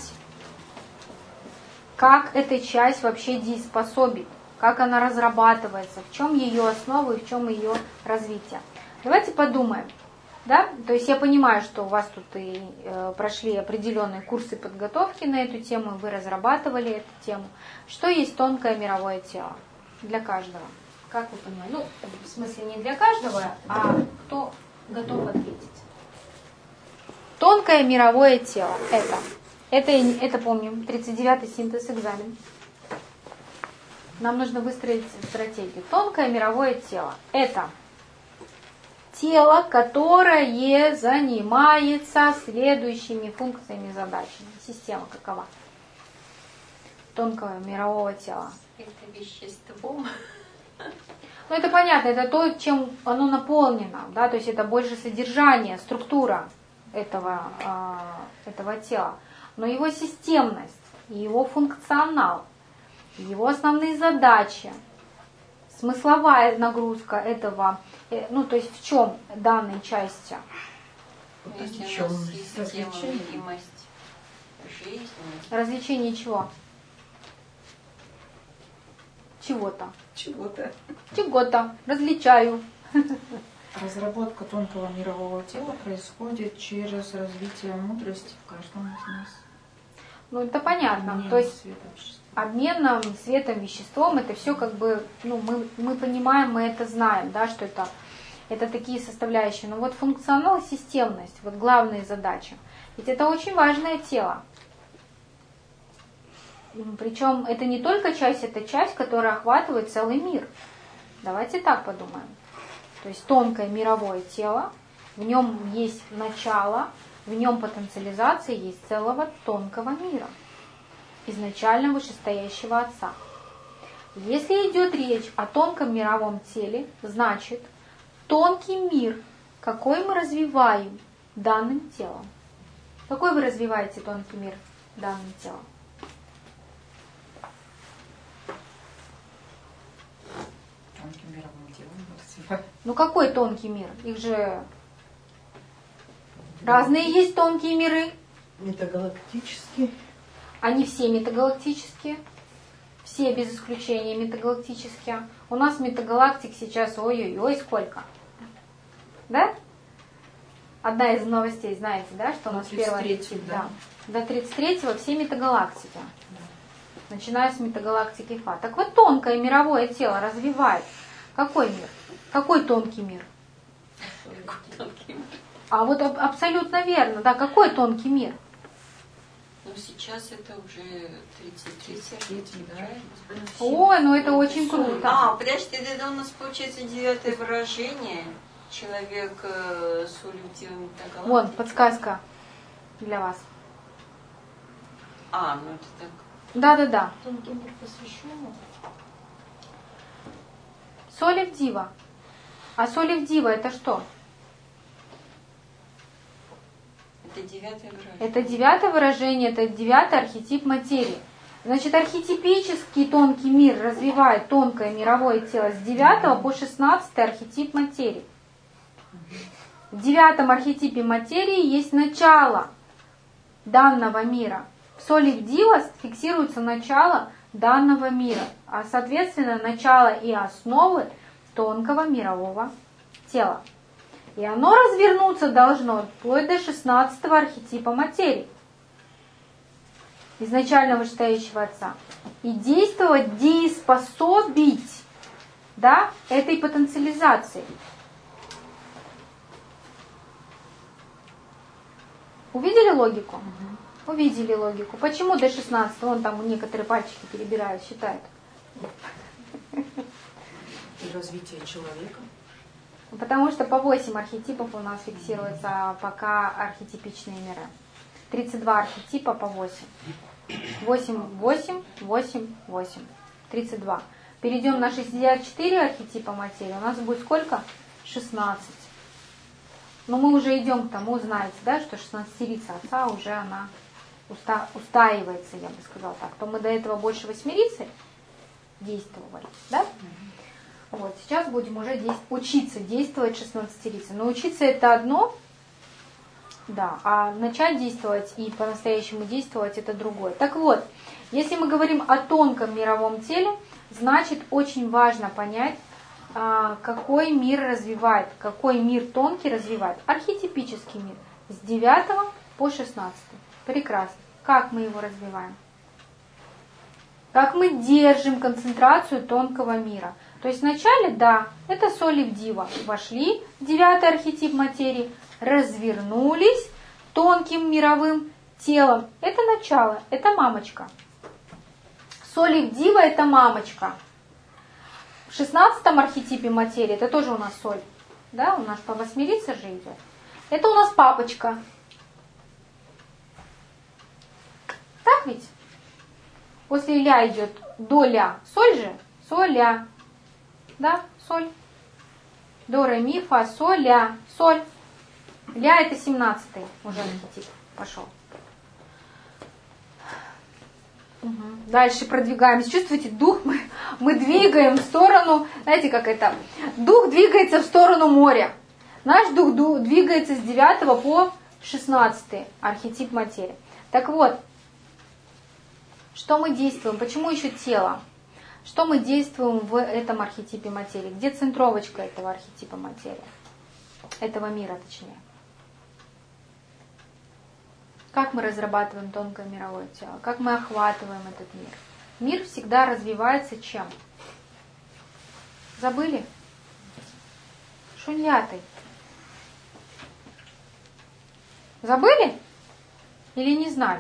A: как эта часть вообще дееспособит, как она разрабатывается, в чем ее основа и в чем ее развитие. Давайте подумаем. Да? То есть я понимаю, что у вас тут и прошли определенные курсы подготовки на эту тему, вы разрабатывали эту тему. Что есть тонкое мировое тело для каждого? Как вы понимаете? Ну, в смысле не для каждого, а кто готов ответить? Тонкое мировое тело. Это помним, 39-й синтез экзамен. Нам нужно выстроить стратегию. Тонкое мировое тело. Это тело, которое занимается следующими функциями, задачами. Система какова? Тонкого мирового тела.
F: Это вещество.
A: Ну, это понятно, это то, чем оно наполнено, да, то есть это больше содержание, структура этого тела. Но его системность, его функционал, его основные задачи, смысловая нагрузка этого, ну, то есть в чем данной части?
F: Если у нас есть система, видимость, жизнь.
A: Развлечение чего? Чего-то. Чего-то. Различаю.
B: Разработка тонкого мирового тела происходит через развитие мудрости в каждом из нас.
A: Ну, это понятно. То есть обменом, светом, веществом, это все как бы, ну, мы понимаем, мы это знаем, да, что это такие составляющие. Но вот функционал, системность, вот главные задачи. Ведь это очень важное тело. Причем это не только часть, это часть, которая охватывает целый мир. Давайте так подумаем. То есть тонкое мировое тело, в нем есть начало, в нем потенциализация есть целого тонкого мира, изначально вышестоящего Отца. Если идет речь о тонком мировом теле, значит, тонкий мир, какой мы развиваем данным телом. Какой вы развиваете тонкий мир данным телом?
B: Тонким мировым телом развиваем.
A: Ну какой тонкий мир? Их же разные есть тонкие миры.
C: Метагалактические.
A: Они все метагалактические. Все без исключения метагалактические. У нас метагалактик сейчас ой-ой-ой сколько. Да? Одна из новостей, знаете, да, что у нас первая...
B: Да.
A: До 33-го все метагалактики. Начиная с метагалактики Фа. Так вот, тонкое мировое тело развивает. Какой мир? Какой тонкий мир? А вот абсолютно верно, да, какой тонкий мир?
F: Ну, сейчас это уже 33, да?
A: Ой, ну это очень круто.
F: Подожди, это у нас получается 9-е выражение. Человек с улетел метагалактики.
A: Вон, подсказка для вас.
F: Ну это так.
A: Да-да-да.
D: Тонкий мир посвященный.
A: Солев Дива. А Солев Дива это что?
F: Это 9-е выражение.
A: Это 9-е выражение, это 9-й архетип материи. Значит, архетипический тонкий мир развивает тонкое мировое тело с 9 по 16 архетип материи. В 9 архетипе материи есть начало данного мира. В Солев Дива фиксируется начало данного мира, а соответственно начало и основы тонкого мирового тела. И оно развернуться должно вплоть до 16-го архетипа материи, изначально вышестоящего Отца, и действовать, дееспособить, да, этой потенциализации. Увидели логику? Увидели логику. Почему до 16? Вон там некоторые пальчики перебирают, считают.
B: И развитие человека.
A: Потому что по 8 архетипов у нас фиксируются пока архетипичные миры. 32 архетипа по 8. 8, 8, 8, 8. 32. Перейдем на 64 архетипа материи. У нас будет сколько? 16. Но мы уже идем к тому, знаете, да, что 16-рица Отца уже она устаивается, я бы сказала так. То мы до этого больше 8-рицы действовали, да? Вот, сейчас будем уже учиться действовать 16-рицы. Но учиться это одно, да, а начать действовать и по-настоящему действовать это другое. Так вот, если мы говорим о тонком мировом теле, значит очень важно понять, какой мир развивает, какой мир тонкий развивает. Архетипический мир с 9 по 16. Прекрасно. Как мы его развиваем? Как мы держим концентрацию тонкого мира? То есть вначале, да, это соль и в дива. Вошли в 9-й архетип материи, развернулись тонким мировым телом. Это начало, это мамочка. Соль и в дива это мамочка. В 16-м архетипе материи, это тоже у нас соль. Да, у нас по восьмерице же идет. Это у нас папочка. Так ведь? После ля идет до ля. Соль же? Соль, ля. Да, соль. До, ре, ми, фа, соль, ля. Соль. Ля это 17-й уже архетип пошел. Дальше продвигаемся. Чувствуете, дух мы двигаем в сторону, знаете, как это? Дух двигается в сторону моря. Наш дух двигается с 9 по 16 архетип материи. Так вот, что мы действуем? Почему еще тело? Что мы действуем в этом архетипе материи? Где центровочка этого архетипа материи? Этого мира, точнее. Как мы разрабатываем тонкое мировое тело? Как мы охватываем этот мир? Мир всегда развивается чем? Забыли? Шуньятой. Забыли? Или не знали?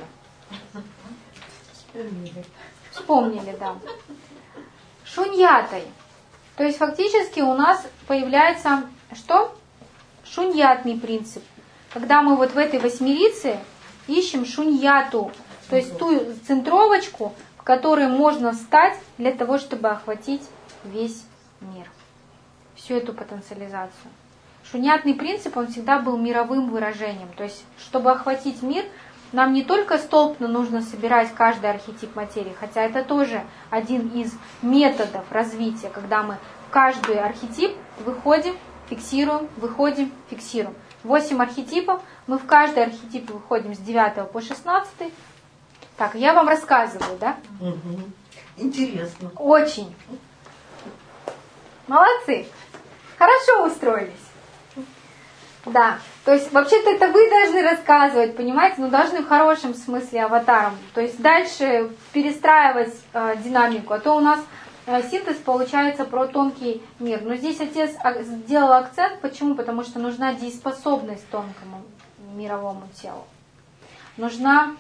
A: Вспомнили, да. Шуньятой. То есть фактически у нас появляется что? Шуньятный принцип. Когда мы вот в этой восьмерице ищем шуньяту, то есть ту центровочку, в которой можно встать для того, чтобы охватить весь мир. Всю эту потенциализацию. Шуньятный принцип, он всегда был мировым выражением. То есть, чтобы охватить мир, нам не только столбно нужно собирать каждый архетип материи, хотя это тоже один из методов развития, когда мы в каждый архетип выходим, фиксируем, выходим, фиксируем. 8 архетипов, мы в каждый архетип выходим с 9 по 16. Так, я вам рассказываю, да?
C: Угу. Интересно.
A: Очень. Молодцы. Хорошо устроились. Да, то есть вообще-то это вы должны рассказывать, понимаете, но должны в хорошем смысле аватаром. То есть дальше перестраивать динамику, а то у нас синтез получается про тонкий мир. Но здесь отец сделал акцент, почему? Потому что нужна дееспособность тонкому мировому телу. Нужна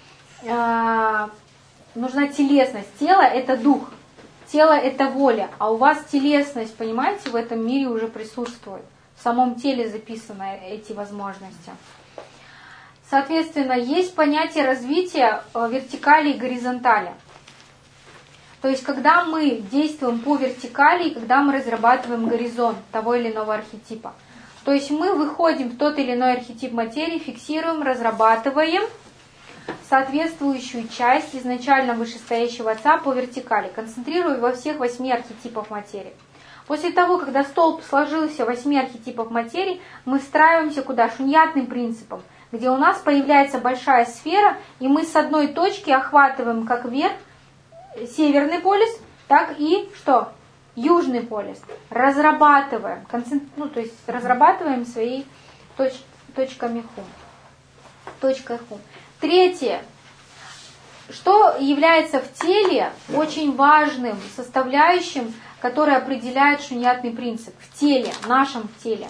A: телесность. Тело это дух, тело это воля, а у вас телесность, понимаете, в этом мире уже присутствует. В самом теле записаны эти возможности. Соответственно, есть понятие развития вертикали и горизонтали. То есть, когда мы действуем по вертикали, и когда мы разрабатываем горизонт того или иного архетипа. То есть, мы выходим в тот или иной архетип материи, фиксируем, разрабатываем соответствующую часть изначально вышестоящего отца по вертикали, концентрируя во всех 8 архетипах материи. После того, когда столб сложился 8 архетипов материи, мы встраиваемся куда? Шуньятным принципом, где у нас появляется большая сфера, и мы с одной точки охватываем как вверх северный полюс, так и что? Южный полюс. Разрабатываем, то есть разрабатываем свои точками хум. Точкой хум. Третье. Что является в теле очень важным составляющим, который определяет шуньятный принцип? В теле, в нашем теле.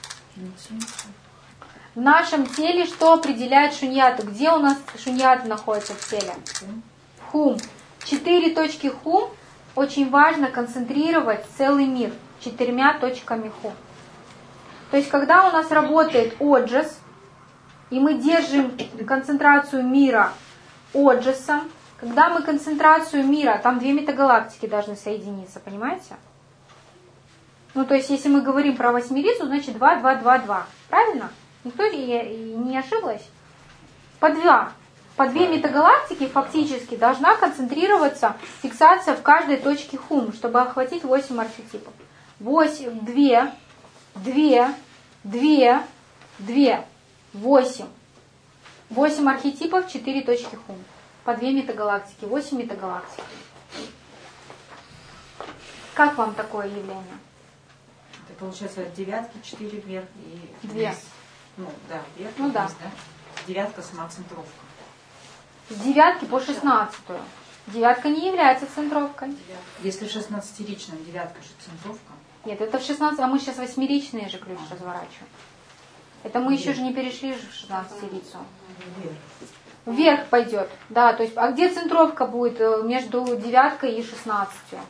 A: В нашем теле что определяет шуньяту? Где у нас шуньята находится в теле? Хум. 4 точки хум очень важно концентрировать целый мир 4 точками хум. То есть, когда у нас работает оджас, и мы держим концентрацию мира оджасом, когда мы концентрацию мира, там 2 метагалактики должны соединиться, понимаете? Ну, то есть, если мы говорим про восьмерицу, значит 2, 2, 2, 2. Правильно? Никто не ошиблась? По 2 метагалактики фактически должна концентрироваться фиксация в каждой точке хум, чтобы охватить 8 архетипов. 8, 2, 2, 2, 2, 8. 8 архетипов, 4 точки хум. По 2 метагалактики, 8 метагалактик. Как вам такое явление?
B: Это получается от девятки 4 вверх и
A: 2.
B: вниз. Ну да, вверх и
A: Ну да.
B: вниз, да. Девятка сама центровка.
A: С 9 по 16. Девятка не является центровкой.
B: Если в 16-ричном девятка же центровка.
A: Нет, это в 16, а мы сейчас 8-ричные же ключ разворачиваем. Это мы еще же не перешли в 16-рицу. Вверх пойдет. Да, то есть, а где центровка будет между девяткой и 16?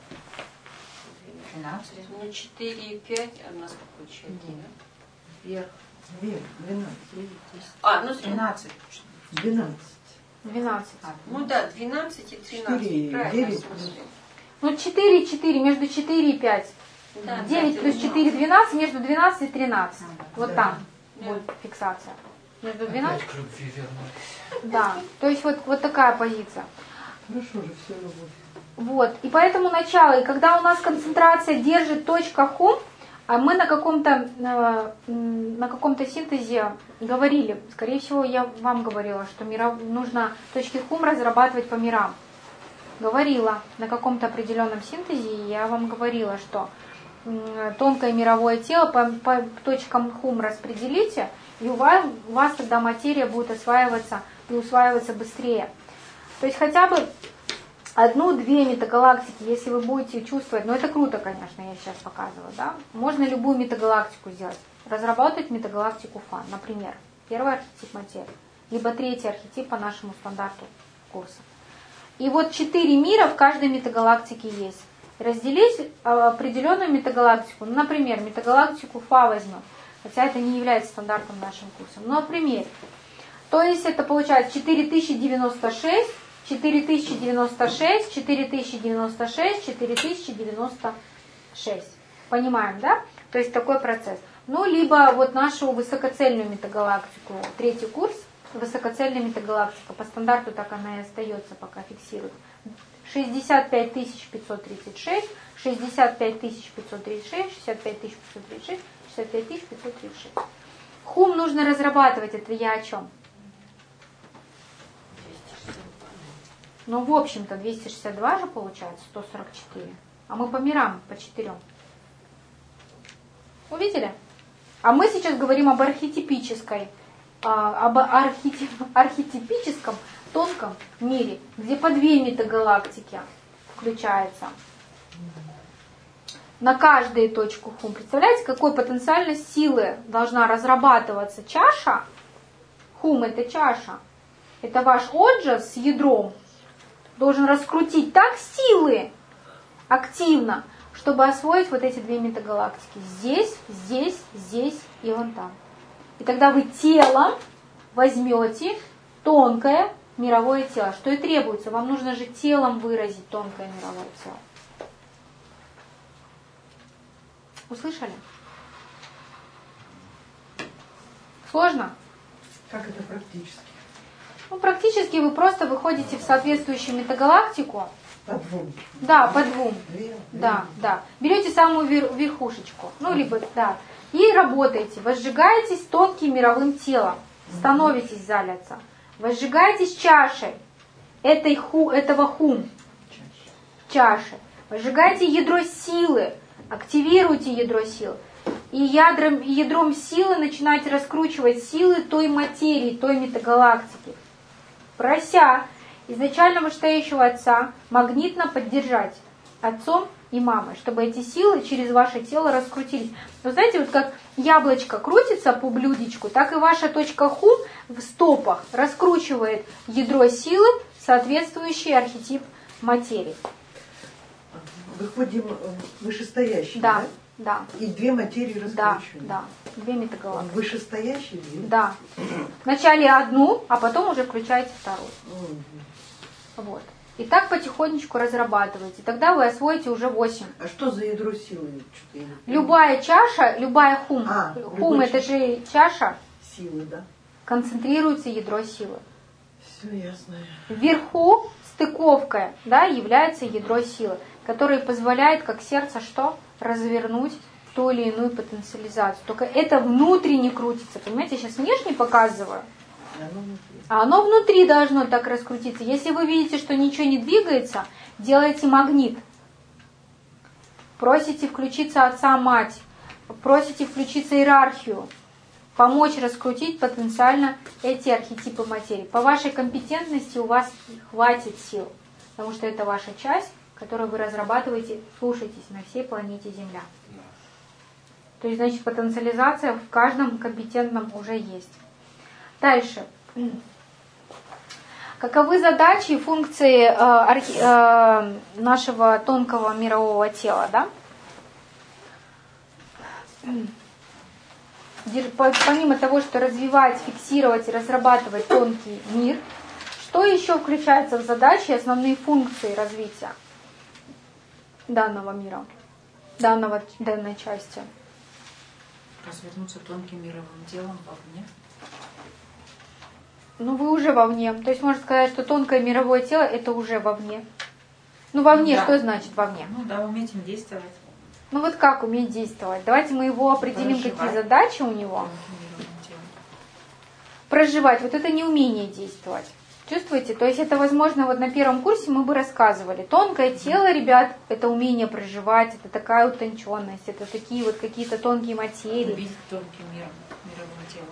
B: 12.
F: Ну, 4 и 5, а у нас какой человек?
B: Вверх.
C: Вверх, 12.
F: А, ну
B: 13.
C: 12.
A: 12.
F: Ну да, 12 и 13.
C: 4,
F: Правильно,
C: 9.
F: в смысле.
A: Ну 4 и 4, между 4 и 5.
F: Да,
A: 9
F: да,
A: плюс 4, 12, между 12 и 13. Вот
C: Да.
A: там
F: Да.
A: будет фиксация. Между
E: Опять
A: 12.
E: к любви вернулись.
A: Да, то есть вот такая позиция.
C: Хорошо же все работает.
A: Вот, и поэтому начало, и когда у нас концентрация держит точка хум, а мы на каком-то синтезе говорили, скорее всего, я вам говорила, что нужно точки хум разрабатывать по мирам. Говорила на каком-то определенном синтезе, я вам говорила, что тонкое мировое тело по точкам хум распределите, и у вас тогда материя будет осваиваться и усваиваться быстрее. То есть хотя бы 1-2 метагалактики, если вы будете чувствовать, это круто, конечно, я сейчас показываю, да? Можно любую метагалактику сделать. Разработать метагалактику Фан, например, первый архетип материи, либо третий архетип по нашему стандарту курса. И вот 4 мира в каждой метагалактике есть. Разделить определенную метагалактику, например, метагалактику Фа возьмем, хотя это не является стандартом нашим курсом, но пример. То есть это получается 4096, 4096, 4096, 4096. Понимаем, да? То есть такой процесс. Ну, либо вот нашу высокоцельную метагалактику, третий курс, высокоцельная метагалактика, по стандарту так она и остается, пока фиксирует. 65536, 65536, 65536, 65536. Хум нужно разрабатывать, это я о чем? Ну, в общем-то, 262 же получается, 144. А мы по мирам, по 4. Увидели? А мы сейчас говорим об архетипической, архетипическом тонком мире, где по 2 метагалактики включается. На каждую точку хум. Представляете, какой потенциальность силы должна разрабатываться чаша? Хум – это чаша. Это ваш оджас с ядром. Должен раскрутить так силы активно, чтобы освоить вот эти 2 метагалактики. Здесь, здесь, здесь и вон там. И тогда вы телом возьмете тонкое мировое тело. Что и требуется. Вам нужно же телом выразить тонкое мировое тело. Услышали? Сложно?
C: Как это практически?
A: Ну, практически вы просто выходите в соответствующую метагалактику.
C: По 2.
A: Да, по 2.
C: 2.
A: Да, да. Берете самую верхушечку, либо, да, и работаете. Возжигаетесь тонким мировым телом. Становитесь заляться. Возжигаетесь чашей этого хум. Чаши. Возжигаете ядро силы. Активируйте ядро силы. И ядром силы начинаете раскручивать силы той материи, той метагалактики. Прося изначально вышестоящего отца магнитно поддержать отцом и мамой, чтобы эти силы через ваше тело раскрутились. Вы знаете, вот как яблочко крутится по блюдечку, так и ваша точка хум в стопах раскручивает ядро силы, соответствующий архетип материи.
C: Выходим вышестоящий,
A: Да, да.
C: И 2 материи раскручиваем.
A: Да, 2 метагалактики.
C: Вышестоящий 2?
A: Да. Вначале 1, а потом уже включаете 2. Вот. И так потихонечку разрабатываете. Тогда вы освоите уже 8.
C: А что за ядро силы?
A: Любая чаша, любая хум. Хум это же чаша.
C: Силы, да.
A: Концентрируется ядро силы.
C: Все ясно.
A: Вверху стыковка, да, является ядро силы, которое позволяет, как сердце, что? Развернуть ту или иную потенциализацию. Только это внутренне крутится. Понимаете, я сейчас внешне показываю. А оно внутри должно так раскрутиться. Если вы видите, что ничего не двигается, делайте магнит. Просите включиться отца, мать. просите включиться в иерархию, помочь раскрутить потенциально эти архетипы материи. По вашей компетентности у вас хватит сил, потому что это ваша часть, которую вы разрабатываете, слушайтесь, на всей планете Земля. То есть, значит, потенциализация в каждом компетентном уже есть. Дальше. Каковы задачи и функции нашего тонкого мирового тела, да? Помимо того, что развивать, фиксировать и разрабатывать тонкий мир, что еще включается в задачи и основные функции развития данного мира, данной части?
B: Развернуться тонким мировым телом вовне.
A: Ну, вы уже вовне. То есть можно сказать, что тонкое мировое тело это уже вовне. Ну, вовне, да. Что значит вовне?
B: Ну да, уметь им действовать.
A: Ну вот как уметь действовать? Давайте мы его определим, какие задачи у него. Проживать. Вот это не умение действовать. Чувствуете? То есть это, возможно, вот на первом курсе мы бы рассказывали. Тонкое тело, ребят, это умение проживать, это такая утонченность, это такие вот какие-то тонкие материи.
B: Видеть тонкий мир, мировое тело.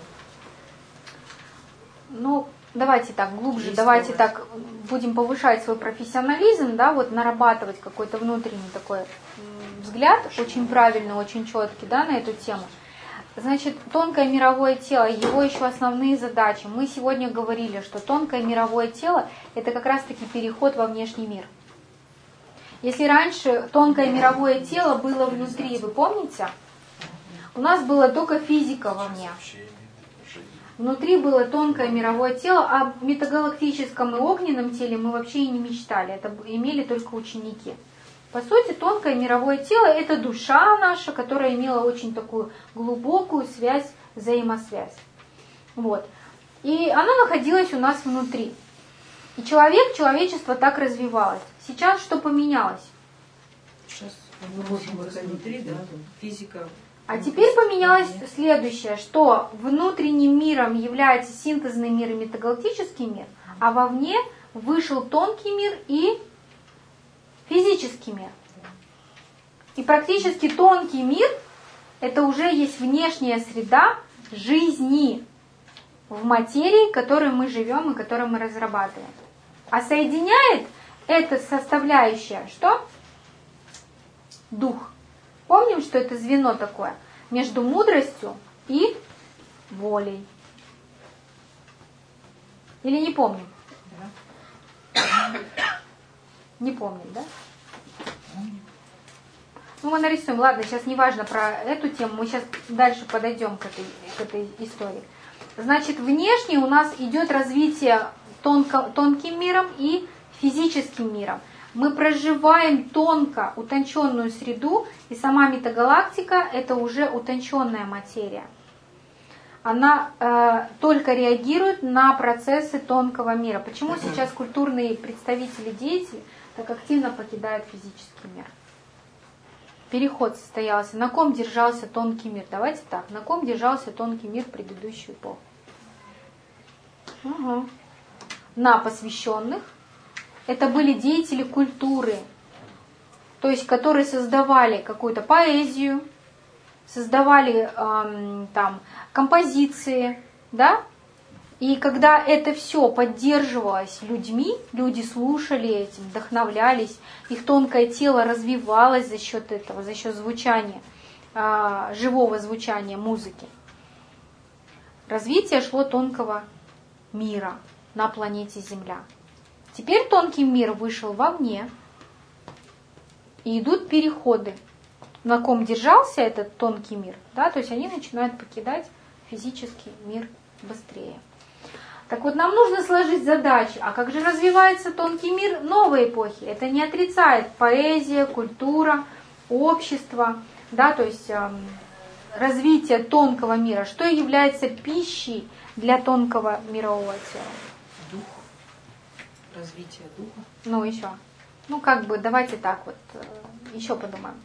A: Ну, давайте так, глубже, давайте так будем повышать свой профессионализм, да, вот нарабатывать какой-то внутренний такой взгляд, очень правильный, очень четкий, да, на эту тему. Значит, тонкое мировое тело, его еще основные задачи. Мы сегодня говорили, что тонкое мировое тело – это как раз-таки переход во внешний мир. Если раньше тонкое мировое тело было внутри, вы помните? У нас была только физика вовне. Внутри было тонкое мировое тело, а о метагалактическом и огненном теле мы вообще и не мечтали. Это имели только ученики. По сути, тонкое мировое тело – это душа наша, которая имела очень такую глубокую связь, взаимосвязь. Вот. И она находилась у нас внутри. И человечество так развивалось. Сейчас что поменялось?
B: Сейчас внутри, да, физика.
A: А теперь поменялось следующее, что внутренним миром является синтезный мир и метагалактический мир, а вовне вышел тонкий мир и физический мир. И практически тонкий мир – это уже есть внешняя среда жизни в материи, в которой мы живем и которую мы разрабатываем. А соединяет эта составляющая что? Дух. Помним, что это звено такое между мудростью и волей. Или не помним? Да. Не помним, да? Ну, мы нарисуем. Ладно, сейчас не важно про эту тему. Мы сейчас дальше подойдем к этой истории. Значит, внешне у нас идет развитие тонким миром и физическим миром. Мы проживаем тонко утонченную среду, и сама метагалактика – это уже утонченная материя. Она только реагирует на процессы тонкого мира. Почему сейчас культурные представители, деятели так активно покидают физический мир? Переход состоялся. На ком держался тонкий мир? Давайте так. На ком держался тонкий мир в предыдущую эпоху? Угу. На посвященных. Это были деятели культуры, то есть которые создавали какую-то поэзию, создавали там композиции, да? И когда это все поддерживалось людьми, люди слушали этим, вдохновлялись, их тонкое тело развивалось за счет этого, за счет звучания, живого звучания музыки. Развитие шло тонкого мира на планете Земля. Теперь тонкий мир вышел вовне, и идут переходы. На ком держался этот тонкий мир, да, то есть они начинают покидать физический мир быстрее. Так вот, нам нужно сложить задачи. А как же развивается тонкий мир новой эпохи? Это не отрицает поэзия, культура, общество, да, то есть развитие тонкого мира. Что является пищей для тонкого мирового тела?
B: Дух. Развитие духа.
A: Ну, еще. Ну, как бы, давайте так вот, еще подумаем.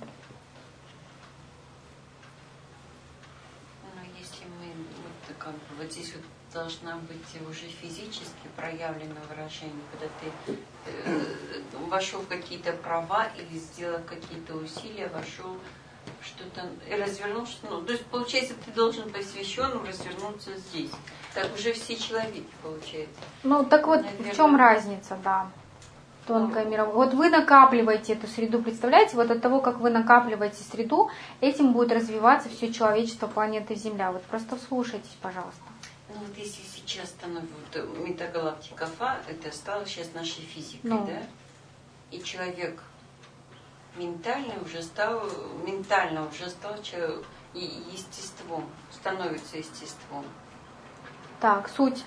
F: Ну, если мы, вот, как бы, вот здесь вот должна быть уже физически проявлено выражение, когда ты вошел в какие-то права или сделал какие-то усилия, вошел что-то развернуться. Ну, то есть, получается, ты должен посвященным развернуться здесь. Так уже все человеки, получается.
A: Ну, так вот, наверное, в чем разница, да? Тонкая мировая. Вот вы накапливаете эту среду, представляете? Вот от того, как вы накапливаете среду, этим будет развиваться все человечество планеты Земля. Вот просто вслушайтесь, пожалуйста.
F: Ну вот если сейчас становится метагалактика Фа, это стало сейчас нашей физикой, да? И человек ментально уже стал естеством, становится естеством.
A: Так, суть.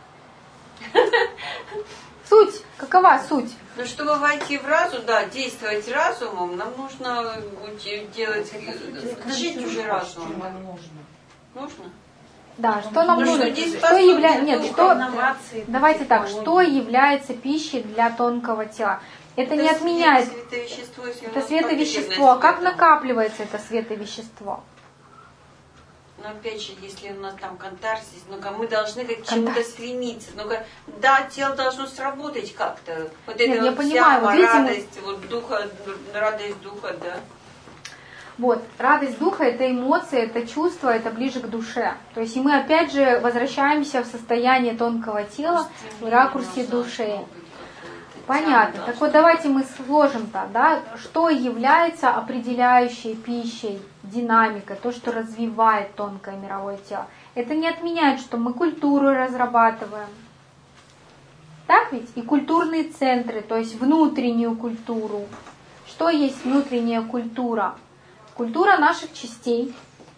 A: Суть. Какова суть?
F: Ну, чтобы войти в разум, да, действовать разумом, нам нужно делать, жить уже разумом. Нужно?
A: Да, что нам нужно? Что является? Нет, что? Давайте так, что является пищей для тонкого тела? Это не отменяет. Это световещество. А как накапливается это световещество?
F: Но опять же, если у нас там катарсис, ну-ка, мы должны к чему-то стремиться. Ну-ка, да, тело должно сработать как-то. Вот это вот
A: понимаю,
F: вот радость, вот духа, радость духа, да.
A: Вот, радость духа – это эмоции, это чувство, это ближе к душе. То есть и мы опять же возвращаемся в состояние тонкого тела в ракурсе души. Понятно. Так вот, давайте мы сложим-то, да, что является определяющей пищей, динамикой, то, что развивает тонкое мировое тело. Это не отменяет, что мы культуру разрабатываем. Так ведь? И культурные центры, то есть внутреннюю культуру. Что есть внутренняя культура? Культура наших частей,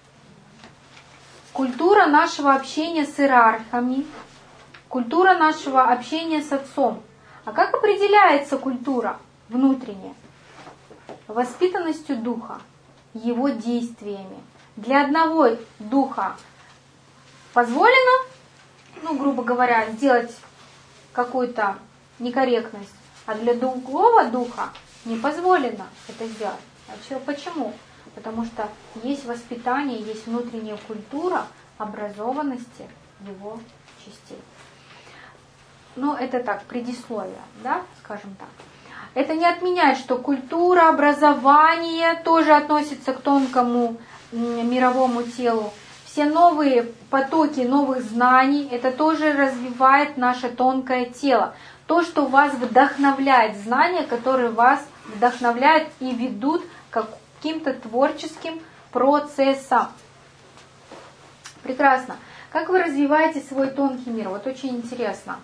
A: культура нашего общения с иерархами, культура нашего общения с отцом. А как определяется культура внутренняя? Воспитанностью духа, его действиями. Для одного духа позволено, ну, грубо говоря, сделать какую-то некорректность, а для другого духа не позволено это сделать. Почему? Потому что есть воспитание, есть внутренняя культура образованности его частей. Ну, это так, предисловие, да, скажем так. Это не отменяет, что культура, образование тоже относится к тонкому мировому телу. Все новые потоки новых знаний, это тоже развивает наше тонкое тело. То, что вас вдохновляет, знания, которые вас вдохновляют и ведут к каким-то творческим процессам. Прекрасно. Как вы развиваете свой тонкий мир? Вот очень интересно.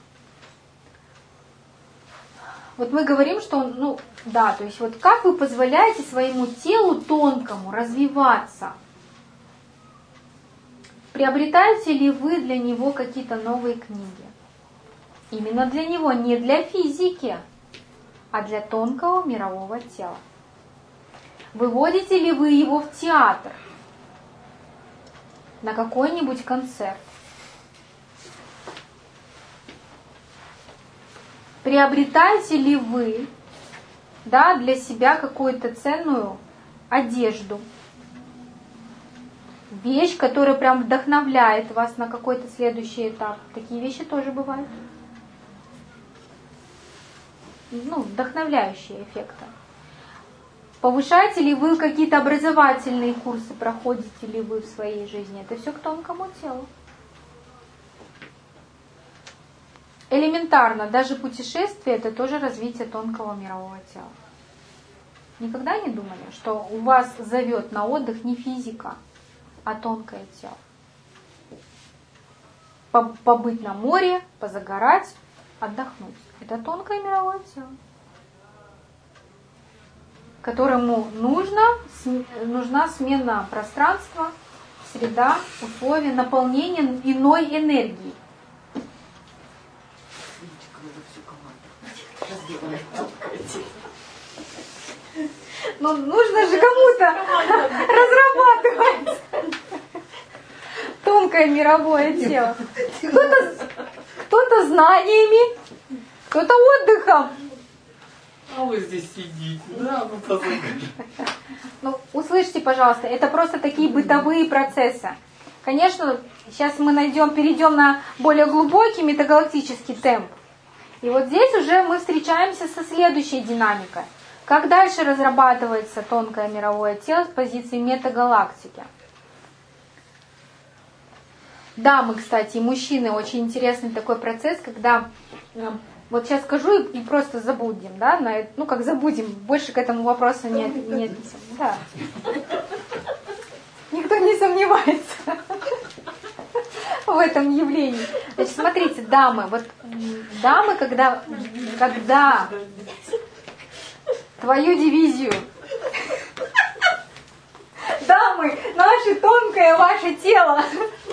A: Вот мы говорим, что, ну, да, то есть вот как вы позволяете своему телу тонкому развиваться? Приобретаете ли вы для него какие-то новые книги? Именно для него, не для физики, а для тонкого мирового тела. Выводите ли вы его в театр? На какой-нибудь концерт? Приобретаете ли вы, да, для себя какую-то ценную одежду? Вещь, которая прям вдохновляет вас на какой-то следующий этап. Такие вещи тоже бывают. Ну, вдохновляющие эффекты. Повышаете ли вы какие-то образовательные курсы, проходите ли вы в своей жизни? Это все к тонкому телу. Элементарно, даже путешествие – это тоже развитие тонкого мирового тела. Никогда не думали, что у вас зовет на отдых не физика, а тонкое тело? Побыть на море, позагорать, отдохнуть. Это тонкое мировое тело, которому нужна смена пространства, среда, условия, наполнение иной энергией. Но нужно же кому-то разрабатывать тонкое мировое тело. Кто-то знаниями, кто-то отдыхом.
E: А вы здесь сидите, да, ну позагорите.
A: Ну, услышьте, пожалуйста, это просто такие бытовые процессы. Конечно, сейчас мы перейдем на более глубокий метагалактический темп. И вот здесь уже мы встречаемся со следующей динамикой. Как дальше разрабатывается тонкое мировое тело с позиции метагалактики? Дамы, кстати, и мужчины, очень интересный такой процесс, когда, вот сейчас скажу и просто забудем, да, ну как забудем, больше к этому вопросу нет. Да. Никто не сомневается в этом явлении. Значит, смотрите, дамы, вот дамы, когда твою дивизию, дамы, наше тонкое ваше тело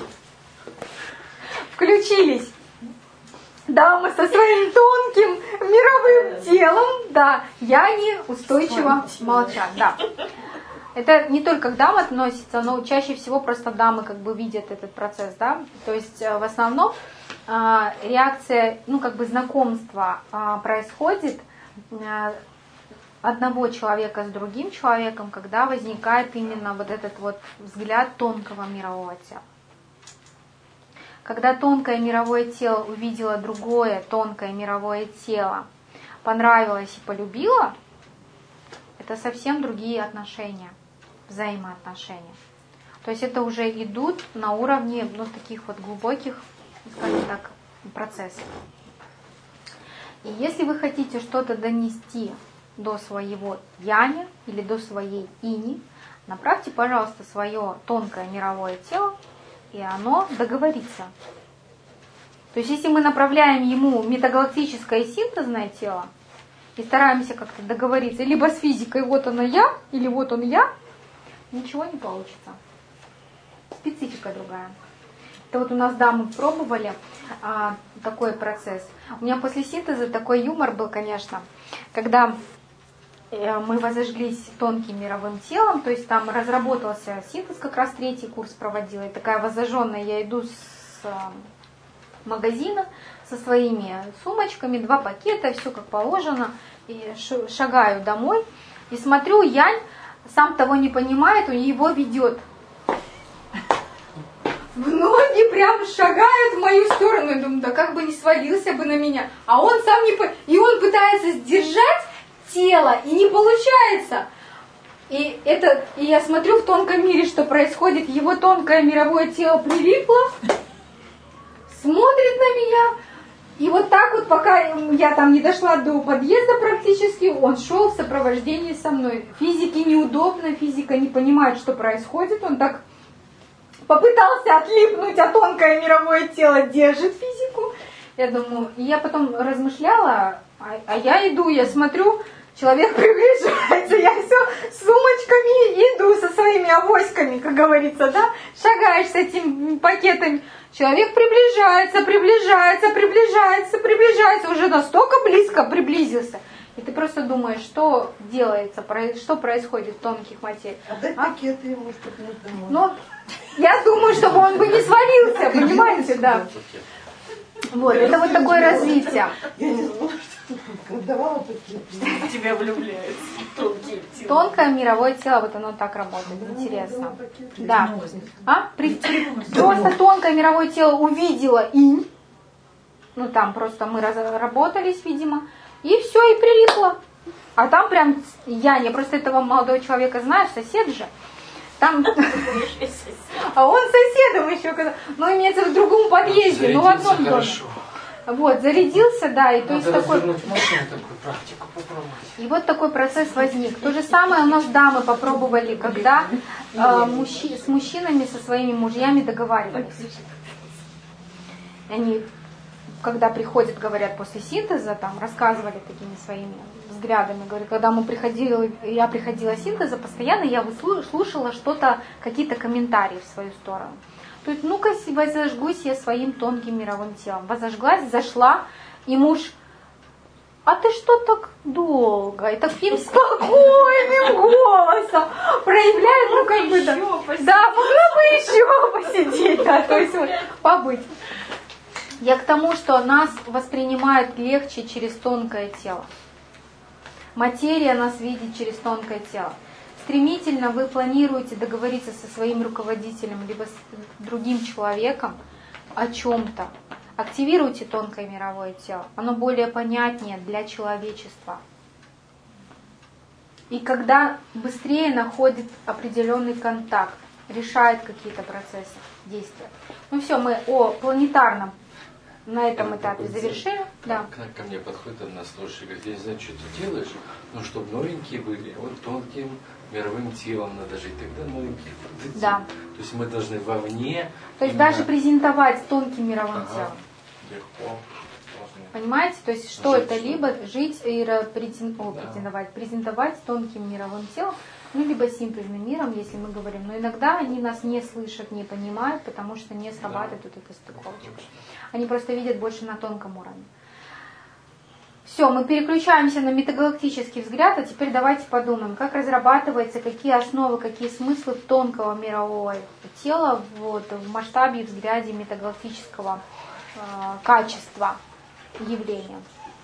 A: включились, дамы со своим тонким мировым телом, да, я не устойчиво молчат, да. Это не только к дамам относится, но чаще всего просто дамы как бы видят этот процесс, да. То есть в основном реакция, ну как бы знакомство происходит одного человека с другим человеком, когда возникает именно вот этот вот взгляд тонкого мирового тела. Когда тонкое мировое тело увидело другое тонкое мировое тело, понравилось и полюбило, это совсем другие отношения, взаимоотношения. То есть это уже идут на уровне, ну, таких вот глубоких, скажем так, процессов. И если вы хотите что-то донести до своего яня или до своей ини, направьте, пожалуйста, свое тонкое мировое тело, и оно договорится. То есть если мы направляем ему метагалактическое синтезное тело и стараемся как-то договориться либо с физикой, вот оно я, или вот он я, ничего не получится. Специфика другая. Это вот у нас, да, мы пробовали такой процесс. У меня после синтеза такой юмор был, конечно, когда мы возожглись тонким мировым телом, то есть там разработался синтез, как раз 3-й курс проводила, и такая возожженная, я иду с магазина со своими сумочками, 2 пакета, все как положено, и шагаю домой, и смотрю, Янь, сам того не понимает, у него ведет. В ноги прям шагают в мою сторону, я думаю, да как бы не свалился бы на меня, а он сам не и он пытается сдержать тело, и не получается. И я смотрю в тонком мире, что происходит, его тонкое мировое тело прилипло, смотрит на меня, и вот так вот, пока я там не дошла до подъезда практически, он шел в сопровождении со мной. Физике неудобно, физика не понимает, что происходит, он так попытался отлипнуть, а тонкое мировое тело держит физику. Я думаю, и я потом размышляла, а я иду, я смотрю, человек приближается, я все с сумочками иду со своими авоськами, как говорится, да, шагаешь с этими пакетами. Человек приближается, уже настолько близко приблизился. И ты просто думаешь, что делается, что происходит в тонких материях.
C: Отдай пакеты ему, чтобы не домой.
A: Но я думаю, чтобы он бы не свалился, понимаете, да. Вот, это вот такое развитие.
C: Я не знала, что давала пакеты.
F: В тебя влюбляется.
A: Тонкое мировое тело, вот оно так работает, интересно. Да. Просто тонкое мировое тело увидело инь. Ну там просто мы разработались, видимо. И все, и прилипло. А там прям я просто этого молодого человека знаю, сосед же. Там... А он соседом еще, ну имеется в другом подъезде, ну в одном доме. Вот, зарядился, да, и то есть такой... И вот такой процесс возник. То же самое у нас дамы попробовали, когда с мужчинами, со своими мужьями договаривались. Они, когда приходят, говорят, после синтеза, там, рассказывали такими своими взглядами, говорят, когда я приходила с синтеза, постоянно я слушала что-то, какие-то комментарии в свою сторону. То есть, ну-ка, возожгусь я своим тонким мировым телом. Возожглась, зашла, и муж, а ты что так долго? И таким спокойным голосом проявляет, ну как бы, да, могла бы еще посидеть, да, то есть вот, побыть. Я к тому, что нас воспринимают легче через тонкое тело. Материя нас видит через тонкое тело. Стремительно вы планируете договориться со своим руководителем, либо с другим человеком о чем-то. Активируйте тонкое мировое тело. Оно более понятнее для человечества. И когда быстрее находит определенный контакт, решает какие-то процессы, действия. Ну все, мы о планетарном на этом этапе завершили. Да.
E: Ко мне подходит одна слушай, говорит, я не знаю, что ты делаешь, но чтобы новенькие были, вот тонким мировым телом надо жить, тогда новенькие.
A: Да.
E: То есть мы должны вовне.
A: То есть даже презентовать тонким мировым телом.
E: Легко.
A: Понимаете? То есть что жить, это? Либо жить и презентовать тонким мировым телом, ну либо синтезным миром, если мы говорим. Но иногда они нас не слышат, не понимают, потому что не срабатывает вот эта стыковочка. Они просто видят больше на тонком уровне. Все, мы переключаемся на метагалактический взгляд, а теперь давайте подумаем, как разрабатывается, какие основы, какие смыслы тонкого мирового тела вот, в масштабе и взгляде метагалактического качества явления.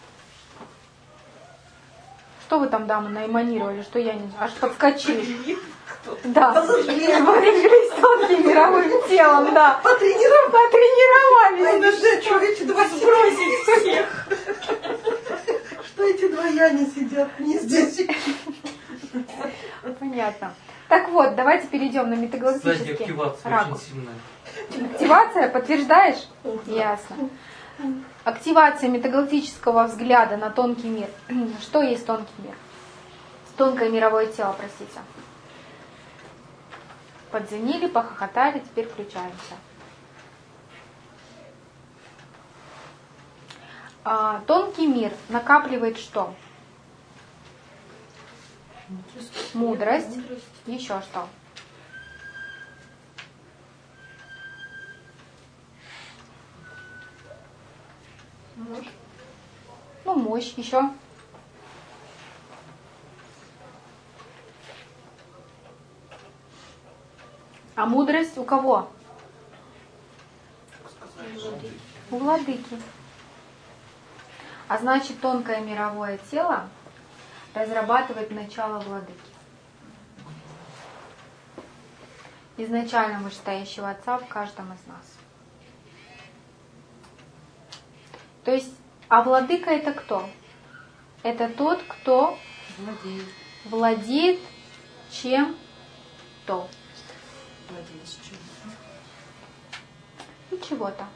A: Что вы там, дамы, наэманировали, что я не... Аж подскочили. Да, зажглись тонким мировым телом, да. Потренировались.
C: Что эти два сбросить всех? Что эти двояне сидят не здесь?
A: Понятно. Так вот, давайте перейдем на метагалактический ракурс. Активация, подтверждаешь? Ясно. Активация метагалактического взгляда на тонкий мир. Что есть тонкий мир? Тонкое мировое тело, простите. Подзвенили, похохотали, теперь включаемся. Тонкий мир накапливает что? Мудрость. Еще что?
D: Мощь.
A: Ну, мощь еще. А мудрость у кого? У владыки. А значит, тонкое мировое тело разрабатывает начало владыки. Изначально вышестоящего Отца в каждом из нас. То есть, а владыка это кто? Это тот, кто владеет чем-то. И чего-то.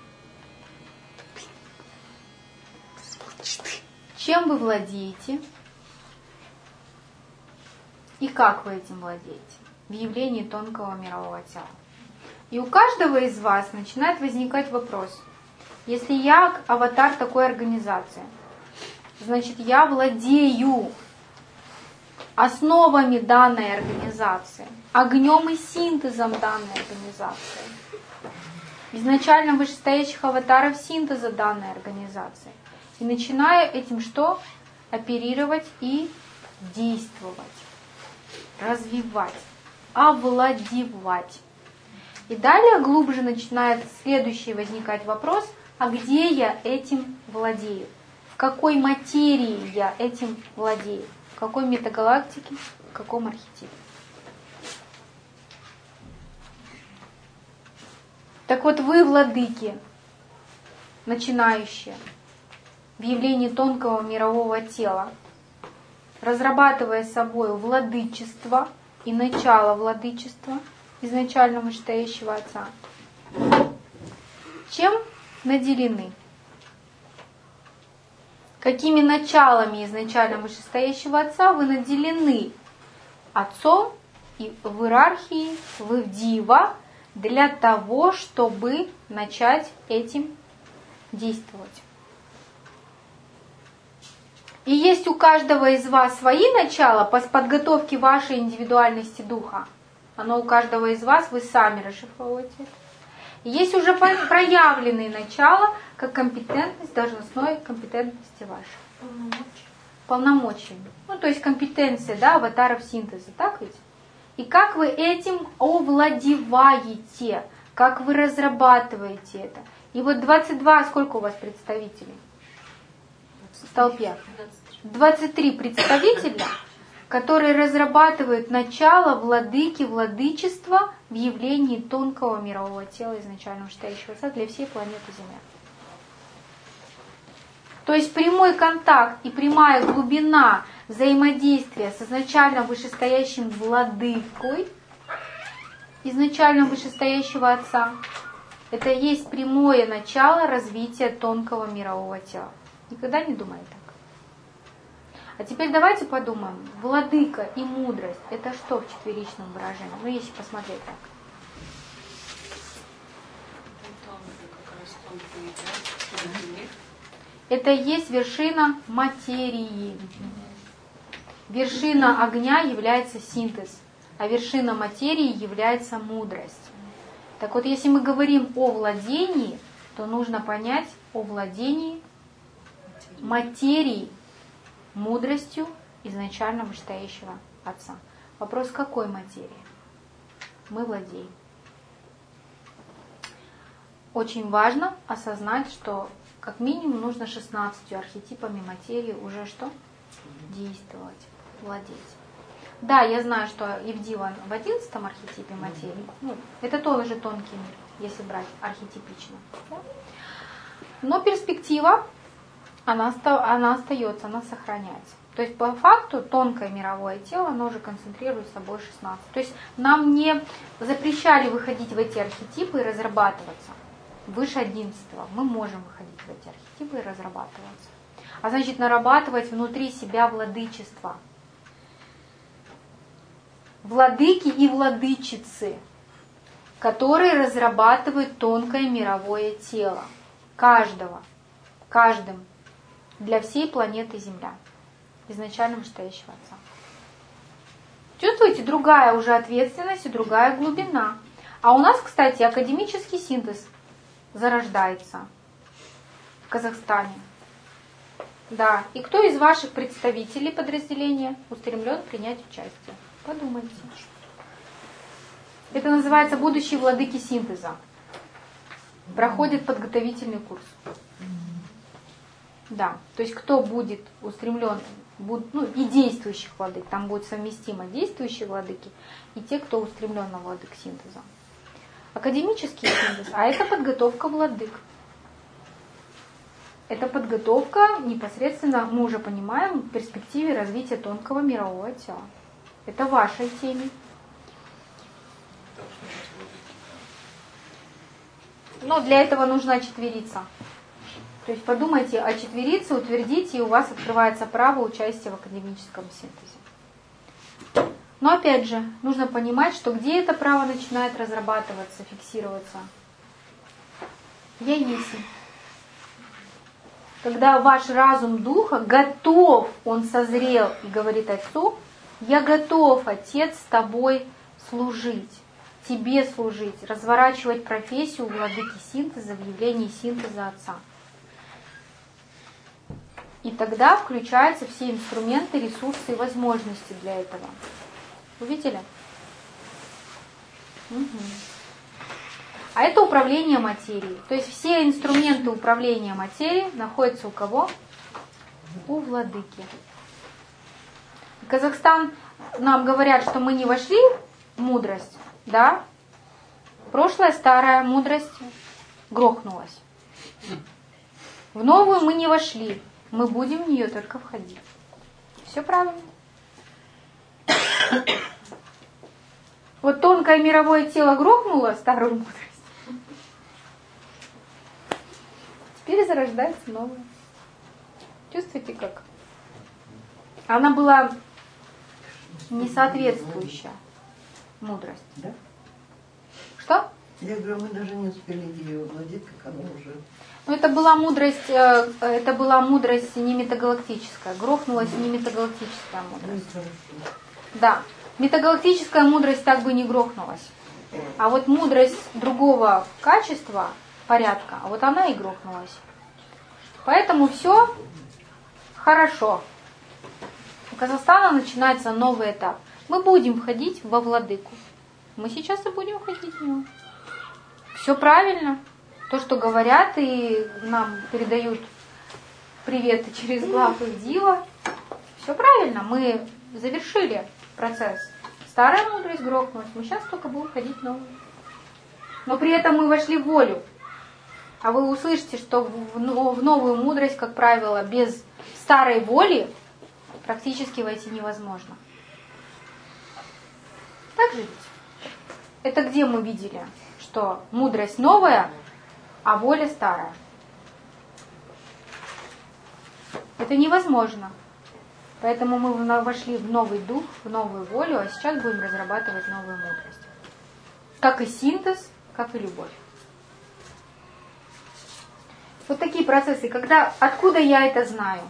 A: Чем вы владеете? И как вы этим владеете? В явлении тонкого мирового тела. И у каждого из вас начинает возникать вопрос. Если я аватар такой организации, значит, я владею основами данной организации, огнем и синтезом данной организации, изначально вышестоящих аватаров синтеза данной организации. И начинаю этим что? Оперировать и действовать, развивать, овладевать. И далее глубже начинает следующий возникать вопрос, а где я этим владею? В какой материи я этим владею? В какой метагалактике? В каком архетипе? Так вот, вы, владыки, начинающие в явлении тонкого мирового тела, разрабатывая собой владычество и начало владычества изначально вышестоящего Отца, чем наделены? Какими началами изначально вышестоящего Отца вы наделены Отцом и в иерархии, вы в Дива, для того, чтобы начать этим действовать. И есть у каждого из вас свои начала по подготовке вашей индивидуальности духа. Оно у каждого из вас, вы сами расшифровываете это. И есть уже проявленные начала, как компетентность, должностной компетентности вашей. Полномочиями. Ну, то есть компетенция, да, аватаров синтеза, так ведь? И как вы этим овладеваете, как вы разрабатываете это. И вот 22, сколько у вас представителей? В столпе. 23 представителя, которые разрабатывают начало владыки, владычества в явлении тонкого мирового тела изначально вышестоящего Отца для всей планеты Земля. То есть прямой контакт и прямая глубина взаимодействие с изначально вышестоящим владыкой, изначально вышестоящего Отца, это и есть прямое начало развития тонкого мирового тела. Никогда не думали так. А теперь давайте подумаем, владыка и мудрость – это что в четверичном выражении? Ну, если посмотреть так. Это и есть вершина материи. Вершина огня является синтез, а вершина материи является мудрость. Так вот, если мы говорим о владении, то нужно понять о владении материей, мудростью изначально вышестоящего Отца. Вопрос, какой материи мы владеем? Очень важно осознать, что как минимум нужно 16 архетипами материи уже что? Действовать, владеть. Да, я знаю, что Евдива в 11 архетипе материи. Это тоже тонкий мир, если брать архетипично. Да? Но перспектива, она остается, она сохраняется. То есть по факту тонкое мировое тело, оно уже концентрирует в собой 16. То есть нам не запрещали выходить в эти архетипы и разрабатываться. Выше 11 мы можем выходить в эти архетипы и разрабатываться. А значит, нарабатывать внутри себя владычество. Владыки и владычицы, которые разрабатывают тонкое мировое тело. Каждым. Для всей планеты Земля. Изначально вышестоящего Отца. Чувствуете, другая уже ответственность и другая глубина. А у нас, кстати, академический синтез зарождается в Казахстане. Да. И кто из ваших представителей подразделения устремлен принять участие? Подумайте. Это называется будущие владыки синтеза. Проходит подготовительный курс. Да. То есть кто будет устремлен, и действующих владык, там будет совместимо действующие владыки и те, кто устремлен на владык синтеза. Академический синтез, а это подготовка владык. Это подготовка непосредственно, мы уже понимаем, в перспективе развития тонкого мирового тела. Это в вашей теме. Но для этого нужно очетвериться. То есть подумайте, очетвериться, утвердите, и у вас открывается право участия в академическом синтезе. Но опять же, нужно понимать, что где это право начинает разрабатываться, фиксироваться. Я есть. Когда ваш разум духа готов, он созрел и говорит Отцу: я готов, Отец, с тобой служить, тебе служить, разворачивать профессию владыки синтеза в явлении синтеза Отца. И тогда включаются все инструменты, ресурсы и возможности для этого. Увидели? Угу. А это управление материей. То есть все инструменты управления материей находятся у кого? У владыки. Казахстан, нам говорят, что мы не вошли в мудрость, да? Прошлая старая мудрость грохнулась. В новую мы не вошли. Мы будем в нее только входить. Все правильно. Вот тонкое мировое тело грохнуло старую мудрость. Теперь зарождается новое. Чувствуете как? Она была несоответствующая мудрость.
C: Да?
A: Что?
C: Я говорю, мы даже не успели ее владеть, как она уже...
A: Ну, это была мудрость не метагалактическая. Грохнулась не метагалактическая мудрость. Да. Метагалактическая мудрость так бы не грохнулась. А вот мудрость другого качества, порядка, а вот она и грохнулась. Поэтому все хорошо. У Казахстана начинается новый этап. Мы будем входить во владыку. Мы сейчас и будем входить в него. Все правильно. То, что говорят и нам передают приветы через главу Дива, все правильно. Мы завершили процесс. Старая мудрость грохнулась. Мы сейчас только будем входить в новую. Но при этом мы вошли в волю. А вы услышите, что в новую мудрость, как правило, без старой воли практически войти невозможно. Так же ведь? Это где мы видели, что мудрость новая, а воля старая? Это невозможно. Поэтому мы вошли в новый дух, в новую волю, а сейчас будем разрабатывать новую мудрость. Как и синтез, как и любовь. Вот такие процессы. Откуда я это знаю?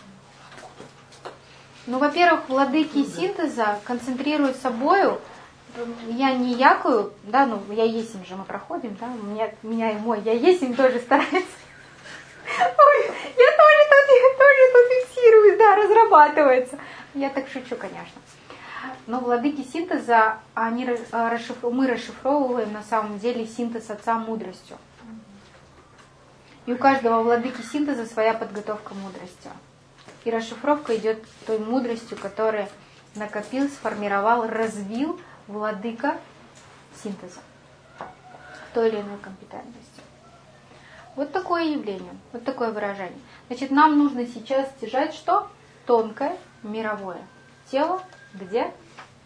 A: Ну, во-первых, владыки синтеза концентрируют собою. Я не якую, да, ну, я есим же мы проходим, да, меня и мой я есим тоже старается. Ой, я тоже тут фиксируюсь, да, разрабатывается. Я так шучу, конечно. Но владыки синтеза, мы расшифровываем на самом деле синтез отца мудростью. И у каждого владыки синтеза своя подготовка мудрости. И расшифровка идет той мудростью, которую накопил, сформировал, развил владыка синтеза в той или иной компетентности. Вот такое явление, вот такое выражение. Значит, нам нужно сейчас стяжать что? Тонкое, мировое тело, где?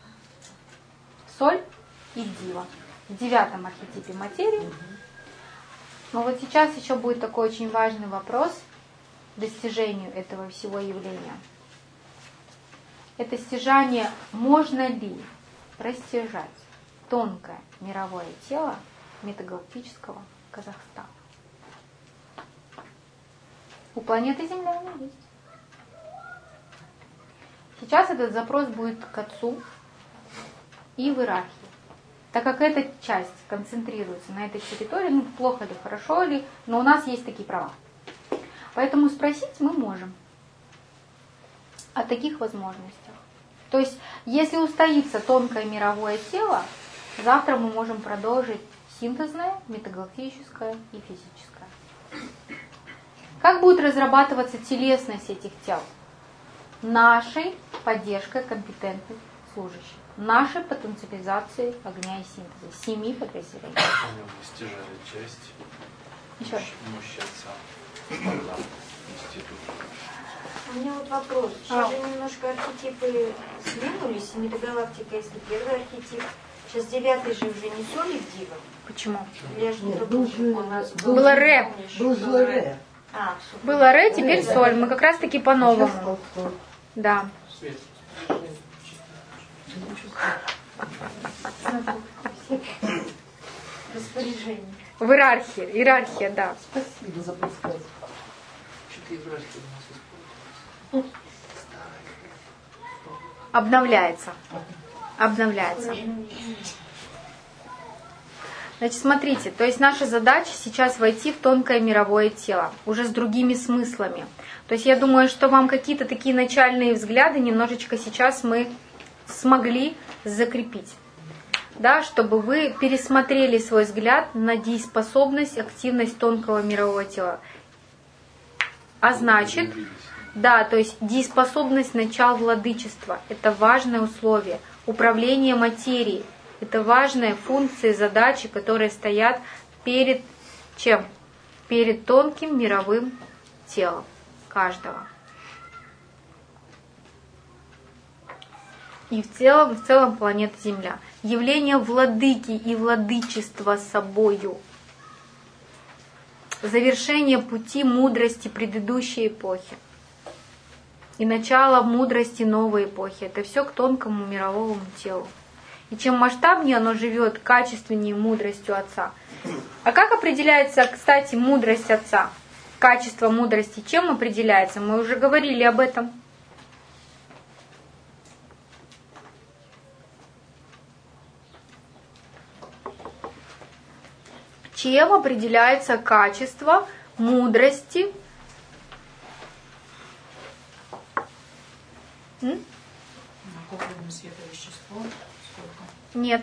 A: Соль и дива. В 9 архетипе материи. Но вот сейчас еще будет такой очень важный вопрос достижению этого всего явления. Это стяжание, можно ли растяжать тонкое мировое тело метагалактического Казахстана? У планеты Земля оно есть. Сейчас этот запрос будет к Отцу и в иерархии. Так как эта часть концентрируется на этой территории, ну плохо ли, хорошо ли, но у нас есть такие права. Поэтому спросить мы можем о таких возможностях. То есть, если устоится тонкое мировое тело, завтра мы можем продолжить синтезное, метагалактическое и физическое. Как будет разрабатываться телесность этих тел? Нашей поддержкой компетентных служащих. Нашей потенциализацией огня и синтеза. 7 подразделений.
E: Стяжали часть.
A: Еще раз.
E: Мужчина. Институт.
D: У меня вот вопрос. Сейчас же немножко архетипы сдвинулись. Метагалактика, если первый архетип. Сейчас 9-й же уже не соль и дива.
A: Почему?
D: Я же не помню, у нас
A: Было ре.
C: Было ре.
A: Было ре, теперь соль. Мы как раз таки по-новому. Да.
D: распоряжение.
A: В иерархии. Иерархия, да.
C: Спасибо за подсказку.
E: Что-то иерархия у нас используется.
A: Обновляется. Обновляется. Значит, смотрите, то есть наша задача сейчас войти в тонкое мировое тело, уже с другими смыслами. То есть я думаю, что вам какие-то такие начальные взгляды немножечко сейчас мы смогли закрепить. Да, чтобы вы пересмотрели свой взгляд на дееспособность, активность тонкого мирового тела. А значит, да, то есть дееспособность начал владычества. Это важное условие. Управление материей. Это важные функции, задачи, которые стоят перед чем? Перед тонким мировым телом каждого. И в целом планета Земля. Явление владыки и владычества собою. Завершение пути мудрости предыдущей эпохи. И начало мудрости новой эпохи. Это все к тонкому мировому телу. И чем масштабнее оно живет, качественнее мудростью Отца. А как определяется, кстати, мудрость Отца? Качество мудрости чем определяется? Мы уже говорили об этом. Чем определяется качество мудрости?
B: Накопленное световещество.
A: Нет.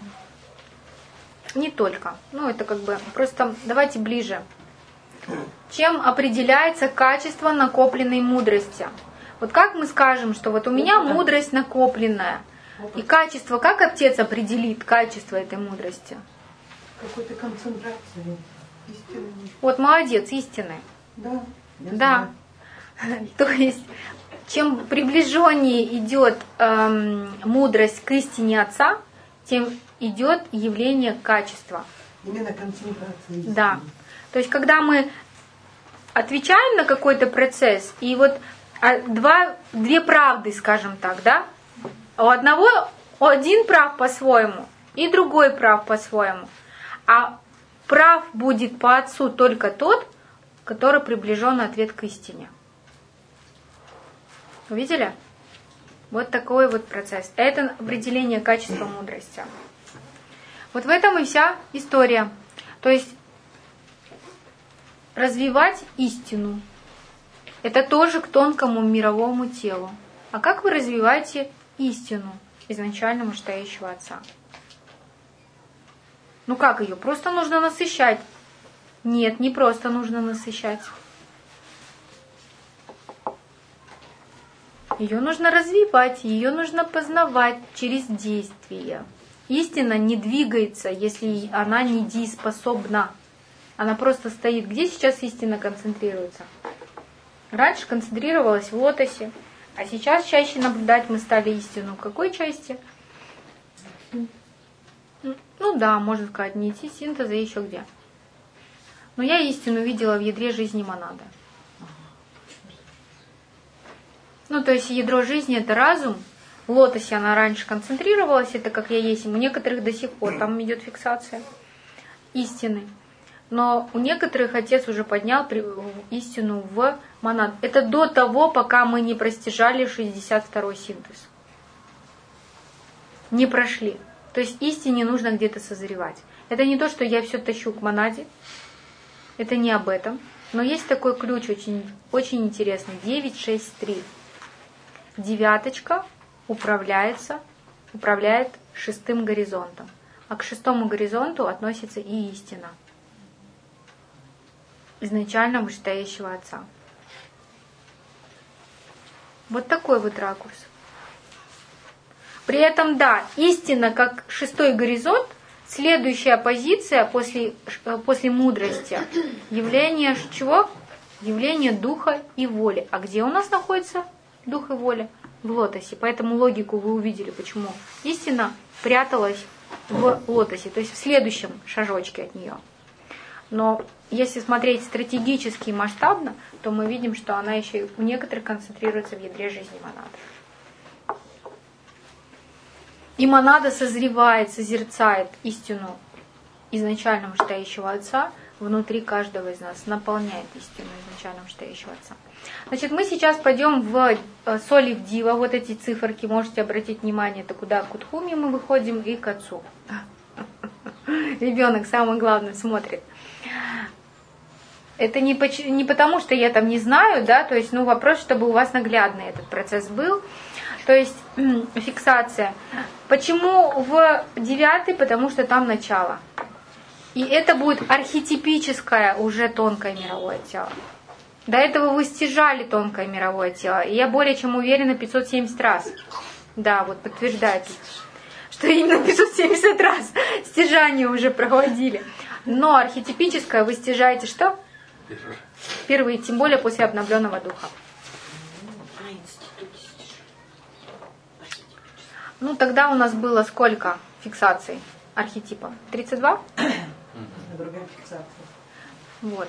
A: Не только. Ну, это как бы просто давайте ближе. Чем определяется качество накопленной мудрости? Вот как мы скажем, что вот у меня мудрость накопленная. И качество, как Отец определит качество этой мудрости?
C: Какой-то концентрации. Истинной.
A: Вот молодец, истинный.
C: Да.
A: Да. То есть, чем приближеннее идет мудрость к истине Отца, тем идет явление качества.
C: Именно концентрация.
A: Да. То есть, когда мы отвечаем на какой-то процесс, и вот две правды, скажем так, да, у одного один прав по-своему, и другой прав по-своему. А прав будет по Отцу только тот, который приближен ответ к истине. Увидели? Вот такой вот процесс. Это определение качества мудрости. Вот в этом и вся история. То есть развивать истину. Это тоже к тонкому мировому телу. А как вы развиваете истину изначально мечтающего Отца? Ну как ее? Просто нужно насыщать. Нет, не просто нужно насыщать. Ее нужно развивать, ее нужно познавать через действие. Истина не двигается, если она не дееспособна. Она просто стоит. Где сейчас истина концентрируется? Раньше концентрировалась в лотосе, а сейчас чаще наблюдать мы стали истину. В какой части? Ну да, можно сказать, не идти синтеза, еще где. Но я истину видела в ядре жизни монады. Ну, то есть ядро жизни — это разум. В лотосе она раньше концентрировалась, это как я есть. У некоторых до сих пор там идет фиксация истины. Но у некоторых Отец уже поднял истину в монад. Это до того, пока мы не простижали 62-й синтез. Не прошли. То есть истине нужно где-то созревать. Это не то, что я все тащу к монаде. Это не об этом. Но есть такой ключ очень, очень интересный. 963. Девяточка управляет шестым горизонтом. А к шестому горизонту относится и истина изначально вышестоящего Отца. Вот такой вот ракурс. При этом, да, истина как шестой горизонт, следующая позиция после мудрости, явление чего? Явление духа и воли. А где у нас находится дух и воля? В лотосе. Поэтому логику вы увидели, почему истина пряталась в лотосе, то есть в следующем шажочке от нее. Но если смотреть стратегически и масштабно, то мы видим, что она еще у некоторых концентрируется в ядре жизни монады. И монада созревает, созерцает истину изначально мечтающего Отца внутри каждого из нас, наполняет истину изначально мечтающего Отца. Значит, мы сейчас пойдем в соли в дива, вот эти циферки, можете обратить внимание, это куда к Утхуме мы выходим и к Отцу. Ребенок, самое главное, смотрит. Это не потому, что я там не знаю, да, то есть, вопрос, чтобы у вас наглядный этот процесс был. То есть, фиксация. Почему в 9? Потому что там начало. И это будет архетипическое уже тонкое мировое тело. До этого вы стяжали тонкое мировое тело. И я более чем уверена 570 раз. Да, вот подтверждается, что именно 570 раз стяжание уже проводили. Но архетипическое вы стяжаете что? Впервые, тем более после обновленного духа. Тогда у нас было сколько фиксаций архетипа? 32?
C: Другая фиксация.
A: Вот.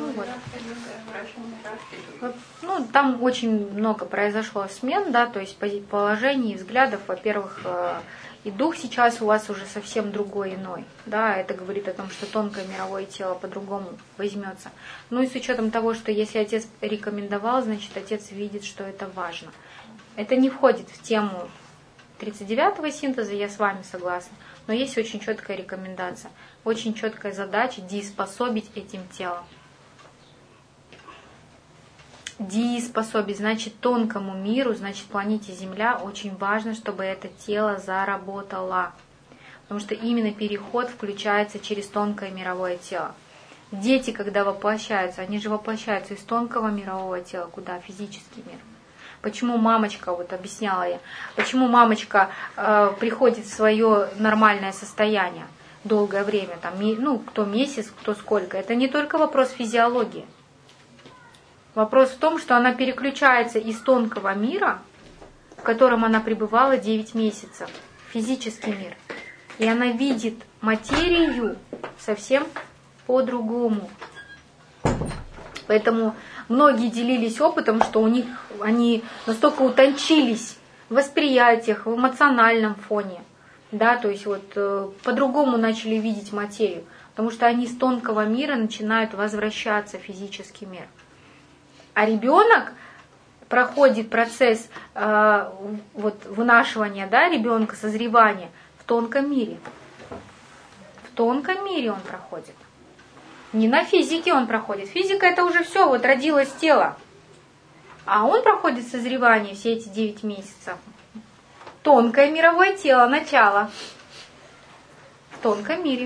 A: Там очень много произошло смен, да, то есть положений, взглядов. Во-первых, и дух сейчас у вас уже совсем другой, иной. Да, это говорит о том, что тонкое мировое тело по-другому возьмется. И с учетом того, что если Отец рекомендовал, значит, Отец видит, что это важно. Это не входит в тему 39-го синтеза, я с вами согласна. Но есть очень четкая рекомендация, очень четкая задача дееспособить этим телом. Дееспособить, значит, тонкому миру, значит, планете Земля очень важно, чтобы это тело заработало. Потому что именно переход включается через тонкое мировое тело. Дети, когда воплощаются, они же воплощаются из тонкого мирового тела, куда? Физический мир. Почему мамочка, вот объясняла я, почему мамочка приходит в свое нормальное состояние долгое время, там, кто месяц, кто сколько. Это не только вопрос физиологии. Вопрос в том, что она переключается из тонкого мира, в котором она пребывала 9 месяцев, физический мир, и она видит материю совсем по-другому. Поэтому многие делились опытом, что у них они настолько утончились в восприятиях, в эмоциональном фоне, да, то есть вот по-другому начали видеть материю, потому что они с тонкого мира начинают возвращаться в физический мир. А ребенок проходит процесс вот вынашивания, да, ребенка, созревания в тонком мире. В тонком мире он проходит. Не на физике он проходит. Физика это уже все, вот родилось тело. А он проходит созревание все эти 9 месяцев. Тонкое мировое тело, начало. В тонком мире.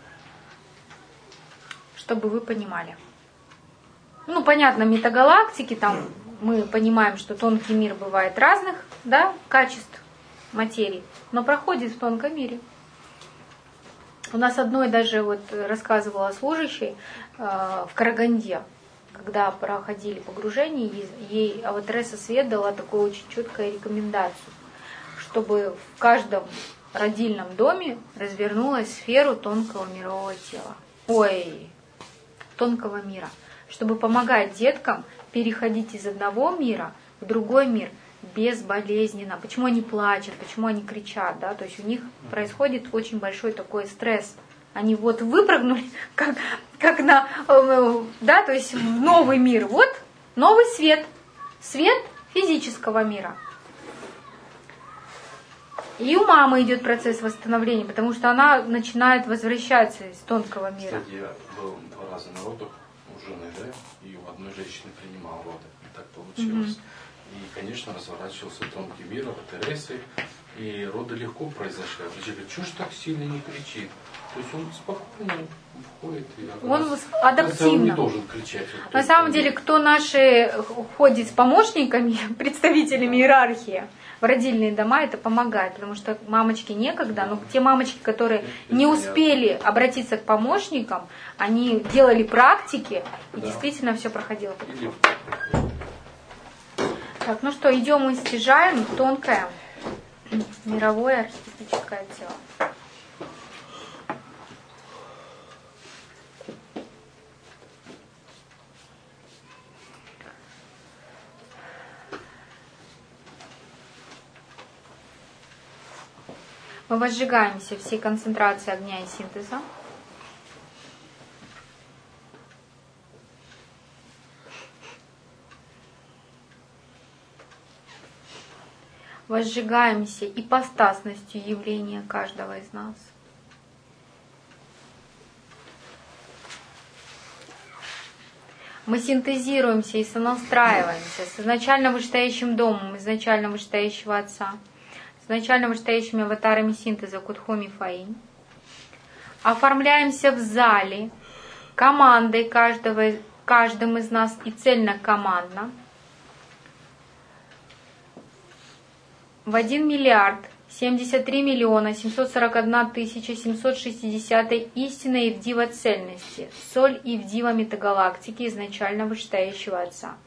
A: Чтобы вы понимали. Ну, понятно, метагалактики, там мы понимаем, что тонкий мир бывает разных, да, качеств материи, но проходит в тонком мире. У нас одной даже вот рассказывала служащей в Караганде, когда проходили погружение, ей Аватареса Свет дала такую очень четкую рекомендацию, чтобы в каждом родильном доме развернулась сферу тонкого мирового тела. Тонкого мира. Чтобы помогать деткам переходить из одного мира в другой мир безболезненно. Почему они плачут, почему они кричат, да? То есть у них происходит очень большой такой стресс. Они вот выпрыгнули, как на, да, то есть в новый мир. Вот новый свет. Свет физического мира. И у мамы идет процесс восстановления, потому что она начинает возвращаться из тонкого мира.
E: Кстати, я был 2 раза на родах у жены, да, и у одной женщины принимал роды. И так получилось. И, конечно, разворачивался тонкий мир Аватаресы, и роды легко произошли. Врачи говорят, что ж так сильно не кричит? То есть он спокойно входит. И
A: он адаптивно.
E: Он не должен кричать. Вот
A: на самом деле, кто наши ходит с помощниками, представителями иерархии в родильные дома, это помогает, потому что мамочки некогда, но те мамочки, которые не успели обратиться к помощникам, они делали практики, и действительно все проходило. Так, ну что, идем и стяжаем тонкое мировое архетипическое тело. Мы возжигаемся всей концентрации огня и синтеза. Возжигаемся ипостасностью явления каждого из нас. Мы синтезируемся и сонастраиваемся с изначально вышестоящим домом, изначально вышестоящего Отца, с изначально вышестоящими аватарами синтеза Кудхоми Фаинь. Оформляемся в зале командой каждым из нас и цельно-командно. В 1 миллиард 73 миллиона 741 тысяча 760 истинной Ивдива цельности, соль Ивдива метагалактики изначально вышестоящего Отца.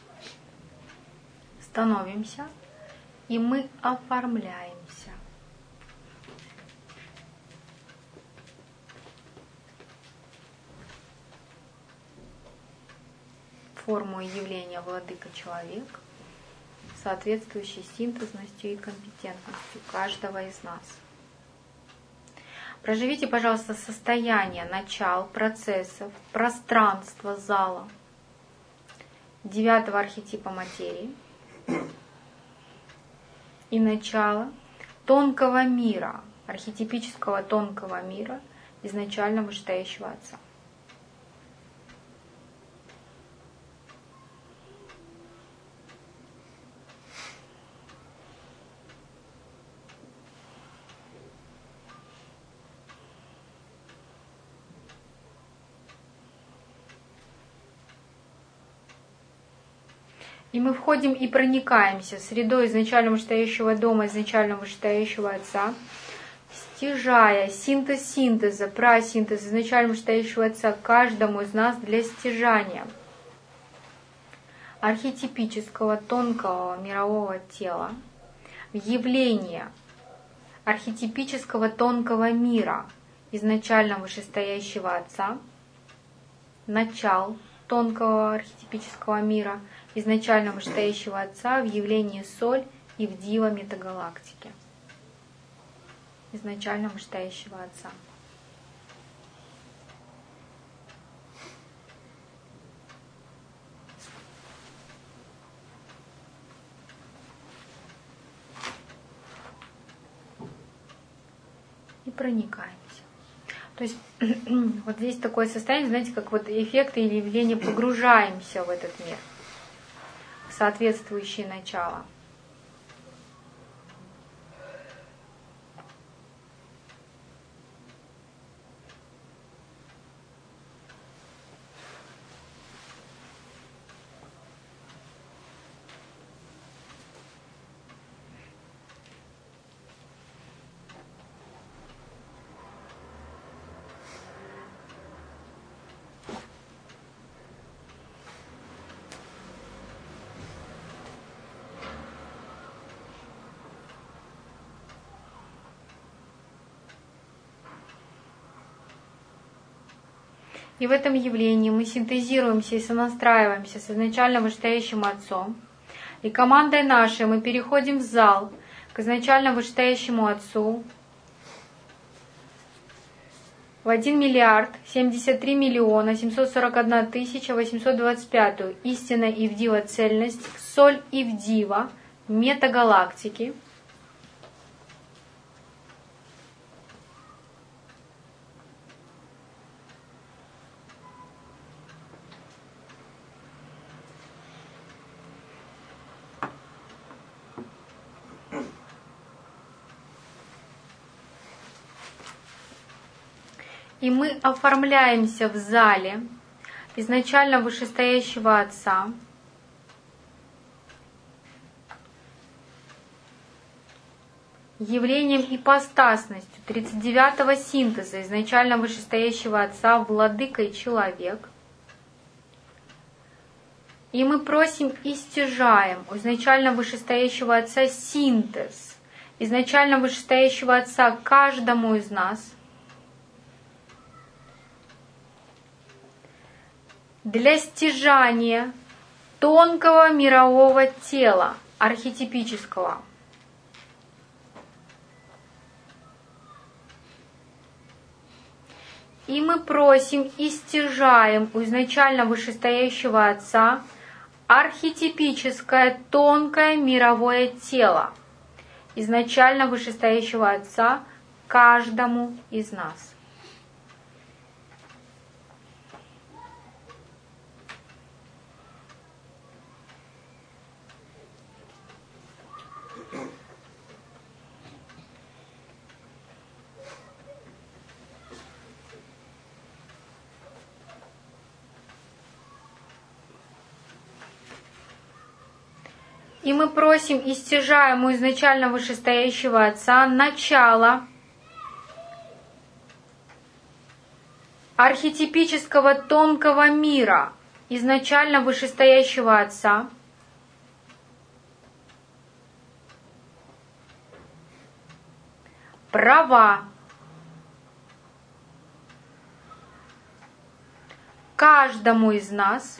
A: Становимся, и мы оформляемся. Форму явления владыка-человек, соответствующей синтезностью и компетентностью каждого из нас. Проживите, пожалуйста, состояние начал, процессов, пространства зала 9-го архетипа материи и начало тонкого мира, архетипического тонкого мира, изначально вышестоящего Отца. И мы входим и проникаемся средой изначально вышестоящего дома, изначально вышестоящего Отца, стяжая синтез синтеза, прасинтез изначально вышестоящего Отца каждому из нас для стяжания. архетипического тонкого мирового тела в явление архетипического тонкого мира изначально вышестоящего Отца, начал тонкого архетипического мира изначально вышестоящего Отца в явлении Соль и в Дива метагалактики изначально вышестоящего Отца. И проникаемся. То есть вот здесь такое состояние, знаете, как вот эффекты или явления, погружаемся в этот мир, в соответствующие начала. И в этом явлении мы синтезируемся и сонастраиваемся с изначально вышестоящим Отцом. И командой нашей мы переходим в зал к изначально вышестоящему Отцу в 1 миллиард 73 миллиона 741 тысяча 825 истинная Ивдива цельность, Соль Ивдива метагалактики. И мы оформляемся в зале изначально вышестоящего Отца, явлением ипостасностью 39-го синтеза изначально вышестоящего Отца, владыкой человек. И мы просим и стяжаем у изначально вышестоящего Отца синтез изначально вышестоящего Отца каждому из нас, для стяжания тонкого мирового тела, архетипического. И мы просим и стяжаем у изначально вышестоящего Отца архетипическое тонкое мировое тело, изначально вышестоящего Отца каждому из нас. И мы просим и стяжаем у изначально вышестоящего Отца начало архетипического тонкого мира изначально вышестоящего Отца, права каждому из нас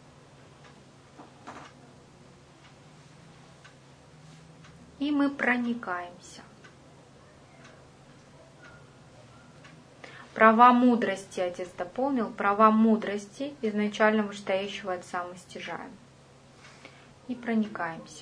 A: и мы проникаемся. Права мудрости, Отец дополнил, права мудрости изначально вышестоящего Отца мы стяжаем и проникаемся.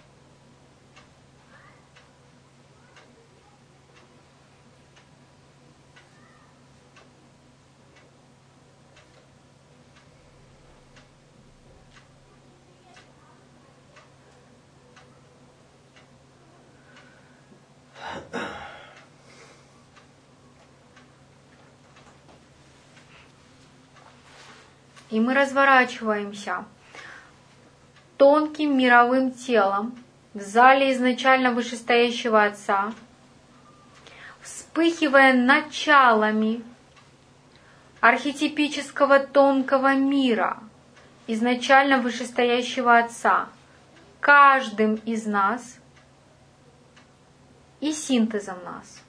A: И мы разворачиваемся тонким мировым телом в зале изначально вышестоящего Отца, вспыхивая началами архетипического тонкого мира изначально вышестоящего Отца каждым из нас и синтезом нас.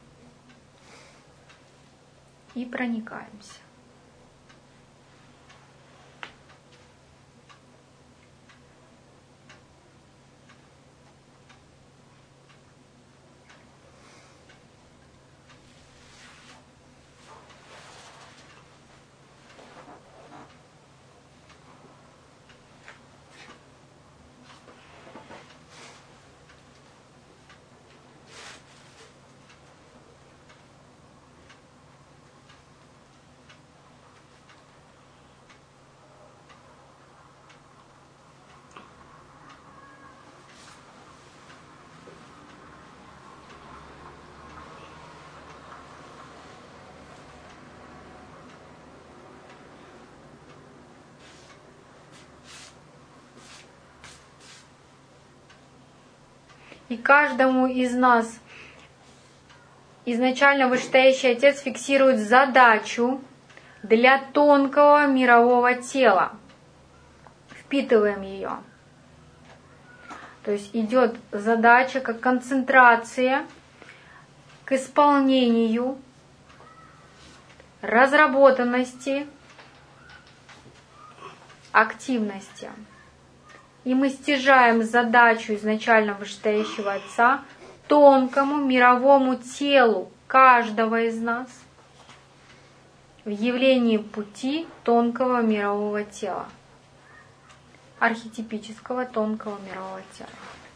A: И проникаемся. И каждому из нас изначально вышестоящий Отец фиксирует задачу для тонкого мирового тела. Впитываем ее. То есть идет задача как концентрация к исполнению, разработанности, активности. И мы стяжаем задачу изначально вышестоящего Отца тонкому мировому телу каждого из нас в явлении пути тонкого мирового тела, архетипического тонкого мирового тела.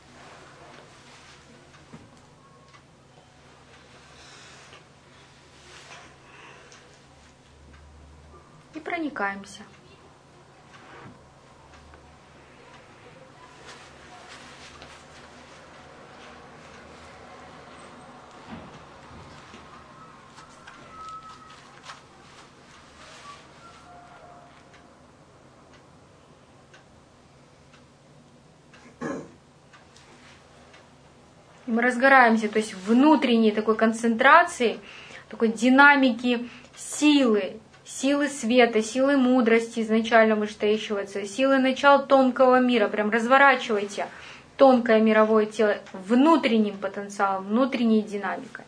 A: И проникаемся. И мы разгораемся, то есть внутренней такой концентрации, такой динамики силы, силы света, силы мудрости изначально вышестоящего Отца, силы начал тонкого мира. Прям разворачивайте тонкое мировое тело внутренним потенциалом, внутренней динамикой.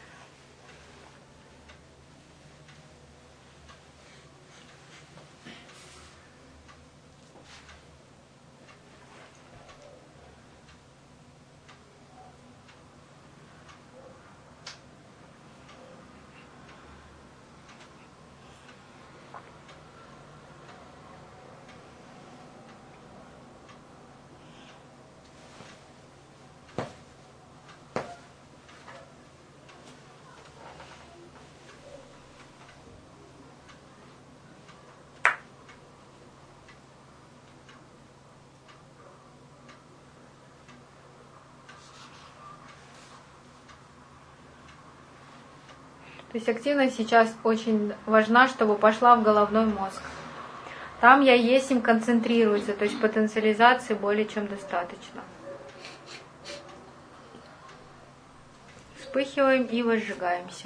A: То есть активность сейчас очень важна, чтобы пошла в головной мозг. Там я есть им концентрируется, то есть потенциализации более чем достаточно. Вспыхиваем и возжигаемся.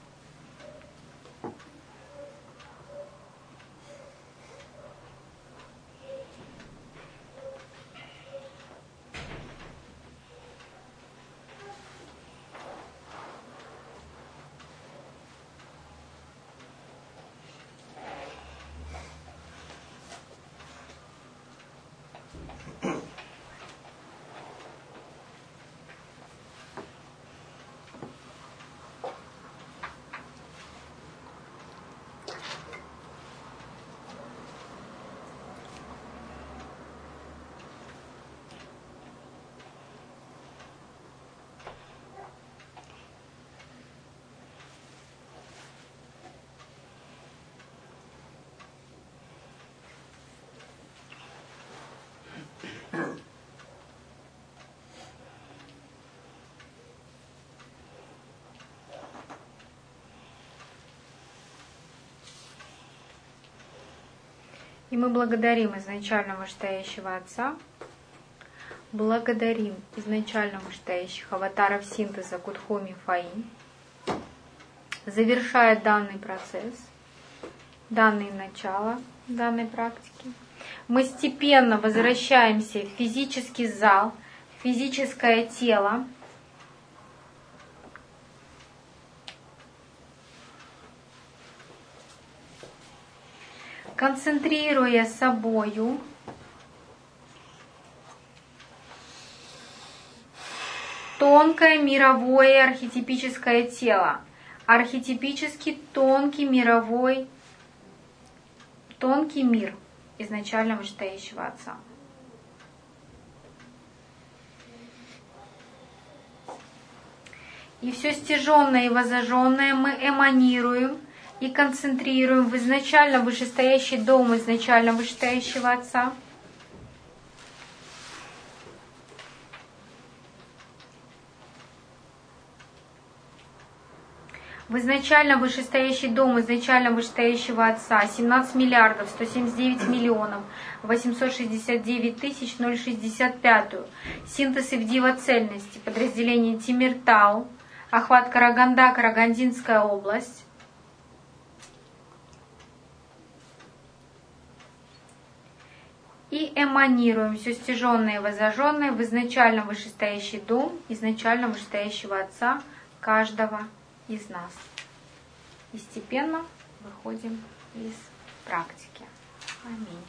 A: И мы благодарим изначально вышестоящего Отца, благодарим изначально вышестоящих аватаров синтеза Кудхоми Фаи, завершая данный процесс, данное начало данной практики. Мы степенно возвращаемся в физический зал, в физическое тело. Концентрируя собою тонкое мировое архетипическое тело, архетипически тонкий мировой, тонкий мир изначально вышестоящего Отца. И все стяженное и возожженное мы эманируем и концентрируем в изначально вышестоящий дом изначально вышестоящего Отца. В изначально вышестоящий дом изначально вышестоящего Отца 17 миллиардов 179 миллионов 869 тысяч 065. Синтез Ивдива цельности, подразделение Тимиртау, охват Караганда, Карагандинская область. И эманируем все стяженное и возожженное в изначально вышестоящий дом изначально вышестоящего Отца каждого из нас. И постепенно выходим из практики. Аминь.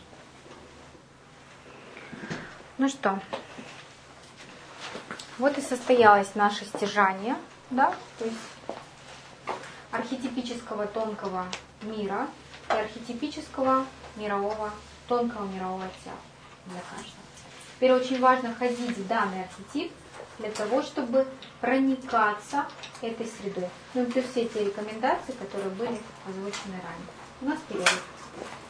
A: Ну что, вот и состоялось наше стяжание, да, то есть архетипического тонкого мира и архетипического мирового, тонкого мирового тела для каждого. Теперь очень важно ходить в данный архетип для того, чтобы проникаться этой средой. Ну и плюс все те рекомендации, которые были озвучены ранее. У нас перерыв.